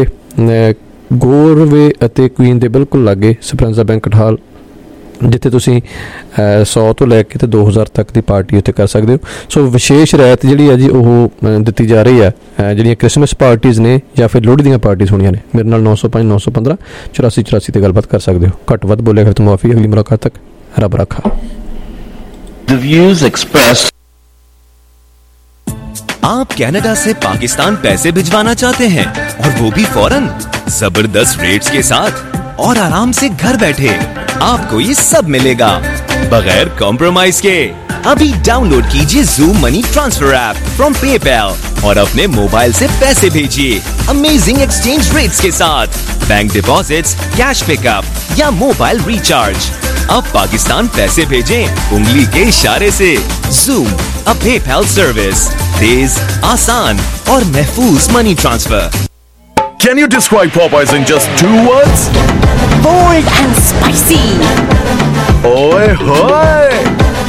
ਗੋਰਵੇ ਅਤੇ ਕੁਈਨ ਦੇ ਬਿਲਕੁਲ ਲਾਗੇ ਸਪਰੈਂਜ਼ਾ ਬੈਂਕਟ ਹਾਲ, ਜਿੱਥੇ ਤੁਸੀਂ 100 ਤੋਂ ਲੈ ਕੇ ਤੇ 2000 ਤੱਕ ਦੀ ਪਾਰਟੀ ਉੱਥੇ ਕਰ ਸਕਦੇ ਹੋ। ਸੋ ਵਿਸ਼ੇਸ਼ ਰਿਆਇਤ ਜਿਹੜੀ ਹੈ ਜੀ ਉਹ ਦਿੱਤੀ ਜਾ ਰਹੀ ਹੈ। ਜਿਹੜੀਆਂ ਕ੍ਰਿਸਮਸ ਪਾਰਟੀਜ਼ ਨੇ ਜਾਂ ਫਿਰ ਲੋਹੜੀ ਦੀਆਂ ਪਾਰਟੀਜ਼ ਹੋਣੀਆਂ ਨੇ, ਮੇਰੇ ਨਾਲ 905 915 84 84 ਤੇ ਗੱਲਬਾਤ ਕਰ ਸਕਦੇ ਹੋ। ਘੱਟ ਵੱਧ ਬੋਲਿਆ ਕਰ ਤਾਂ ਮੁਆਫੀ। ਅਗਲੀ ਮੁਲਾਕਾਤ ਤੱਕ ਰੱਬ ਰੱਖਾ। The views expressed। आप कनाडा से पाकिस्तान पैसे भिजवाना चाहते हैं और वो भी फौरन, जबरदस्त रेट्स के साथ और आराम से घर बैठे आपको ये सब मिलेगा बगैर कॉम्प्रोमाइज के। अभी डाउनलोड कीजिए Zoom money transfer app from PayPal और अपने मोबाइल से पैसे भेजिए अमेजिंग एक्सचेंज रेट्स के साथ। बैंक डिपॉजिट्स, कैश पिकअप या मोबाइल रिचार्ज। अब पाकिस्तान पैसे भेजें उंगली के इशारे से। Zoom, a PayPal service, तेज, आसान और महफूज money transfer. Can you describe Popeyes in just 2 words? Bold and spicy. Oy hoy!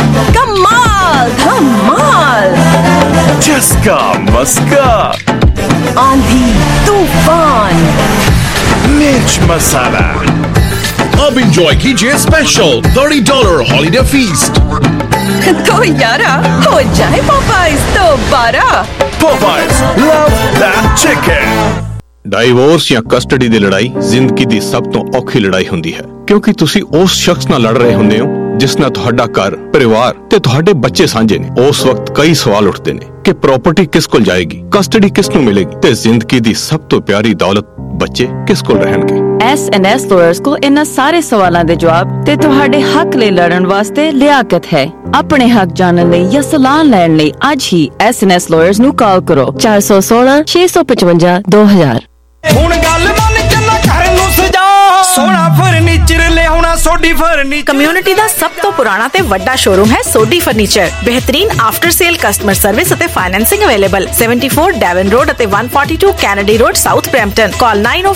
कमाल धमाल। Chaska मस्का। आंधी तूफान। मिर्च मसाला। अब इंजॉय कीजिए स्पेशल $30 हॉलिडे फीस्ट। तो यारा हो जाए पॉपाइज दोबारा। Popeyes, love that chicken। Divorce ਜਾਂ ਕਸਟਡੀ ਦੀ ਲੜਾਈ ਜ਼ਿੰਦਗੀ ਦੀ ਸਭ ਤੋਂ ਔਖੀ ਲੜਾਈ ਹੁੰਦੀ ਹੈ, ਕਿਉਂਕਿ ਤੁਸੀਂ ਉਸ ਸ਼ਖਸ ਨਾਲ ਲੜ ਰਹੇ ਹੁੰਦੇ ਹੋ ਜਿਸ ਨਾਲ ਤੁਹਾਡਾ ਘਰ, ਪਰਿਵਾਰ ਤੇ ਤੁਹਾਡੇ ਬੱਚੇ ਸਾਂਝੇ ਨੇ। ਉਸ ਵਕਤ ਕਈ ਸਵਾਲ ਉੱਠਦੇ ਨੇ ਕਿ ਪ੍ਰਾਪਰਟੀ ਕਿਸ ਕੋਲ ਜਾਏਗੀ, ਕਸਟਡੀ ਕਿਸ ਨੂੰ ਮਿਲੇਗੀ ਤੇ ਜ਼ਿੰਦਗੀ ਦੀ ਸਭ ਤੋਂ ਪਿਆਰੀ ਦੌਲਤ ਬੱਚੇ ਕਿਸ ਕੋਲ ਰਹਿਣਗੇ। S&S ਲਾਇਰਸ ਕੋਲ ਇਹਨਾਂ ਸਾਰੇ ਸਵਾਲਾਂ ਦੇ ਜਵਾਬ ਤੇ ਤੁਹਾਡੇ ਹੱਕ ਲਈ ਲੜਨ ਵਾਸਤੇ ਲਿਆਕਤ ਹੈ। ਆਪਣੇ ਹੱਕ ਜਾਣਨ ਲਈ ਜਾਂ ਸਲਾਹ ਲੈਣ ਲਈ ਅੱਜ ਹੀ S&S ਲਾਇਰਸ ਨੂੰ ਕਾਲ ਕਰੋ 416 655 2000। ਹੁਣ ਗੱਲ ਮੰਨ ਚੱਲਾ ਘਰ ਨੂੰ ਸਜਾ, ਸੋਹਣਾ ਫਰਨੀਚਰ ਲਿਆਉਣਾ ਸੋਡੀ ਫਰਨੀਚਰ। ਕਮਿਊਨਿਟੀ ਦਾ ਸਭ ਤੋਂ ਪੁਰਾਣਾ ਤੇ ਵੱਡਾ ਸ਼ੋਰੂਮ ਹੈ ਸੋਡੀ ਫਰਨੀਚਰ। ਬਿਹਤਰੀਨ ਆਫਟਰ ਸੇਲ ਕਸਟਮਰ ਸਰਵਿਸ ਅਤੇ ਫਾਈਨੈਂਸਿੰਗ ਅਵੇਲੇਬਲ। 74 ਡੈਵਨ ਰੋਡ ਅਤੇ 142 Kennedy road south Brampton. Call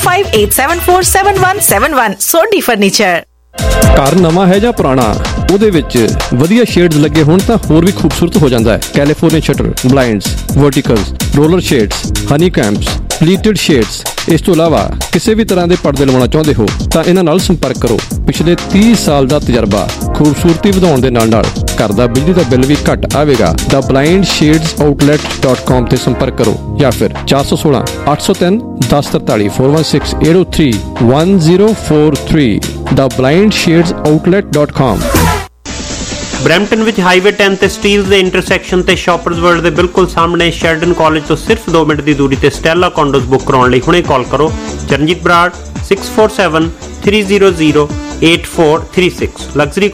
9058747171। Sodhi furniture. ਘਰ ਨਵਾਂ ਹੈ ਜਾਂ ਪੁਰਾਣਾ, ਉਹਦੇ ਵਿੱਚ ਵਧੀਆ ਸ਼ੇਡਸ ਲੱਗੇ ਹੋਣ ਤਾਂ ਹੋਰ ਵੀ ਖੂਬਸੂਰਤ ਹੋ ਜਾਂਦਾ ਹੈ। California shutter, blinds, verticals, roller shades, honey combs, pleated shades. ਇਸ ਤੋਂ ਇਲਾਵਾ ਕਿਸੇ ਵੀ ਤਰ੍ਹਾਂ ਦੇ ਪਰਦੇ ਲਵਾਉਣਾ ਚਾਹੁੰਦੇ ਹੋ ਤਾਂ ਇਹਨਾਂ ਨਾਲ ਸੰਪਰਕ ਕਰੋ। ਪਿਛਲੇ 30 ਸਾਲ ਦਾ ਤਜਰਬਾ, ਖੂਬਸੂਰਤੀ ਵਧਾਉਣ ਦੇ ਨਾਲ ਨਾਲ ਘਰ ਦਾ ਬਿਜਲੀ ਦਾ ਬਿੱਲ ਵੀ ਘੱਟ ਆਵੇਗਾ। ਦਾ ਬਲਾਈਂਡ ਸ਼ੇਡਸ ਆਊਟਲੈਟ.com ਤੇ ਸੰਪਰਕ ਕਰੋ ਜਾਂ ਫਿਰ 416 803 1043 416 803 1043 ਦਾ ਬਲਾਈਂਡ ਸ਼ੇਡਸ ਆਊਟਲੈਟ.com। ਬਰੈਂਪਟਨ ਵਿੱਚ ਹਾਈਵੇ 10 ਤੇ ਸਟੀਲਸ ਦੇ ਇੰਟਰਸੈਕਸ਼ਨ ਤੇ ਸ਼ਾਪਰਸ ਵਰਲਡ ਦੇ ਬਿਲਕੁਲ ਸਾਹਮਣੇ ਸ਼ੈਰਡਨ ਕਾਲਜ ਤੋਂ ਸਿਰਫ 2 ਮਿੰਟ ਦੀ ਦੂਰੀ ਤੇ ਸਟੈਲਾ ਕੰਡੋਜ਼ ਬੁੱਕ ਕਰਾਉਣ ਲਈ ਹੁਣੇ ਕਾਲ ਕਰੋ। ਚਰਨਜੀਤ ਬਰਾੜ 6473008436। ਲਗਜ਼ਰੀ